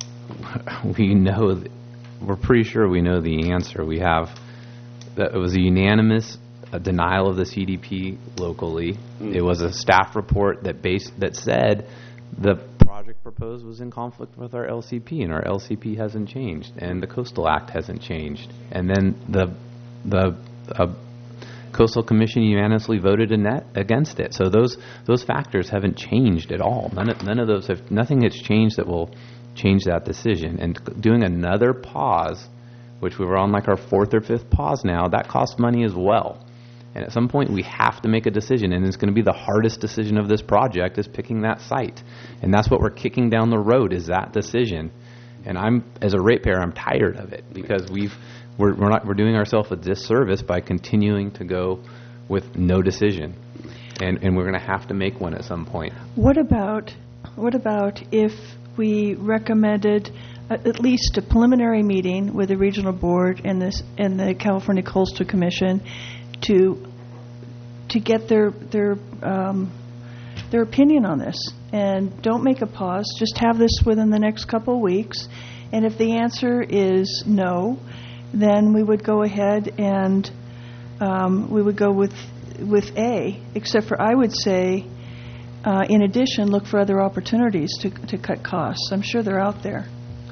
we know, th- we're pretty sure we know the answer. We have, that it was a unanimous uh, denial of the C D P locally. Mm. It was a staff report that based, that said the project proposed was in conflict with our L C P, and our L C P hasn't changed, and the Coastal Act hasn't changed. And then the the uh, Coastal Commission unanimously voted in that against it. So those those factors haven't changed at all. None of, none of those have, nothing has changed that will change that decision. And doing another pause, which we were on like our fourth or fifth pause now, that costs money as well. And at some point we have to make a decision, and it's going to be the hardest decision of this project is picking that site. And that's what we're kicking down the road, is that decision. And I'm, as a ratepayer, I'm tired of it because we've we're we're not we're doing ourselves a disservice by continuing to go with no decision. And and we're going to have to make one at some point. What about, what about if we recommended a- at least a preliminary meeting with the regional board and this, and the California Coastal Commission to, to get their, their, um, their opinion on this. And don't make a pause. Just have this within the next couple of weeks. And if the answer is no, then we would go ahead and um, we would go with with A, except for I would say, uh, in addition, look for other opportunities to to cut costs. I'm sure they're out there.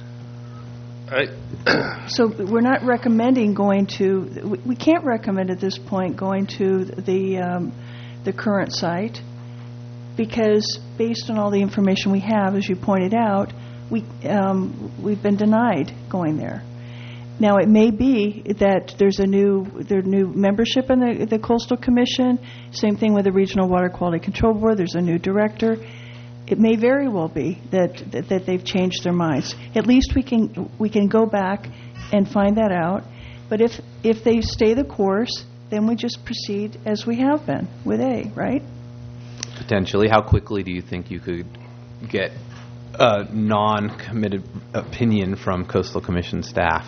I So we're not recommending going to, we- we can't recommend at this point going to the um, the current site, because based on all the information we have, as you pointed out, we um, we've been denied going there. Now, it may be that there's a new there's new membership in the the Coastal Commission. Same thing with the Regional Water Quality Control Board. There's a new director. It may very well be that, that that they've changed their minds. At least we can we can go back and find that out. But if if they stay the course, then we just proceed as we have been with A, right? Potentially, how quickly do you think you could get a non-committed opinion from Coastal Commission staff?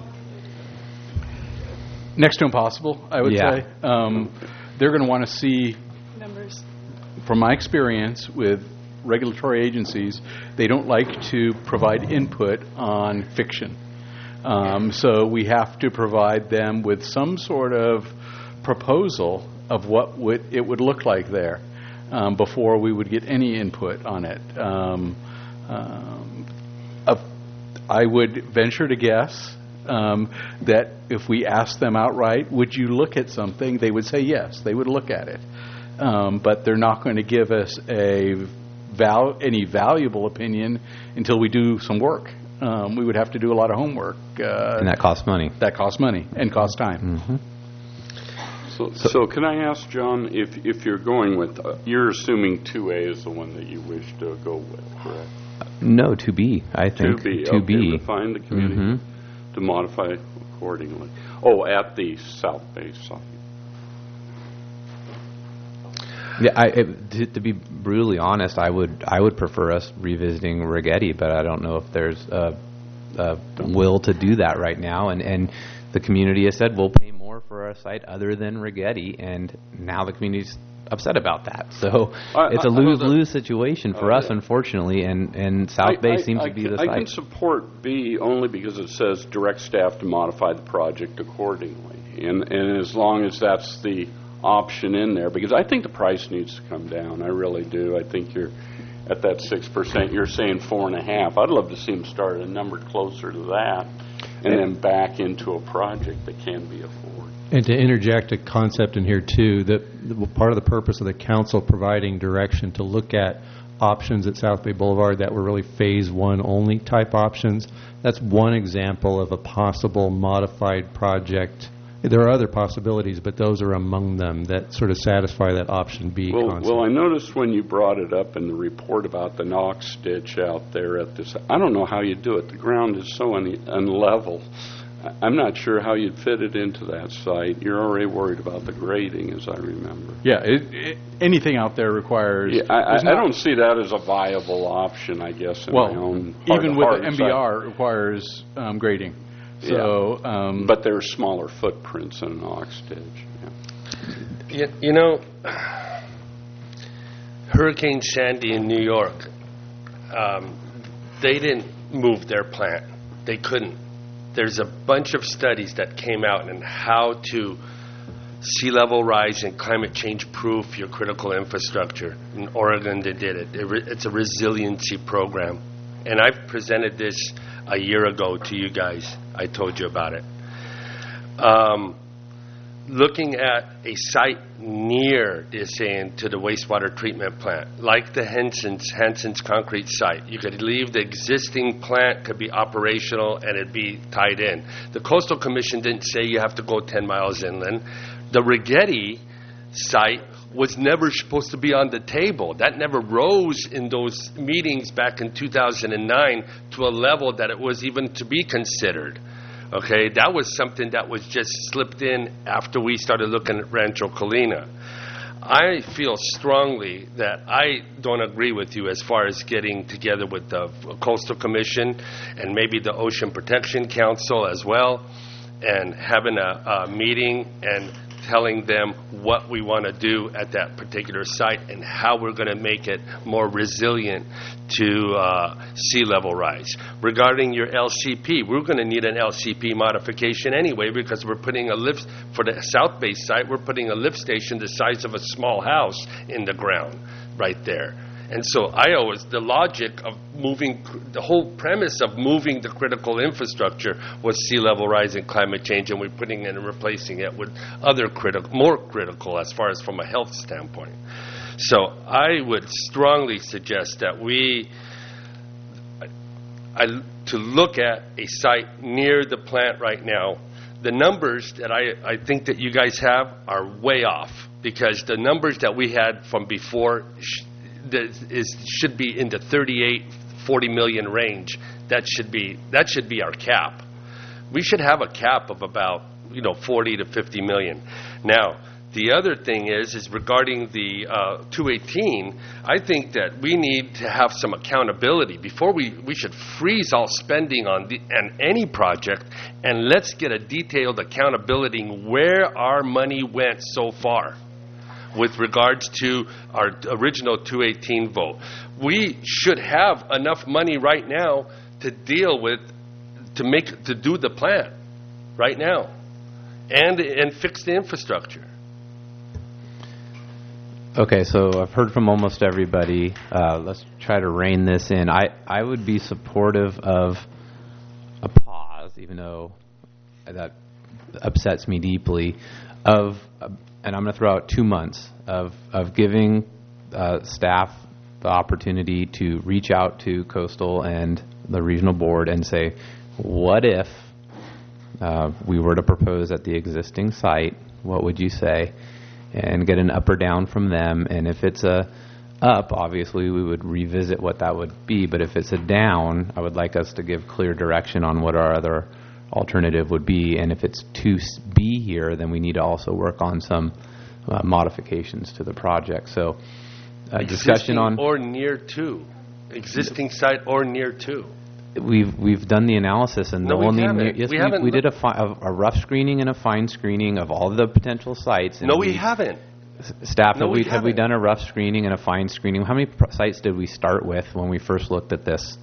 Next to impossible, I would Yeah. say. Um, they're going to want to see, Numbers. from my experience with regulatory agencies, they don't like to provide input on fiction. Um, so we have to provide them with some sort of proposal of what would it would look like there um, before we would get any input on it. Um, um, of, I would venture to guess um, that if we asked them outright, would you look at something, they would say yes, they would look at it. Um, but they're not going to give us a val- any valuable opinion until we do some work. Um, we would have to do a lot of homework. Uh, And that costs money. That costs money and costs time. Mm-hmm. So, so can I ask, John, if, if you're going with, uh, you're assuming two A is the one that you wish to go with, correct? No, two B, I think. two B, two okay, B. refine the community Mhm. to modify accordingly. Oh, at the South Bay site. Yeah, I, it, to, to be brutally honest, I would I would prefer us revisiting Rigetti, but I don't know if there's a, a will to do that right now. And, and the community has said we'll pay more for a site other than Rigetti, and now the community's upset about that. So I- it's a I- I know lose-lose situation for Oh, us, yeah. unfortunately, and, and South I- Bay I- seems I to be can- the I can site. support B only because it says direct staff to modify the project accordingly. And, and as long as that's the option in there, because I think the price needs to come down. I really do. I think you're at that six percent. You're saying four and a half. I'd love to see them start a number closer to that and then back into a project that can be afforded. And to interject a concept in here too, that the- part of the purpose of the council providing direction to look at options at South Bay Boulevard that were really phase one only type options, that's one example of a possible modified project. There are other possibilities, but those are among them that sort of satisfy that option B Well, concept. well, I noticed when you brought it up in the report about the Knox ditch out there at this, I don't know how you do it. The ground is so un- unlevel. I- I'm not sure how you'd fit it into that site. You're already worried about the grading, as I remember. Yeah, it, it, anything out there requires. Yeah, I, I, there's I not- don't see that as a viable option, I guess, in Well, my own heart even of with hearts. the M B R, it requires um, grading. So, um, but there are smaller footprints in an Knox ditch. Yeah. You, you know, Hurricane Sandy in New York, um, they didn't move their plant. They couldn't. There's a bunch of studies that came out on how to sea level rise and climate change proof your critical infrastructure. In Oregon, they did it. it re, it's a resiliency program. And I presented this a year ago to you guys. I told you about it. Um, looking at a site near, they're saying, to the wastewater treatment plant, like the Henson's, Henson's concrete site. You could leave the existing plant, could be operational, and it'd be tied in. The Coastal Commission didn't say you have to go ten miles inland. The Rigetti site was never supposed to be on the table. That never rose in those meetings back in two thousand nine to a level that it was even to be considered. Okay, that was something that was just slipped in after we started looking at Rancho Colina. I feel strongly that I don't agree with you as far as getting together with the Coastal Commission and maybe the Ocean Protection Council as well, and having a, a meeting and telling them what we want to do at that particular site and how we're going to make it more resilient to uh, sea level rise. Regarding your L C P, we're going to need an L C P modification anyway because we're putting a lift, for the South Bay site, we're putting a lift station the size of a small house in the ground right there. And so I always, the logic of moving, the whole premise of moving the critical infrastructure was sea level rise and climate change, and we're putting in and replacing it with other critical, more critical as far as from a health standpoint. So I would strongly suggest that we, I, to look at a site near the plant right now. The numbers that I, I think that you guys have are way off because the numbers that we had from before sh- is should be in the thirty-eight, forty million range. That should be that should be our cap. We should have a cap of about, you know, forty to fifty million. Now, the other thing is is regarding the uh, two eighteen. I think that we need to have some accountability before we we should freeze all spending on the, and any project, and let's get a detailed accountability where our money went so far. With regards to our original two eighteen vote, we should have enough money right now to deal with, to make, to do the plan right now, and and fix the infrastructure. Okay, so I've heard from almost everybody. Uh, let's try to rein this in. I, I would be supportive of a pause, even though that upsets me deeply, of uh, and I'm going to throw out two months of, of giving uh, staff the opportunity to reach out to Coastal and the regional board and say, what if uh, we were to propose at the existing site, what would you say? And get an up or down from them. And if it's a up, obviously we would revisit what that would be. But if it's a down, I would like us to give clear direction on what our other alternative would be. And if it's to be here, then we need to also work on some uh, modifications to the project. So uh, discussion on or near to existing site or near to. We've we've done the analysis, and no, the only we haven't. Near, yes, we, we, haven't we did a, fi- a, a rough screening and a fine screening of all the potential sites. And no, we, we haven't. Staff, no, have we, we have we done a rough screening and a fine screening? How many pr- sites did we start with when we first looked at this?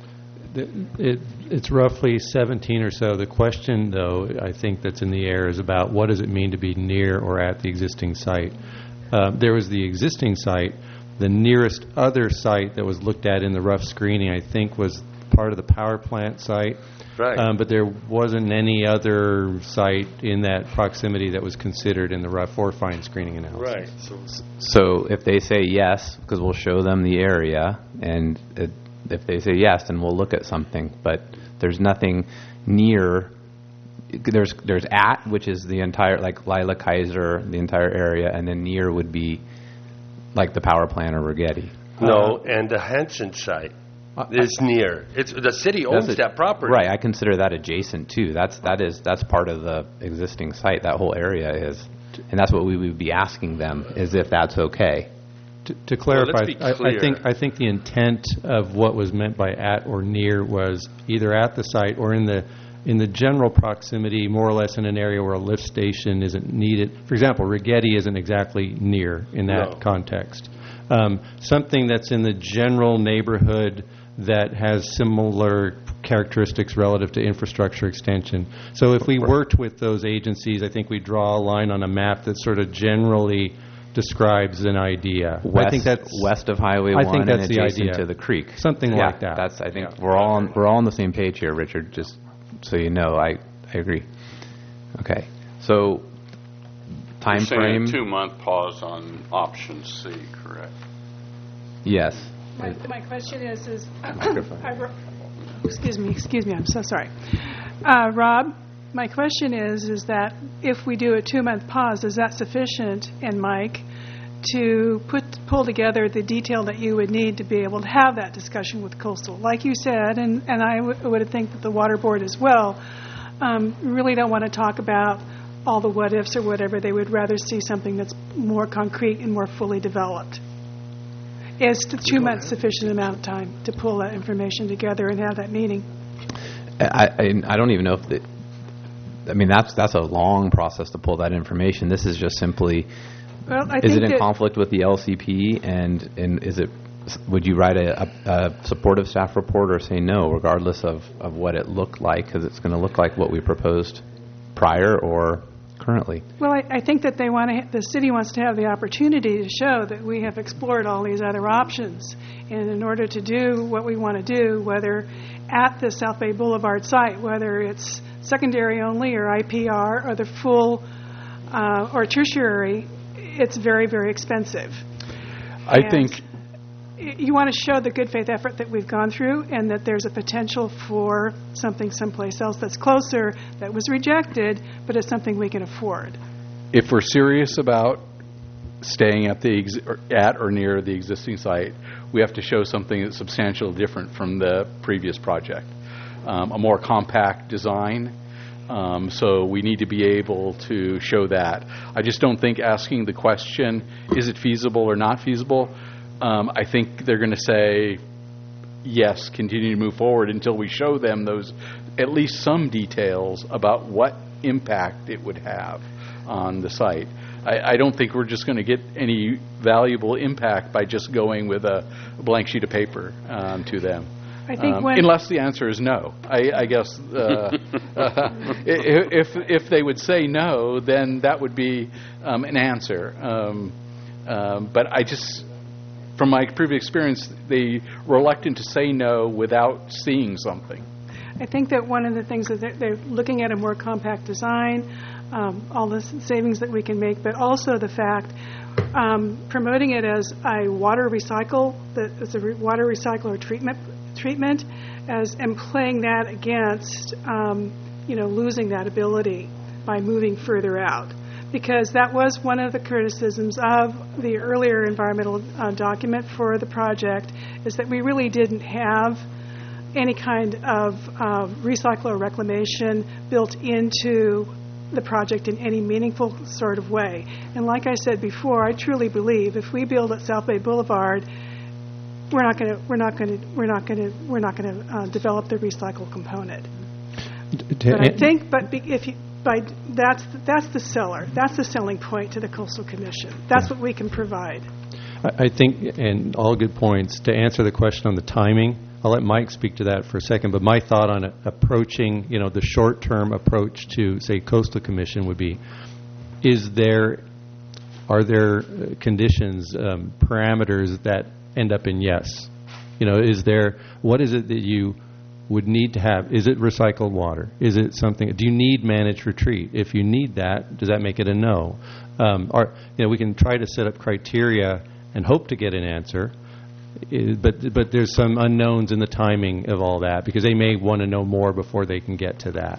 It, it, it's roughly seventeen or so. The question, though, I think that's in the air is about what does it mean to be near or at the existing site. Uh, there was the existing site. The nearest other site that was looked at in the rough screening, I think, was part of the power plant site. Right. Um, but there wasn't any other site in that proximity that was considered in the rough or fine screening analysis. Right. So, so if they say yes, because we'll show them the area, and it, if they say yes, then we'll look at something. But there's nothing near. There's there's at, which is the entire, like Lila Kaiser, the entire area, and then near would be like the power plant or Rigetti. No, uh, and the Hanson site is near. It's the city owns a, that property. Right, I consider that adjacent too. That's that is that's part of the existing site. That whole area is, and that's what we would be asking them, is if that's okay. To, to clarify, well, I, I think I think the intent of what was meant by at or near was either at the site or in the in the general proximity, more or less in an area where a lift station isn't needed. For example, Rigetti isn't exactly near in that no. context. Um, something that's in the general neighborhood that has similar characteristics relative to infrastructure extension. So if we worked with those agencies, I think we draw a line on a map that sort of generally describes an idea. West, I think that's west of Highway I one think that's and the adjacent idea. to the creek. Something yeah, like that. That's I think yeah. we're all on, we're all on the same page here, Richard. Just so you know, I I agree. Okay, so time You're saying frame. A two-month pause on option C, correct? Yes. My, my question is, is I, excuse me, excuse me, I'm so sorry. Uh, Rob, my question is, is that if we do a two-month pause, is that sufficient, and Mike, to put pull together the detail that you would need to be able to have that discussion with Coastal? Like you said, and, and I w- would think that the Water Board as well, um, really don't want to talk about all the what-ifs or whatever. They would rather see something that's more concrete and more fully developed. Is the two months sufficient amount of time to pull that information together and have that meeting? I, I, I don't even know if the, I mean, that's that's a long process to pull that information. This is just simply, Well, I is think it in that- conflict with the L C P, and, and is it, would you write a, a, a supportive staff report or say no, regardless of, of what it looked like, because it's going to look like what we proposed prior or currently? Well, I, I think that they want to, the city wants to have the opportunity to show that we have explored all these other options. And in order to do what we want to do, whether at the South Bay Boulevard site, whether it's secondary only or I P R or the full uh, or tertiary, it's very, very expensive. I And think you want to show the good faith effort that we've gone through and that there's a potential for something someplace else that's closer, that was rejected, but it's something we can afford. if we're serious about staying at the ex- or at or near the existing site, we have to show something that's substantially different from the previous project, um, a more compact design. Um, so we need to be able to show that. I just don't think asking the question, is it feasible or not feasible, um, I think they're going to say, yes, continue to move forward until we show them those, at least some details about what impact it would have on the site. I, I don't think we're just going to get any valuable impact by just going with a blank sheet of paper um, to them. I think Um, when- unless the answer is no. I, I guess uh, uh, if if they would say no, then that would be um, an answer. Um, um, but I just, from my previous experience, they reluctant to say no without seeing something. I think that one of the things that they're, they're looking at a more compact design, um, all the savings that we can make, but also the fact um, promoting it as a water recycle, that it's a re- water recycle or treatment treatment, as and playing that against um, you know losing that ability by moving further out, because that was one of the criticisms of the earlier environmental uh, document for the project, is that we really didn't have any kind of uh, recycle or reclamation built into the project in any meaningful sort of way. And like I said before, I truly believe if we build at South Bay Boulevard, we're not going to we're not going to we're not going to we're not going to uh, develop the recycle component. But I think, but be, if you, by that's that's the seller, that's the selling point to the Coastal Commission. That's what we can provide. I I think, and all good points, to answer the question on the timing, I'll let Mike speak to that for a second, but my thought on approaching, you know, the short-term approach to, say, Coastal Commission would be, is there, are there uh, conditions, um, parameters that end up in yes? You know, is there, what is it that you would need to have? Is it recycled water? Is it something, do you need managed retreat? If you need that, does that make it a no? Um, or, you know, we can try to set up criteria and hope to get an answer, uh, but but there's some unknowns in the timing of all that, because they may want to know more before they can get to that.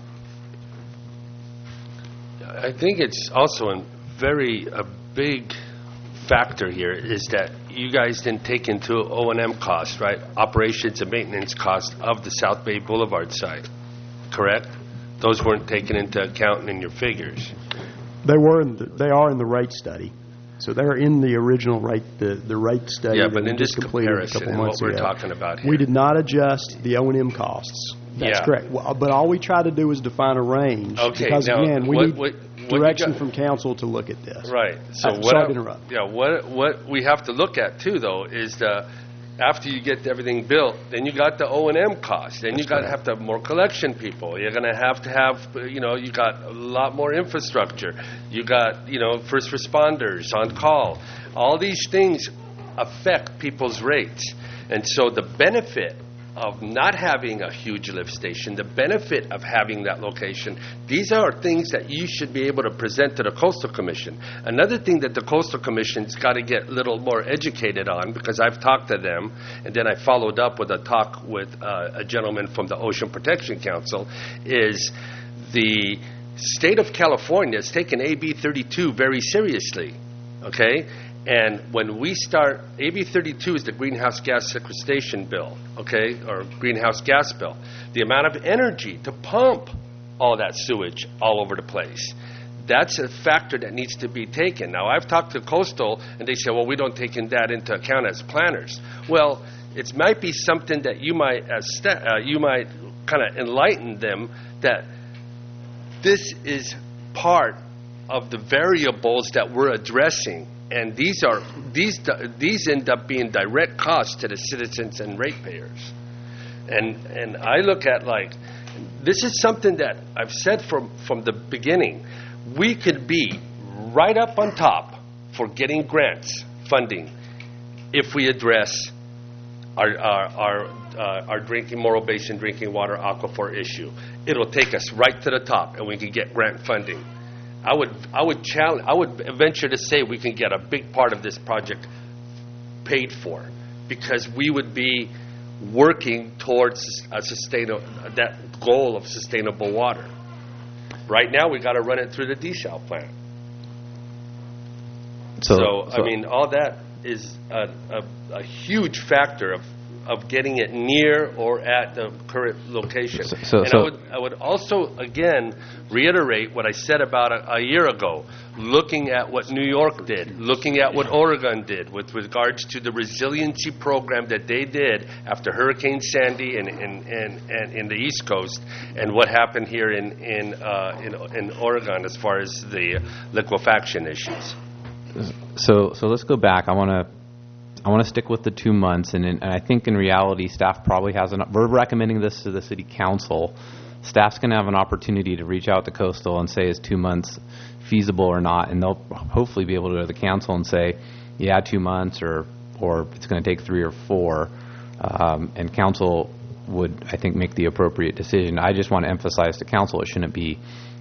I think it's also a very a big factor here is that you guys didn't take into O and M costs, right? Operations and maintenance costs of the South Bay Boulevard site, correct? Those weren't taken into account in your figures. They were in the, they are in the rate study. So they're in the original rate, the, the rate study Yeah, that but we in just this completed a comparison couple and what months we're ago. talking about here. We did not adjust the O and M costs. That's Yeah. correct. Well, but all we tried to do was define a range. Okay, Because now, again, we what- need what- what you direction got- from council to look at this. Right. So Uh, what sorry I- to interrupt. Yeah, what what we have to look at too, though, is the after you get everything built, then you got the O and M cost. Then you got to have to have more collection people. You're going to have to have, you know, you got a lot more infrastructure. You got, you know, first responders on call. All these things affect people's rates, and so the benefit of not having a huge lift station, the benefit of having that location, these are things that you should be able to present to the Coastal Commission. Another thing that the Coastal Commission's got to get a little more educated on, because I've talked to them, and then I followed up with a talk with uh, a gentleman from the Ocean Protection Council, is the state of California has taken A B thirty-two very seriously, okay? And when we start, A B thirty-two is the greenhouse gas sequestration bill, okay, or greenhouse gas bill. The amount of energy to pump all that sewage all over the place. That's a factor that needs to be taken. Now, I've talked to Coastal, and they say, well, we don't take that into account as planners. Well, it might be something that you might, as sta- uh, you might kind of enlighten them that this is part of the variables that we're addressing, and these are these these end up being direct costs to the citizens and ratepayers. And and I look at like this is something that I've said from from the beginning. We could be right up on top for getting grants funding if we address our our our, uh, our drinking Morro Basin drinking water aquifer issue. It'll take us right to the top, and we can get grant funding. I would I would challenge I would venture to say we can get a big part of this project paid for, because we would be working towards a sustainable that goal of sustainable water. Right now, we got to run it through the desal plant. So, So, so I mean, all that is a, a, a huge factor of, of getting it near or at the current location. So- so- and so- I would I would also again reiterate what I said about a, a year ago, looking at what New York did, looking at what Oregon did with regards to the resiliency program that they did after Hurricane Sandy and and, and, and in the East Coast, and what happened here in in, uh, in in Oregon as far as the liquefaction issues. So, so let's go back. I want to, I want to stick with the two months, and, in, and I think in reality, staff probably has an. We're recommending this to the city council. Staff's going to have an opportunity to reach out to Coastal and say, is two months feasible or not? And they'll hopefully be able to go to the council and say, yeah, two months, or or it's going to take three or four. Um, and council would, I think, make the appropriate decision. I just want to emphasize to council it shouldn't be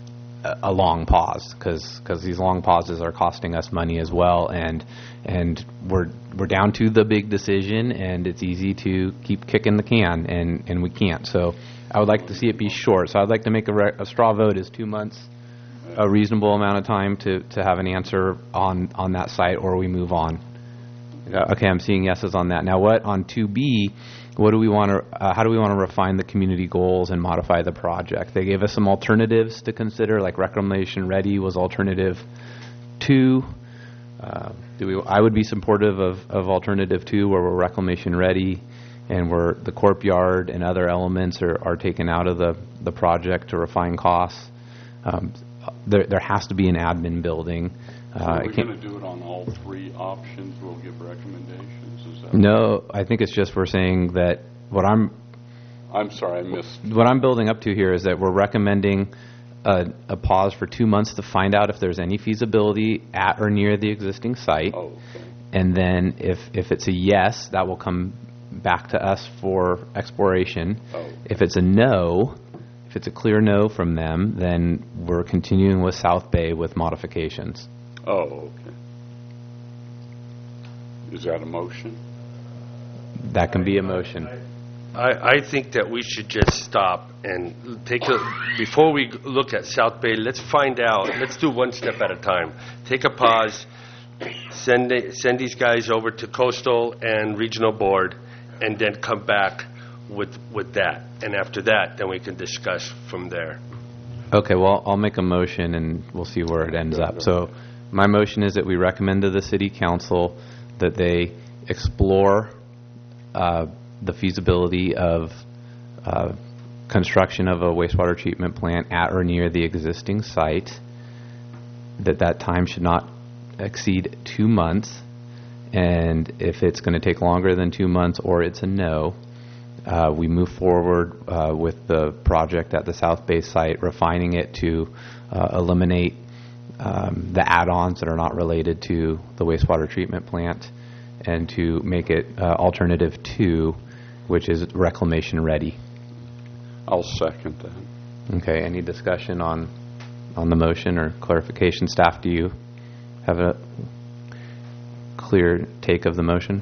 a long pause, because because these long pauses are costing us money as well, and and we're we're down to the big decision, and it's easy to keep kicking the can, and and we can't. So I would like to see it be short. So I'd like to make a, re- a straw vote. Is two months a reasonable amount of time to to have an answer on on that site, or we move on? Okay, I'm seeing yeses on that. Now, what on two B? What do we want to? Uh, how do we want to refine the community goals and modify the project? They gave us some alternatives to consider, like reclamation ready was alternative two. Uh, do we? I would be supportive of, of alternative two, where we're reclamation ready, and where the corp yard and other elements are, are taken out of the, the project to refine costs. Um, there there has to be an admin building. So Uh, we're it can't- going to do it on all three options. We'll give recommendations. Is that No, I think it's just we're saying that what I'm I'm sorry, I missed. what I'm building up to here is that we're recommending a, a pause for two months to find out if there's any feasibility at or near the existing site. Oh, okay. And then if, if it's a yes, that will come back to us for exploration. Oh. If it's a no, if it's a clear no from them, then we're continuing with South Bay with modifications. Oh, okay. Is that a motion? That can be a motion. I, I think that we should just stop and take a, before we look at South Bay, let's find out, let's do one step at a time. Take a pause, send, it- send these guys over to Coastal and Regional Board, and then come back with, with that. And after that, then we can discuss from there. Okay, well, I'll make a motion and we'll see where it ends up. So my motion is that we recommend to the city council that they explore uh, the feasibility of uh, construction of a wastewater treatment plant at or near the existing site, that that time should not exceed two months, and if it's going to take longer than two months or it's a no, uh, we move forward uh, with the project at the South Bay site, refining it to uh, eliminate um, the add-ons that are not related to the wastewater treatment plant, and to make it uh, alternative two, which is reclamation ready. I'll second that. Okay, any discussion on on the motion or clarification? Staff, do you have a clear take of the motion?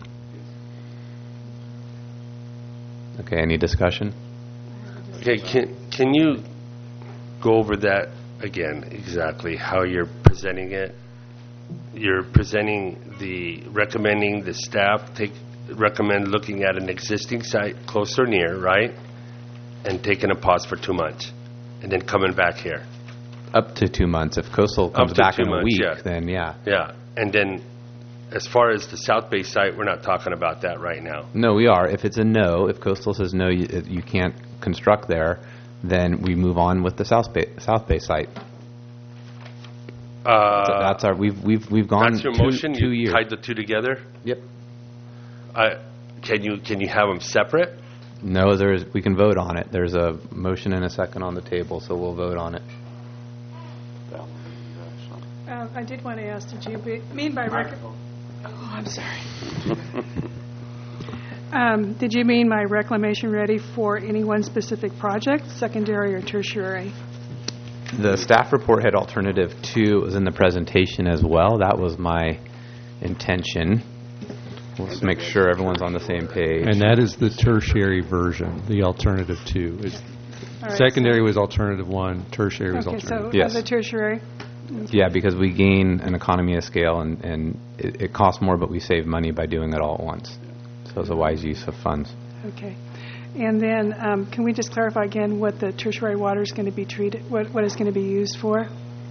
Okay, any discussion? Okay, can, can you go over that again, exactly, how you're presenting it? You're presenting the, recommending the staff take, recommend looking at an existing site close or near, right? And taking a pause for two months, and then coming back here. Up to two months. If Coastal Up comes to back two in a months, week, yeah. then yeah. Yeah, and then as far as the South Bay site, we're not talking about that right now. No, we are. If it's a no, if Coastal says no, you, you can't construct there, then we move on with the South Bay, South Bay site. Uh, So that's our, we've, we've, we've gone That's your two, motion? two You years. tied the two together? Yep. I- Can you, can you have them separate? No, there's, we can vote on it. There's a motion and a second on the table, so we'll vote on it. Uh, I did want to ask, did you be- mean by rec- Oh, I'm sorry. Um, Did you mean by reclamation ready for any one specific project, secondary or tertiary? The staff report had alternative two. It was in the presentation as well. That was my intention. Let's make sure everyone's on the same page. And that is the tertiary version, the alternative two. It's, All right, secondary was alternative one, tertiary was Okay, so alternative. Yes. as a tertiary? Yeah, because we gain an economy of scale, and, and it, it costs more, but we save money by doing it all at once. So it's a wise use of funds. Okay. And then, um, can we just clarify again what the tertiary water is going to be treated, what, what it's going to be used for?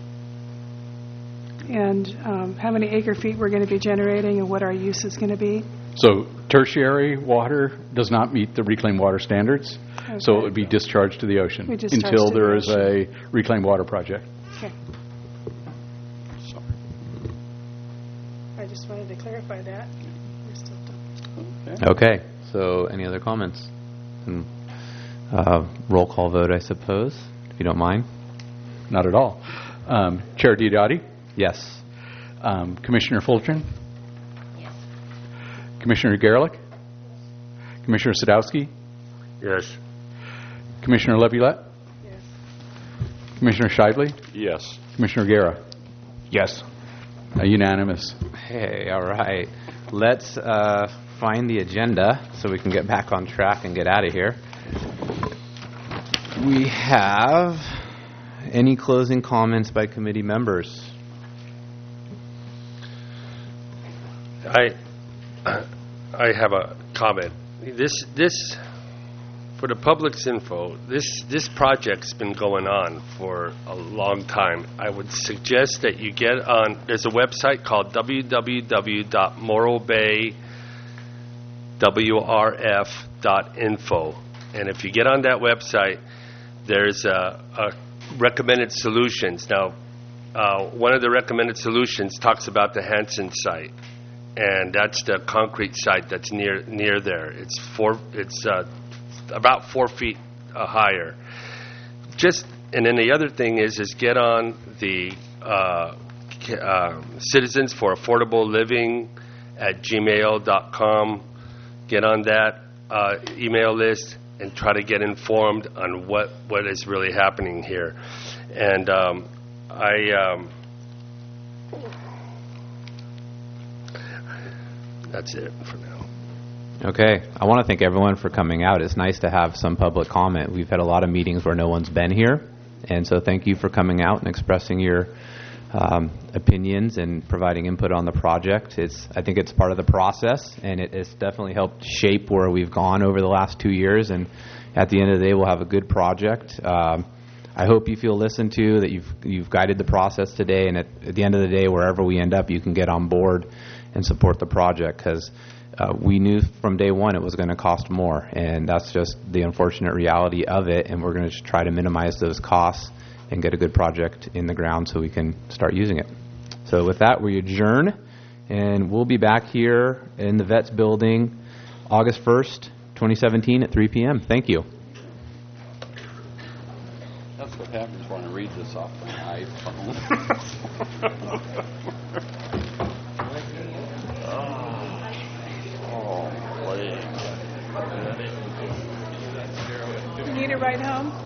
And um, how many acre feet we're going to be generating and what our use is going to be? So tertiary water does not meet the reclaimed water standards, so it would be discharged to the ocean We discharge until to the there is ocean. a reclaimed water project. Okay. I just wanted to clarify that. We're still Okay, so any other comments? And, uh, roll call vote, I suppose, if you don't mind. Not at all. Um, Chair Diodati? Yes. Um, Commissioner Fulton? Yes. Commissioner Garelick? Commissioner Sadowski? Yes. Commissioner Leviolette? Yes. Commissioner Shively? Yes. Commissioner Guerra? Yes. Uh, unanimous. Hey, all right. Let's uh, find the agenda so we can get back on track and get out of here. We have any closing comments by committee members? I, I have a comment. This, this, for the public's info, this, this project's been going on for a long time. I would suggest that you get on, there's a website called w w w dot morro bay w r f dot info. And if you get on that website, there's a, a recommended solutions. Now, uh, one of the recommended solutions talks about the Hanson site. And that's the concrete site that's near near there. It's four. It's uh, about four feet uh, higher. Just and then the other thing is is get on the uh, uh, Citizens for Affordable Living at gmail dot com. Get on that uh, email list and try to get informed on what what is really happening here. And um, I. Um, That's it for now. Okay. I want to thank everyone for coming out. It's nice to have some public comment. We've had a lot of meetings where no one's been here, and so thank you for coming out and expressing your um, opinions and providing input on the project. It's I think it's part of the process, and it has definitely helped shape where we've gone over the last two years, and at the end of the day, we'll have a good project. Um, I hope you feel listened to, that you've you've guided the process today, and at, at the end of the day, wherever we end up, you can get on board and support the project, because uh, we knew from day one it was going to cost more, and that's just the unfortunate reality of it, and we're going to try to minimize those costs and get a good project in the ground so we can start using it. So with that, we adjourn, and we'll be back here in the Vets building August first, twenty seventeen at three p.m. Thank you. That's what happens when I read this off my iPhone. You need a ride home?